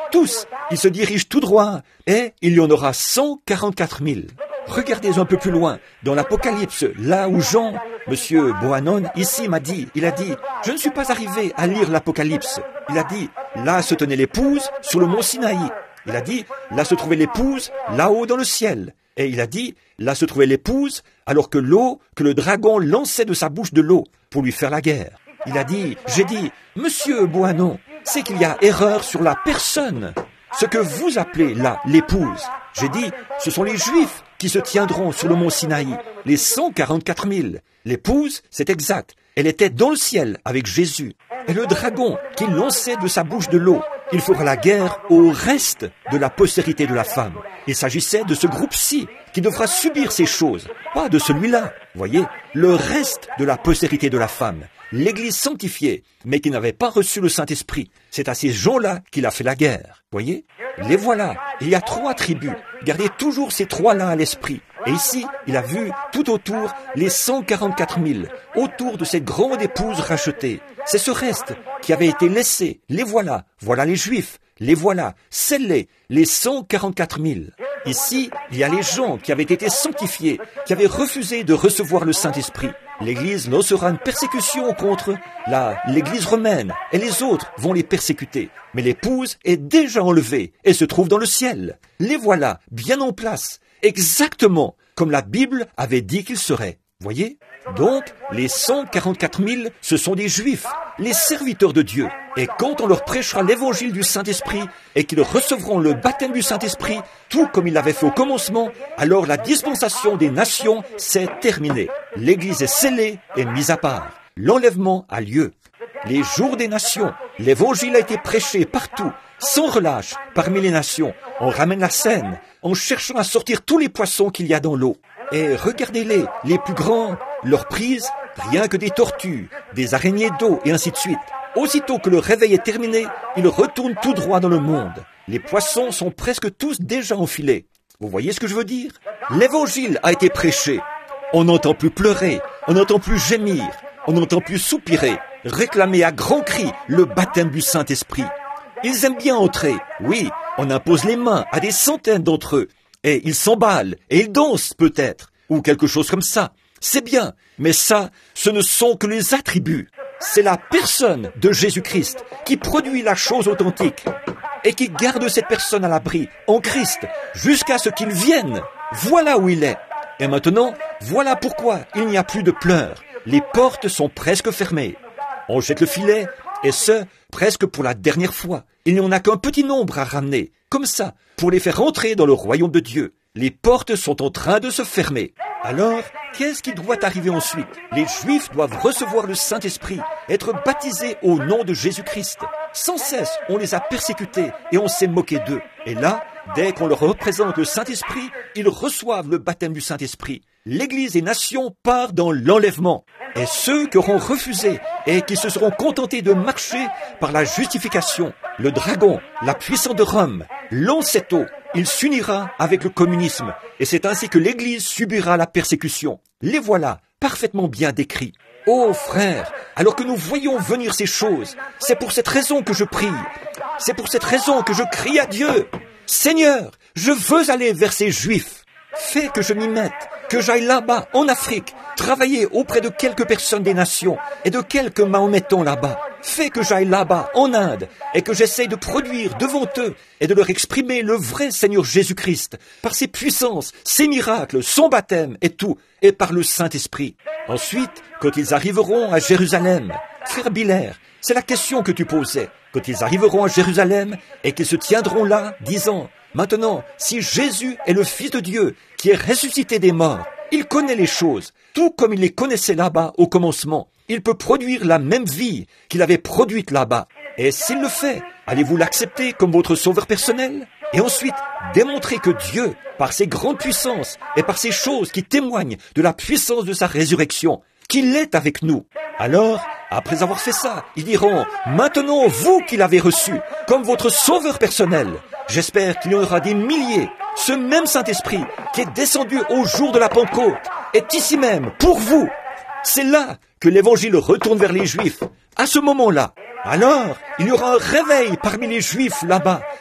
tous, ils se dirigent tout droit, et il y en aura cent quarante-quatre mille. Regardez un peu plus loin, dans l'Apocalypse, là où Jean, Monsieur Bohannon, ici m'a dit, il a dit, je ne suis pas arrivé à lire l'Apocalypse. Il a dit, là se tenait l'épouse sur le mont Sinaï. Il a dit, là se trouvait l'épouse, là-haut dans le ciel. Et il a dit, là se trouvait l'épouse, alors que l'eau, que le dragon lançait de sa bouche de l'eau pour lui faire la guerre. Il a dit, j'ai dit, Monsieur Bohannon, c'est qu'il y a erreur sur la personne. Ce que vous appelez là l'épouse, j'ai dit, ce sont les Juifs qui se tiendront sur le mont Sinaï, les cent quarante-quatre mille. L'épouse, c'est exact, elle était dans le ciel avec Jésus. Et le dragon qui lançait de sa bouche de l'eau, il fera la guerre au reste de la postérité de la femme. Il s'agissait de ce groupe-ci qui devra subir ces choses, pas de celui-là. Voyez, le reste de la postérité de la femme, l'Église sanctifiée, mais qui n'avait pas reçu le Saint-Esprit. C'est à ces gens-là qu'il a fait la guerre. Voyez, les voilà. Il y a trois tribus. Gardez toujours ces trois-là à l'esprit. Et ici, il a vu tout autour les cent quarante-quatre mille, autour de cette grande épouse rachetée. C'est ce reste qui avait été laissé. Les voilà. Voilà les Juifs. Les voilà. Scellés. Les cent quarante-quatre mille. Ici, il y a les gens qui avaient été sanctifiés, qui avaient refusé de recevoir le Saint-Esprit. L'Église lancera une persécution contre la, l'Église romaine, et les autres vont les persécuter. Mais l'épouse est déjà enlevée et se trouve dans le ciel. Les voilà, bien en place, exactement comme la Bible avait dit qu'ils seraient. Voyez ? Donc, les cent quarante-quatre mille, ce sont des Juifs, les serviteurs de Dieu. Et quand on leur prêchera l'évangile du Saint-Esprit et qu'ils recevront le baptême du Saint-Esprit, tout comme ils l'avaient fait au commencement, alors la dispensation des nations s'est terminée. L'Église est scellée et mise à part. L'enlèvement a lieu. Les jours des nations, l'évangile a été prêché partout, sans relâche, parmi les nations. On ramène la scène, en cherchant à sortir tous les poissons qu'il y a dans l'eau. Et regardez-les, les plus grands, leur prise, rien que des tortues, des araignées d'eau et ainsi de suite. Aussitôt que le réveil est terminé, ils retournent tout droit dans le monde. Les poissons sont presque tous déjà enfilés. Vous voyez ce que je veux dire ? L'évangile a été prêché. On n'entend plus pleurer, on n'entend plus gémir, on n'entend plus soupirer, réclamer à grands cris le baptême du Saint-Esprit. Ils aiment bien entrer, oui, on impose les mains à des centaines d'entre eux, et ils s'emballent, et ils dansent peut-être, ou quelque chose comme ça. C'est bien, mais ça, ce ne sont que les attributs. C'est la personne de Jésus-Christ qui produit la chose authentique et qui garde cette personne à l'abri, en Christ, jusqu'à ce qu'il vienne. Voilà où il est. Et maintenant, voilà pourquoi il n'y a plus de pleurs. Les portes sont presque fermées. On jette le filet, et ce, presque pour la dernière fois. Il n'y en a qu'un petit nombre à ramener, comme ça, pour les faire entrer dans le royaume de Dieu. Les portes sont en train de se fermer. Alors, qu'est-ce qui doit arriver ensuite ? Les Juifs doivent recevoir le Saint-Esprit, être baptisés au nom de Jésus-Christ. Sans cesse, on les a persécutés et on s'est moqué d'eux. Et là, dès qu'on leur représente le Saint-Esprit, ils reçoivent le baptême du Saint-Esprit. L'Église et nations partent dans l'enlèvement. Et ceux qui auront refusé et qui se seront contentés de marcher par la justification, le dragon, la puissance de Rome, l'Ancetto, il s'unira avec le communisme. Et c'est ainsi que l'Église subira la persécution. Les voilà, parfaitement bien décrits. Oh frères, alors que nous voyons venir ces choses, c'est pour cette raison que je prie. C'est pour cette raison que je crie à Dieu. Seigneur, je veux aller vers ces Juifs. Fais que je m'y mette, que j'aille là-bas, en Afrique, travailler auprès de quelques personnes des nations et de quelques mahométans là-bas. Fais que j'aille là-bas, en Inde, et que j'essaye de produire devant eux et de leur exprimer le vrai Seigneur Jésus-Christ, par ses puissances, ses miracles, son baptême et tout, et par le Saint-Esprit. Ensuite, quand ils arriveront à Jérusalem, frère Biller, c'est la question que tu posais, quand ils arriveront à Jérusalem et qu'ils se tiendront là, disant, maintenant, si Jésus est le Fils de Dieu, qui est ressuscité des morts, il connaît les choses, tout comme il les connaissait là-bas au commencement. Il peut produire la même vie qu'il avait produite là-bas. Et s'il le fait, allez-vous l'accepter comme votre sauveur personnel ? Et ensuite, démontrer que Dieu, par ses grandes puissances et par ces choses qui témoignent de la puissance de sa résurrection, qu'il est avec nous. Alors, après avoir fait ça, ils diront, maintenant, vous qui l'avez reçu, comme votre sauveur personnel, j'espère qu'il y en aura des milliers. Ce même Saint-Esprit qui est descendu au jour de la Pentecôte est ici même, pour vous. C'est là que l'évangile retourne vers les Juifs. À ce moment-là, alors, il y aura un réveil parmi les Juifs là-bas,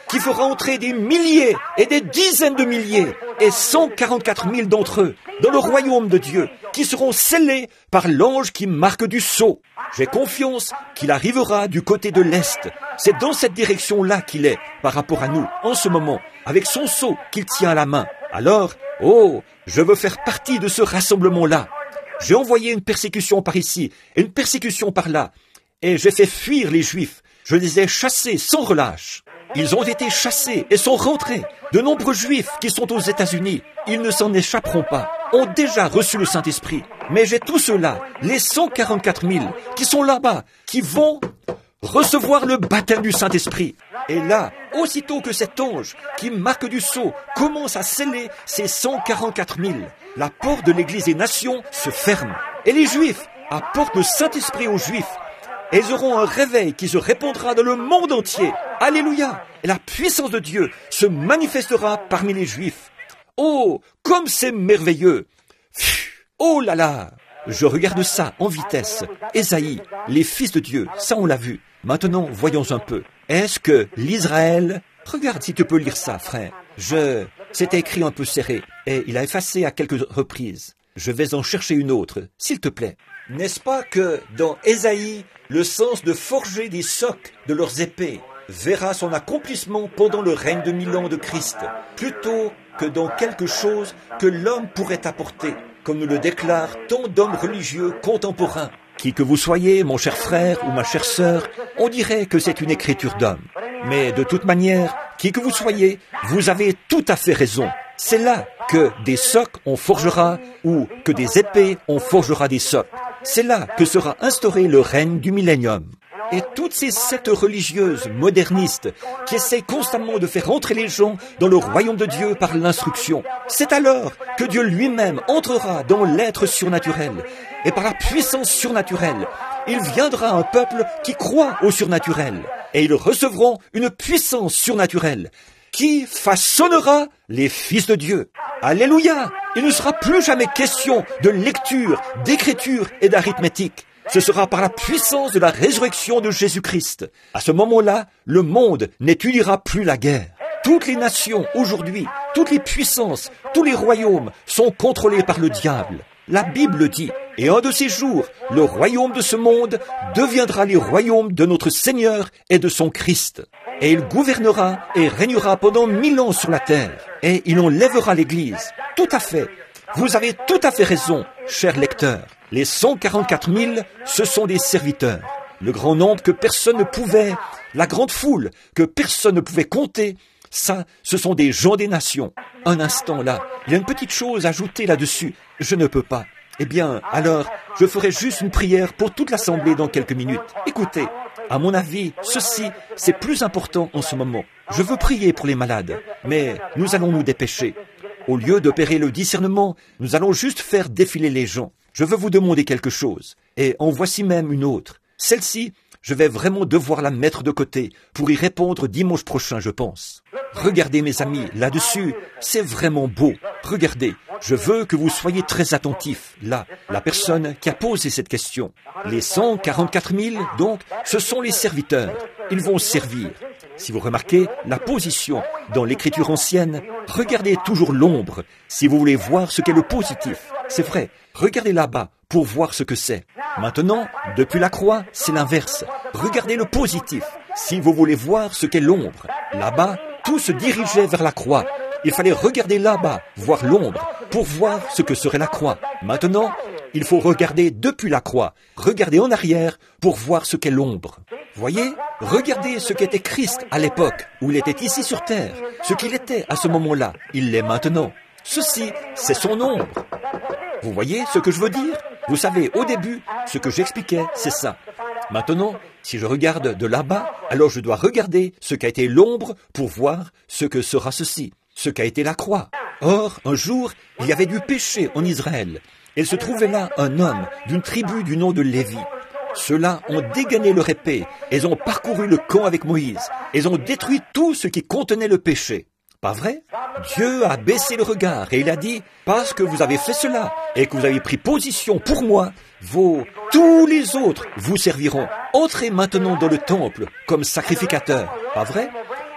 qui fera entrer des milliers et des dizaines de milliers et cent quarante-quatre mille d'entre eux dans le royaume de Dieu, qui seront scellés par l'ange qui marque du sceau. J'ai confiance qu'il arrivera du côté de l'Est. C'est dans cette direction-là qu'il est, par rapport à nous, en ce moment, avec son sceau qu'il tient à la main. Alors, oh, je veux faire partie de ce rassemblement-là. J'ai envoyé une persécution par ici et une persécution par là, et j'ai fait fuir les Juifs. Je les ai chassés sans relâche. Ils ont été chassés et sont rentrés. De nombreux Juifs qui sont aux États-Unis, ils ne s'en échapperont pas, ont déjà reçu le Saint-Esprit. Mais j'ai tous ceux-là, les cent quarante-quatre mille, qui sont là-bas, qui vont recevoir le baptême du Saint-Esprit. Et là, aussitôt que cet ange qui marque du sceau commence à sceller ces cent quarante-quatre mille, la porte de l'Église des Nations se ferme. Et les Juifs apportent le Saint-Esprit aux Juifs. Et ils auront un réveil qui se répandra dans le monde entier. Alléluia! Et la puissance de Dieu se manifestera parmi les Juifs. Oh, comme c'est merveilleux! Pfiou, oh là là! Je regarde ça en vitesse. Ésaïe, les fils de Dieu, ça on l'a vu. Maintenant, voyons un peu. Est-ce que l'Israël... Regarde si tu peux lire ça, frère. Je... C'était écrit un peu serré, et il a effacé à quelques reprises. Je vais en chercher une autre, s'il te plaît. N'est-ce pas que dans Ésaïe, le sens de forger des socs de leurs épées verra son accomplissement pendant le règne de mille ans de Christ, plutôt que dans quelque chose que l'homme pourrait apporter, comme nous le déclarent tant d'hommes religieux contemporains. Qui que vous soyez, mon cher frère ou ma chère sœur, on dirait que c'est une écriture d'homme. Mais de toute manière, qui que vous soyez, vous avez tout à fait raison. C'est là que des socs on forgera ou que des épées on forgera des socs. C'est là que sera instauré le règne du millénium. Et toutes ces sectes religieuses modernistes qui essaient constamment de faire entrer les gens dans le royaume de Dieu par l'instruction, c'est alors que Dieu lui-même entrera dans l'être surnaturel. Et par la puissance surnaturelle, il viendra un peuple qui croit au surnaturel. Et ils recevront une puissance surnaturelle qui façonnera les fils de Dieu. Alléluia! Il ne sera plus jamais question de lecture, d'écriture et d'arithmétique. Ce sera par la puissance de la résurrection de Jésus-Christ. À ce moment-là, le monde n'étudiera plus la guerre. Toutes les nations aujourd'hui, toutes les puissances, tous les royaumes sont contrôlés par le diable. La Bible dit, et un de ces jours, le royaume de ce monde deviendra les royaumes de notre Seigneur et de son Christ. Et il gouvernera et régnera pendant mille ans sur la terre. Et il enlèvera l'Église. Tout à fait. Vous avez tout à fait raison, cher lecteur. Les cent quarante-quatre mille, ce sont des serviteurs. Le grand nombre que personne ne pouvait, la grande foule que personne ne pouvait compter, ça, ce sont des gens des nations. Un instant là, il y a une petite chose ajoutée là-dessus. Je ne peux pas. Eh bien, alors, je ferai juste une prière pour toute l'assemblée dans quelques minutes. Écoutez, à mon avis, ceci, c'est plus important en ce moment. Je veux prier pour les malades, mais nous allons nous dépêcher. Au lieu d'opérer le discernement, nous allons juste faire défiler les gens. Je veux vous demander quelque chose, et en voici même une autre. Celle-ci, je vais vraiment devoir la mettre de côté pour y répondre dimanche prochain, je pense. Regardez mes amis, là-dessus, c'est vraiment beau. Regardez, je veux que vous soyez très attentifs. Là, la personne qui a posé cette question. Les cent quarante-quatre mille, donc, ce sont les serviteurs. Ils vont servir. Si vous remarquez la position dans l'écriture ancienne, regardez toujours l'ombre si vous voulez voir ce qu'est le positif. C'est vrai, regardez là-bas pour voir ce que c'est. Maintenant, depuis la croix, c'est l'inverse. Regardez le positif si vous voulez voir ce qu'est l'ombre. Là-bas, tout se dirigeait vers la croix. Il fallait regarder là-bas, voir l'ombre, pour voir ce que serait la croix. Maintenant, il faut regarder depuis la croix, regarder en arrière pour voir ce qu'est l'ombre. Voyez, regardez ce qu'était Christ à l'époque où il était ici sur terre, ce qu'il était à ce moment-là, il l'est maintenant. Ceci, c'est son ombre. Vous voyez ce que je veux dire? Vous savez, au début, ce que j'expliquais, c'est ça. Maintenant, si je regarde de là-bas, alors je dois regarder ce qu'a été l'ombre pour voir ce que sera ceci, ce qu'a été la croix. Or, un jour, il y avait du péché en Israël. Il se trouvait là un homme d'une tribu du nom de Lévi. Ceux-là ont dégainé leur épée, ils ont parcouru le camp avec Moïse, ils ont détruit tout ce qui contenait le péché. Pas vrai? Dieu a baissé le regard et il a dit, parce que vous avez fait cela et que vous avez pris position pour moi, vos, tous les autres vous serviront. Entrez maintenant dans le temple comme sacrificateurs. Pas vrai?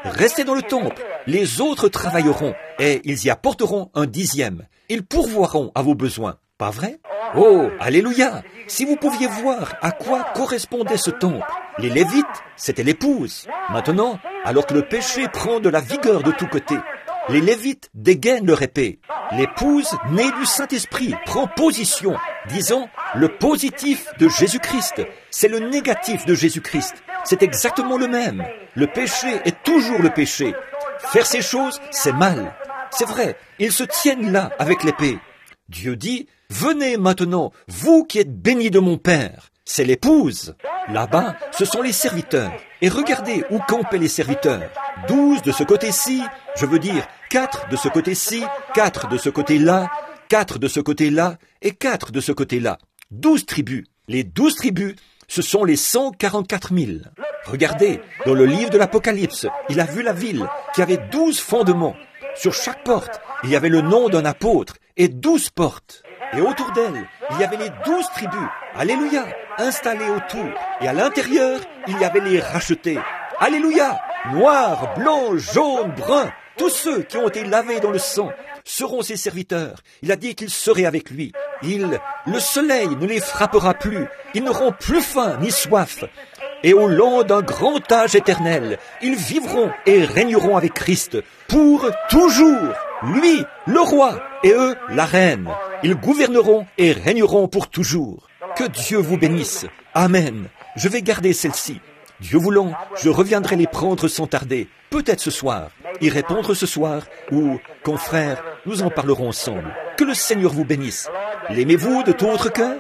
Restez dans le temple. Les autres travailleront et ils y apporteront un dixième. Ils pourvoiront à vos besoins. Pas vrai? Oh, alléluia! Si vous pouviez voir à quoi correspondait ce temple. Les Lévites, c'était l'épouse. Maintenant, alors que le péché prend de la vigueur de tous côtés, les Lévites dégainent leur épée. L'épouse, née du Saint-Esprit, prend position, disant le positif de Jésus-Christ. C'est le négatif de Jésus-Christ. C'est exactement le même. Le péché est toujours le péché. Faire ces choses, c'est mal. C'est vrai, ils se tiennent là avec l'épée. Dieu dit, venez maintenant, vous qui êtes bénis de mon Père. C'est l'épouse. Là-bas, ce sont les serviteurs. Et regardez où campaient les serviteurs. Douze de ce côté-ci, je veux dire quatre de ce côté-ci, quatre de ce côté-là, quatre de ce côté-là et quatre de ce côté-là. Douze tribus. Les douze tribus, ce sont les cent quarante-quatre mille. Regardez, dans le livre de l'Apocalypse, il a vu la ville qui avait douze fondements. Sur chaque porte, il y avait le nom d'un apôtre et douze portes. Et autour d'elle, il y avait les douze tribus, alléluia, installées autour. Et à l'intérieur, il y avait les rachetés, alléluia, noirs, blancs, jaunes, bruns. Tous ceux qui ont été lavés dans le sang seront ses serviteurs. Il a dit qu'ils seraient avec lui. Il, le soleil ne les frappera plus. Ils n'auront plus faim ni soif. Et au long d'un grand âge éternel, ils vivront et régneront avec Christ pour toujours. Lui, le roi, et eux, la reine. Ils gouverneront et régneront pour toujours. Que Dieu vous bénisse. Amen. Je vais garder celle-ci. Dieu voulant, je reviendrai les prendre sans tarder. Peut-être ce soir. Y répondre ce soir, ou, confrères, nous en parlerons ensemble. Que le Seigneur vous bénisse. L'aimez-vous de tout votre cœur?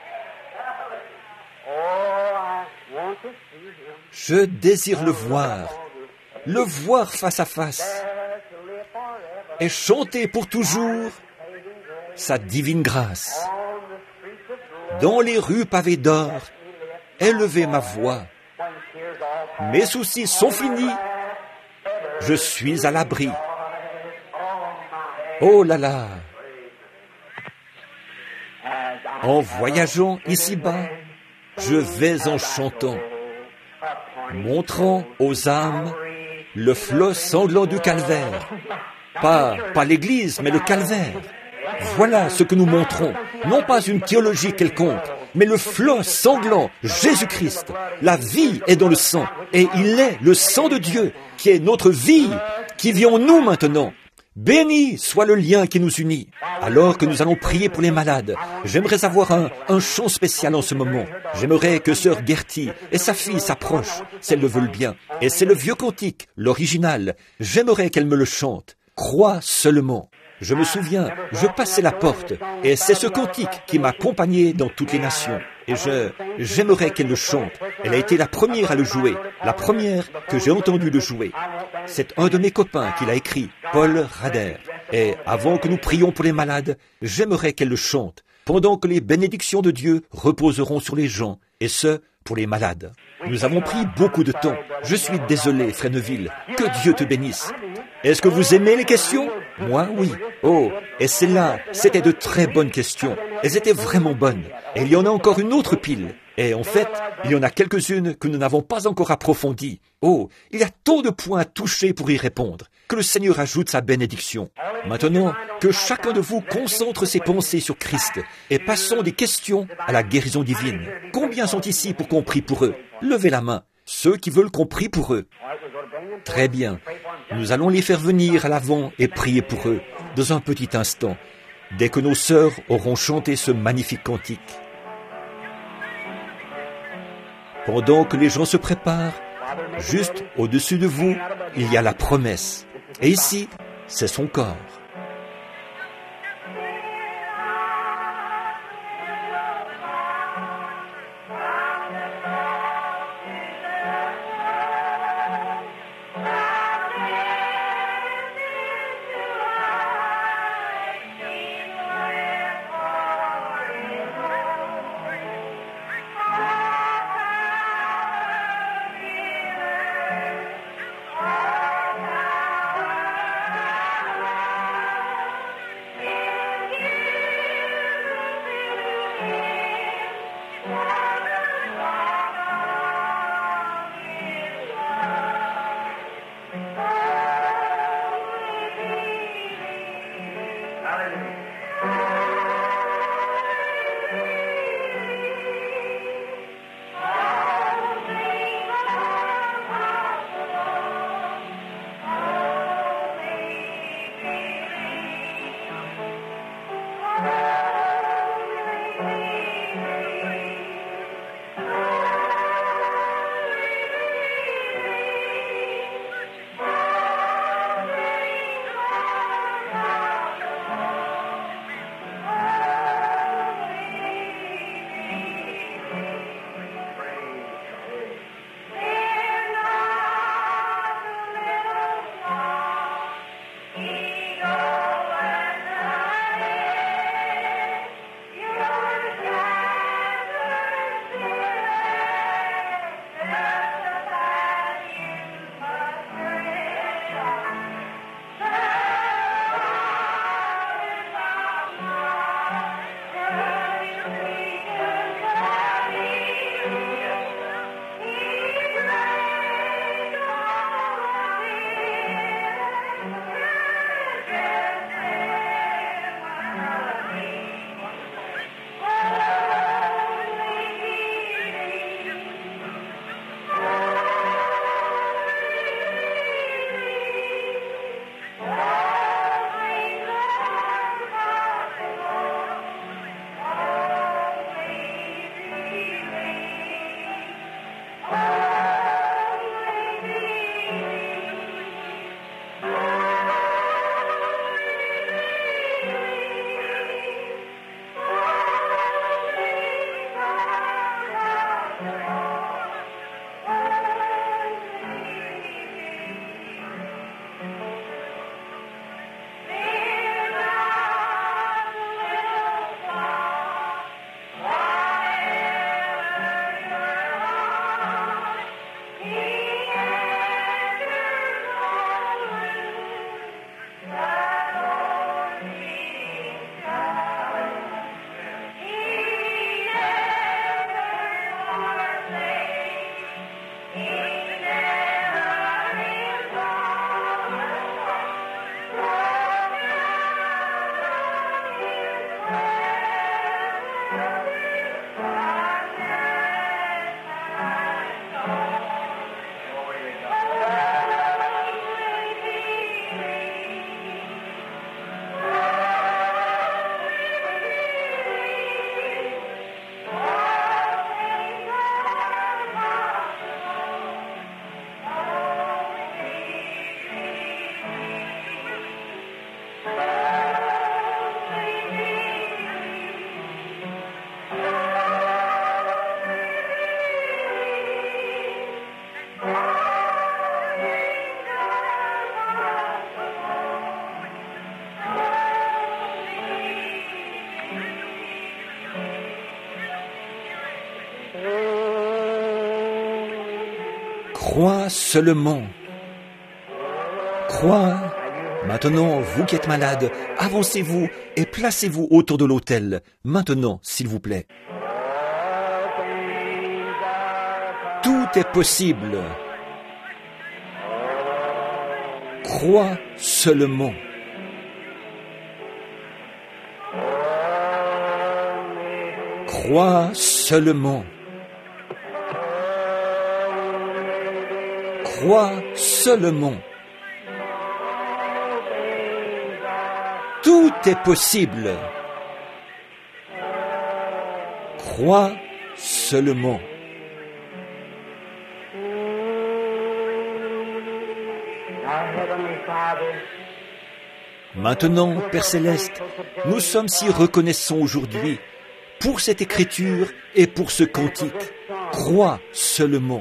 Je désire le voir, le voir face à face, et chanter pour toujours sa divine grâce. Dans les rues pavées d'or, élever ma voix. Mes soucis sont finis, je suis à l'abri. Oh là là! En voyageant ici-bas, je vais en chantant, montrant aux âmes le flot sanglant du calvaire. Pas, pas l'Église, mais le calvaire. Voilà ce que nous montrons. Non pas une théologie quelconque, mais le flot sanglant, Jésus-Christ. La vie est dans le sang, et il est le sang de Dieu, qui est notre vie, qui vit en nous maintenant. Béni soit le lien qui nous unit. Alors que nous allons prier pour les malades, j'aimerais avoir un, un chant spécial en ce moment. J'aimerais que sœur Gertie et sa fille s'approchent, si elles le veulent bien. Et c'est le vieux cantique, l'original. J'aimerais qu'elles me le chantent. Crois seulement. Je me souviens, je passais la porte, et c'est ce cantique qui m'a accompagné dans toutes les nations. Et je, j'aimerais qu'elle le chante. Elle a été la première à le jouer, la première que j'ai entendu le jouer. C'est un de mes copains qui l'a écrit, Paul Rader. Et avant que nous prions pour les malades, j'aimerais qu'elle le chante, pendant que les bénédictions de Dieu reposeront sur les gens, et ce, pour les malades. Nous avons pris beaucoup de temps. Je suis désolé, Fresneville. Que Dieu te bénisse. Est-ce que vous aimez les questions? Moi, oui. Oh, et celles-là, c'était de très bonnes questions. Elles étaient vraiment bonnes. Et il y en a encore une autre pile. Et en fait, il y en a quelques-unes que nous n'avons pas encore approfondies. Oh, il y a tant de points à toucher pour y répondre. Que le Seigneur ajoute sa bénédiction. Maintenant, que chacun de vous concentre ses pensées sur Christ et passons des questions à la guérison divine. Combien sont ici pour qu'on prie pour eux? Levez la main. Ceux qui veulent qu'on prie pour eux. Très bien. Nous allons les faire venir à l'avant et prier pour eux dans un petit instant, dès que nos sœurs auront chanté ce magnifique cantique. Pendant que les gens se préparent, juste au-dessus de vous, il y a la promesse. Et ici, c'est son corps. Crois seulement. Crois. Maintenant, vous qui êtes malade, avancez-vous et placez-vous autour de l'autel. Maintenant, s'il vous plaît. Tout est possible. Crois seulement. Crois seulement. Crois seulement. Tout est possible. Crois seulement. Maintenant, Père Céleste, nous sommes si reconnaissants aujourd'hui pour cette écriture et pour ce cantique. Crois seulement.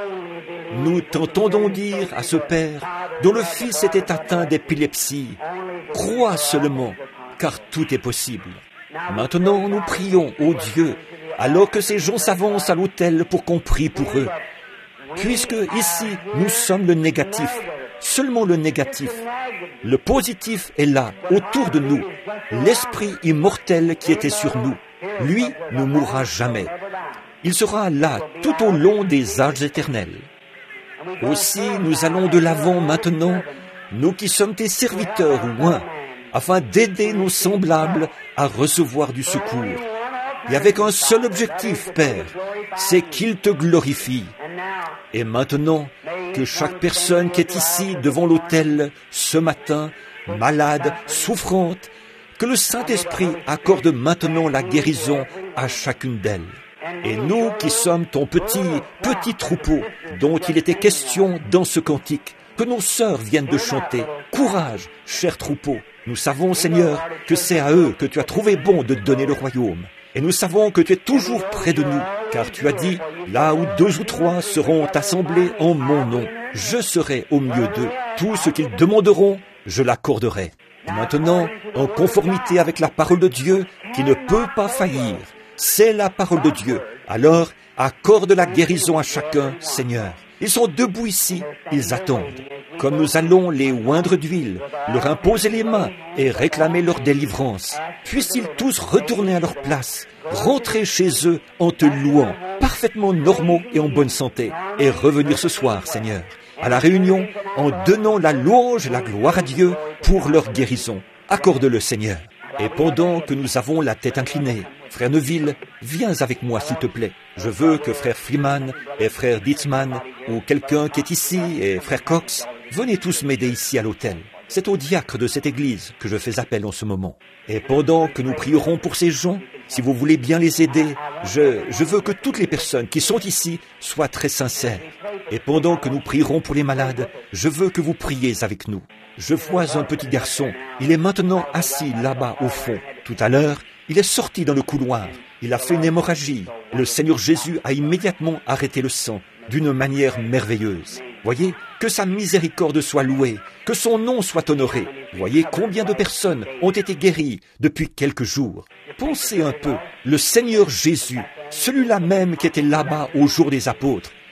Nous t'entendons dire à ce Père dont le Fils était atteint d'épilepsie, crois seulement, car tout est possible. Maintenant, nous prions, ô Dieu, alors que ces gens s'avancent à l'autel pour qu'on prie pour eux. Puisque ici, nous sommes le négatif, seulement le négatif. Le positif est là, autour de nous, l'Esprit immortel qui était sur nous. Lui ne mourra jamais. Il sera là tout au long des âges éternels. Aussi, nous allons de l'avant maintenant, nous qui sommes tes serviteurs loin, afin d'aider nos semblables à recevoir du secours. Et avec un seul objectif, Père, c'est qu'ils te glorifient. Et maintenant, que chaque personne qui est ici devant l'autel ce matin, malade, souffrante, que le Saint-Esprit accorde maintenant la guérison à chacune d'elles. Et nous qui sommes ton petit, petit troupeau dont il était question dans ce cantique, que nos sœurs viennent de chanter. Courage, cher troupeau. Nous savons, Seigneur, que c'est à eux que tu as trouvé bon de donner le royaume. Et nous savons que tu es toujours près de nous, car tu as dit, là où deux ou trois seront assemblés en mon nom, je serai au milieu d'eux. Tout ce qu'ils demanderont, je l'accorderai. Maintenant, en conformité avec la parole de Dieu, qui ne peut pas faillir, c'est la parole de Dieu. Alors, accorde la guérison à chacun, Seigneur. Ils sont debout ici, ils attendent. Comme nous allons les oindre d'huile, leur imposer les mains et réclamer leur délivrance, puissent-ils tous retourner à leur place, rentrer chez eux en te louant, parfaitement normaux et en bonne santé, et revenir ce soir, Seigneur, à la réunion, en donnant la louange et la gloire à Dieu pour leur guérison. Accorde-le, Seigneur. Et pendant que nous avons la tête inclinée, Frère Neville, viens avec moi, s'il te plaît. Je veux que Frère Freeman et Frère Ditzman, ou quelqu'un qui est ici, et Frère Cox, venez tous m'aider ici à l'autel. C'est au diacre de cette église que je fais appel en ce moment. Et pendant que nous prierons pour ces gens, si vous voulez bien les aider, je, je veux que toutes les personnes qui sont ici soient très sincères. Et pendant que nous prierons pour les malades, je veux que vous priez avec nous. Je vois un petit garçon, il est maintenant assis là-bas au fond. Tout à l'heure, il est sorti dans le couloir, il a fait une hémorragie. Le Seigneur Jésus a immédiatement arrêté le sang d'une manière merveilleuse. Voyez, que sa miséricorde soit louée, que son nom soit honoré. Voyez combien de personnes ont été guéries depuis quelques jours. Pensez un peu, le Seigneur Jésus, celui-là même qui était là-bas au jour des apôtres,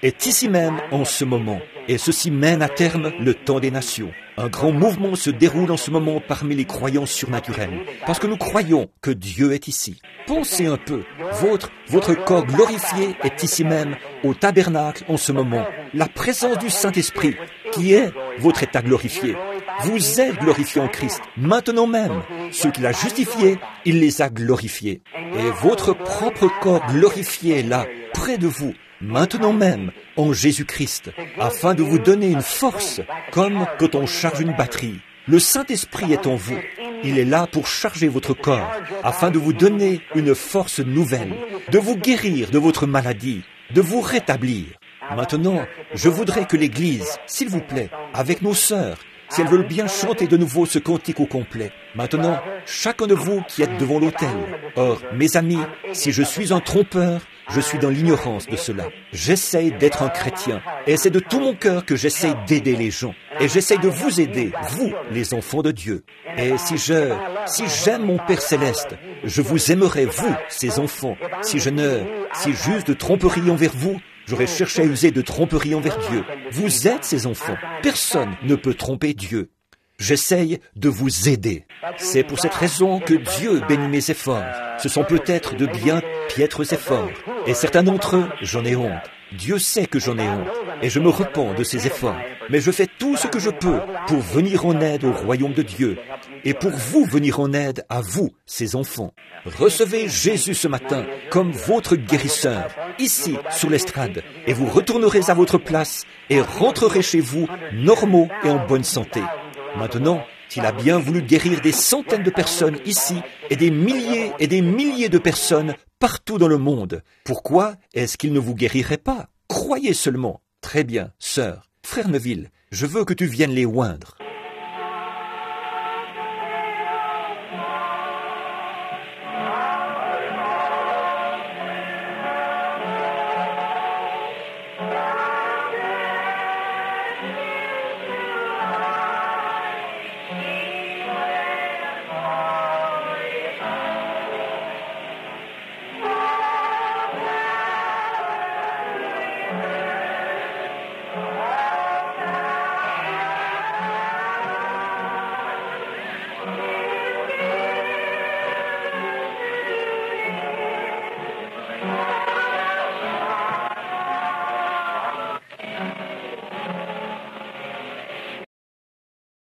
est ici même en ce moment. Et ceci mène à terme le temps des nations. Un grand mouvement se déroule en ce moment parmi les croyants surnaturels, parce que nous croyons que Dieu est ici. Pensez un peu, votre, votre corps glorifié est ici même, au tabernacle en ce moment. La présence du Saint-Esprit, qui est votre état glorifié. Vous êtes glorifié en Christ, maintenant même. Ceux qu'il a justifiés, il les a glorifiés. Et votre propre corps glorifié est là, près de vous, maintenant même, en Jésus-Christ, afin de vous donner une force, comme quand on charge une batterie. Le Saint-Esprit est en vous. Il est là pour charger votre corps, afin de vous donner une force nouvelle, de vous guérir de votre maladie, de vous rétablir. Maintenant, je voudrais que l'Église, s'il vous plaît, avec nos sœurs, si elles veulent bien chanter de nouveau ce cantique au complet. Maintenant, chacun de vous qui êtes devant l'autel. Or, mes amis, si je suis un trompeur, je suis dans l'ignorance de cela. J'essaye d'être un chrétien, et c'est de tout mon cœur que j'essaye d'aider les gens. Et j'essaye de vous aider, vous, les enfants de Dieu. Et si je, si j'aime mon Père Céleste, je vous aimerai, vous, ces enfants. Si je ne, si j'use de tromperie envers vous, j'aurais cherché à user de tromperie envers Dieu. Vous êtes ses enfants. Personne ne peut tromper Dieu. J'essaye de vous aider. C'est pour cette raison que Dieu bénit mes efforts. Ce sont peut-être de bien piètres efforts. Et certains d'entre eux, j'en ai honte. Dieu sait que j'en ai honte. Et je me repens de ces efforts. Mais je fais tout ce que je peux pour venir en aide au royaume de Dieu. Et pour vous venir en aide à vous, ses enfants. Recevez Jésus ce matin comme votre guérisseur, ici, sur l'estrade. Et vous retournerez à votre place et rentrerez chez vous, normaux et en bonne santé. Maintenant, il a bien voulu guérir des centaines de personnes ici et des milliers et des milliers de personnes partout dans le monde. Pourquoi est-ce qu'il ne vous guérirait pas? Croyez seulement. Très bien, sœur, frère Neville, je veux que tu viennes les oindre.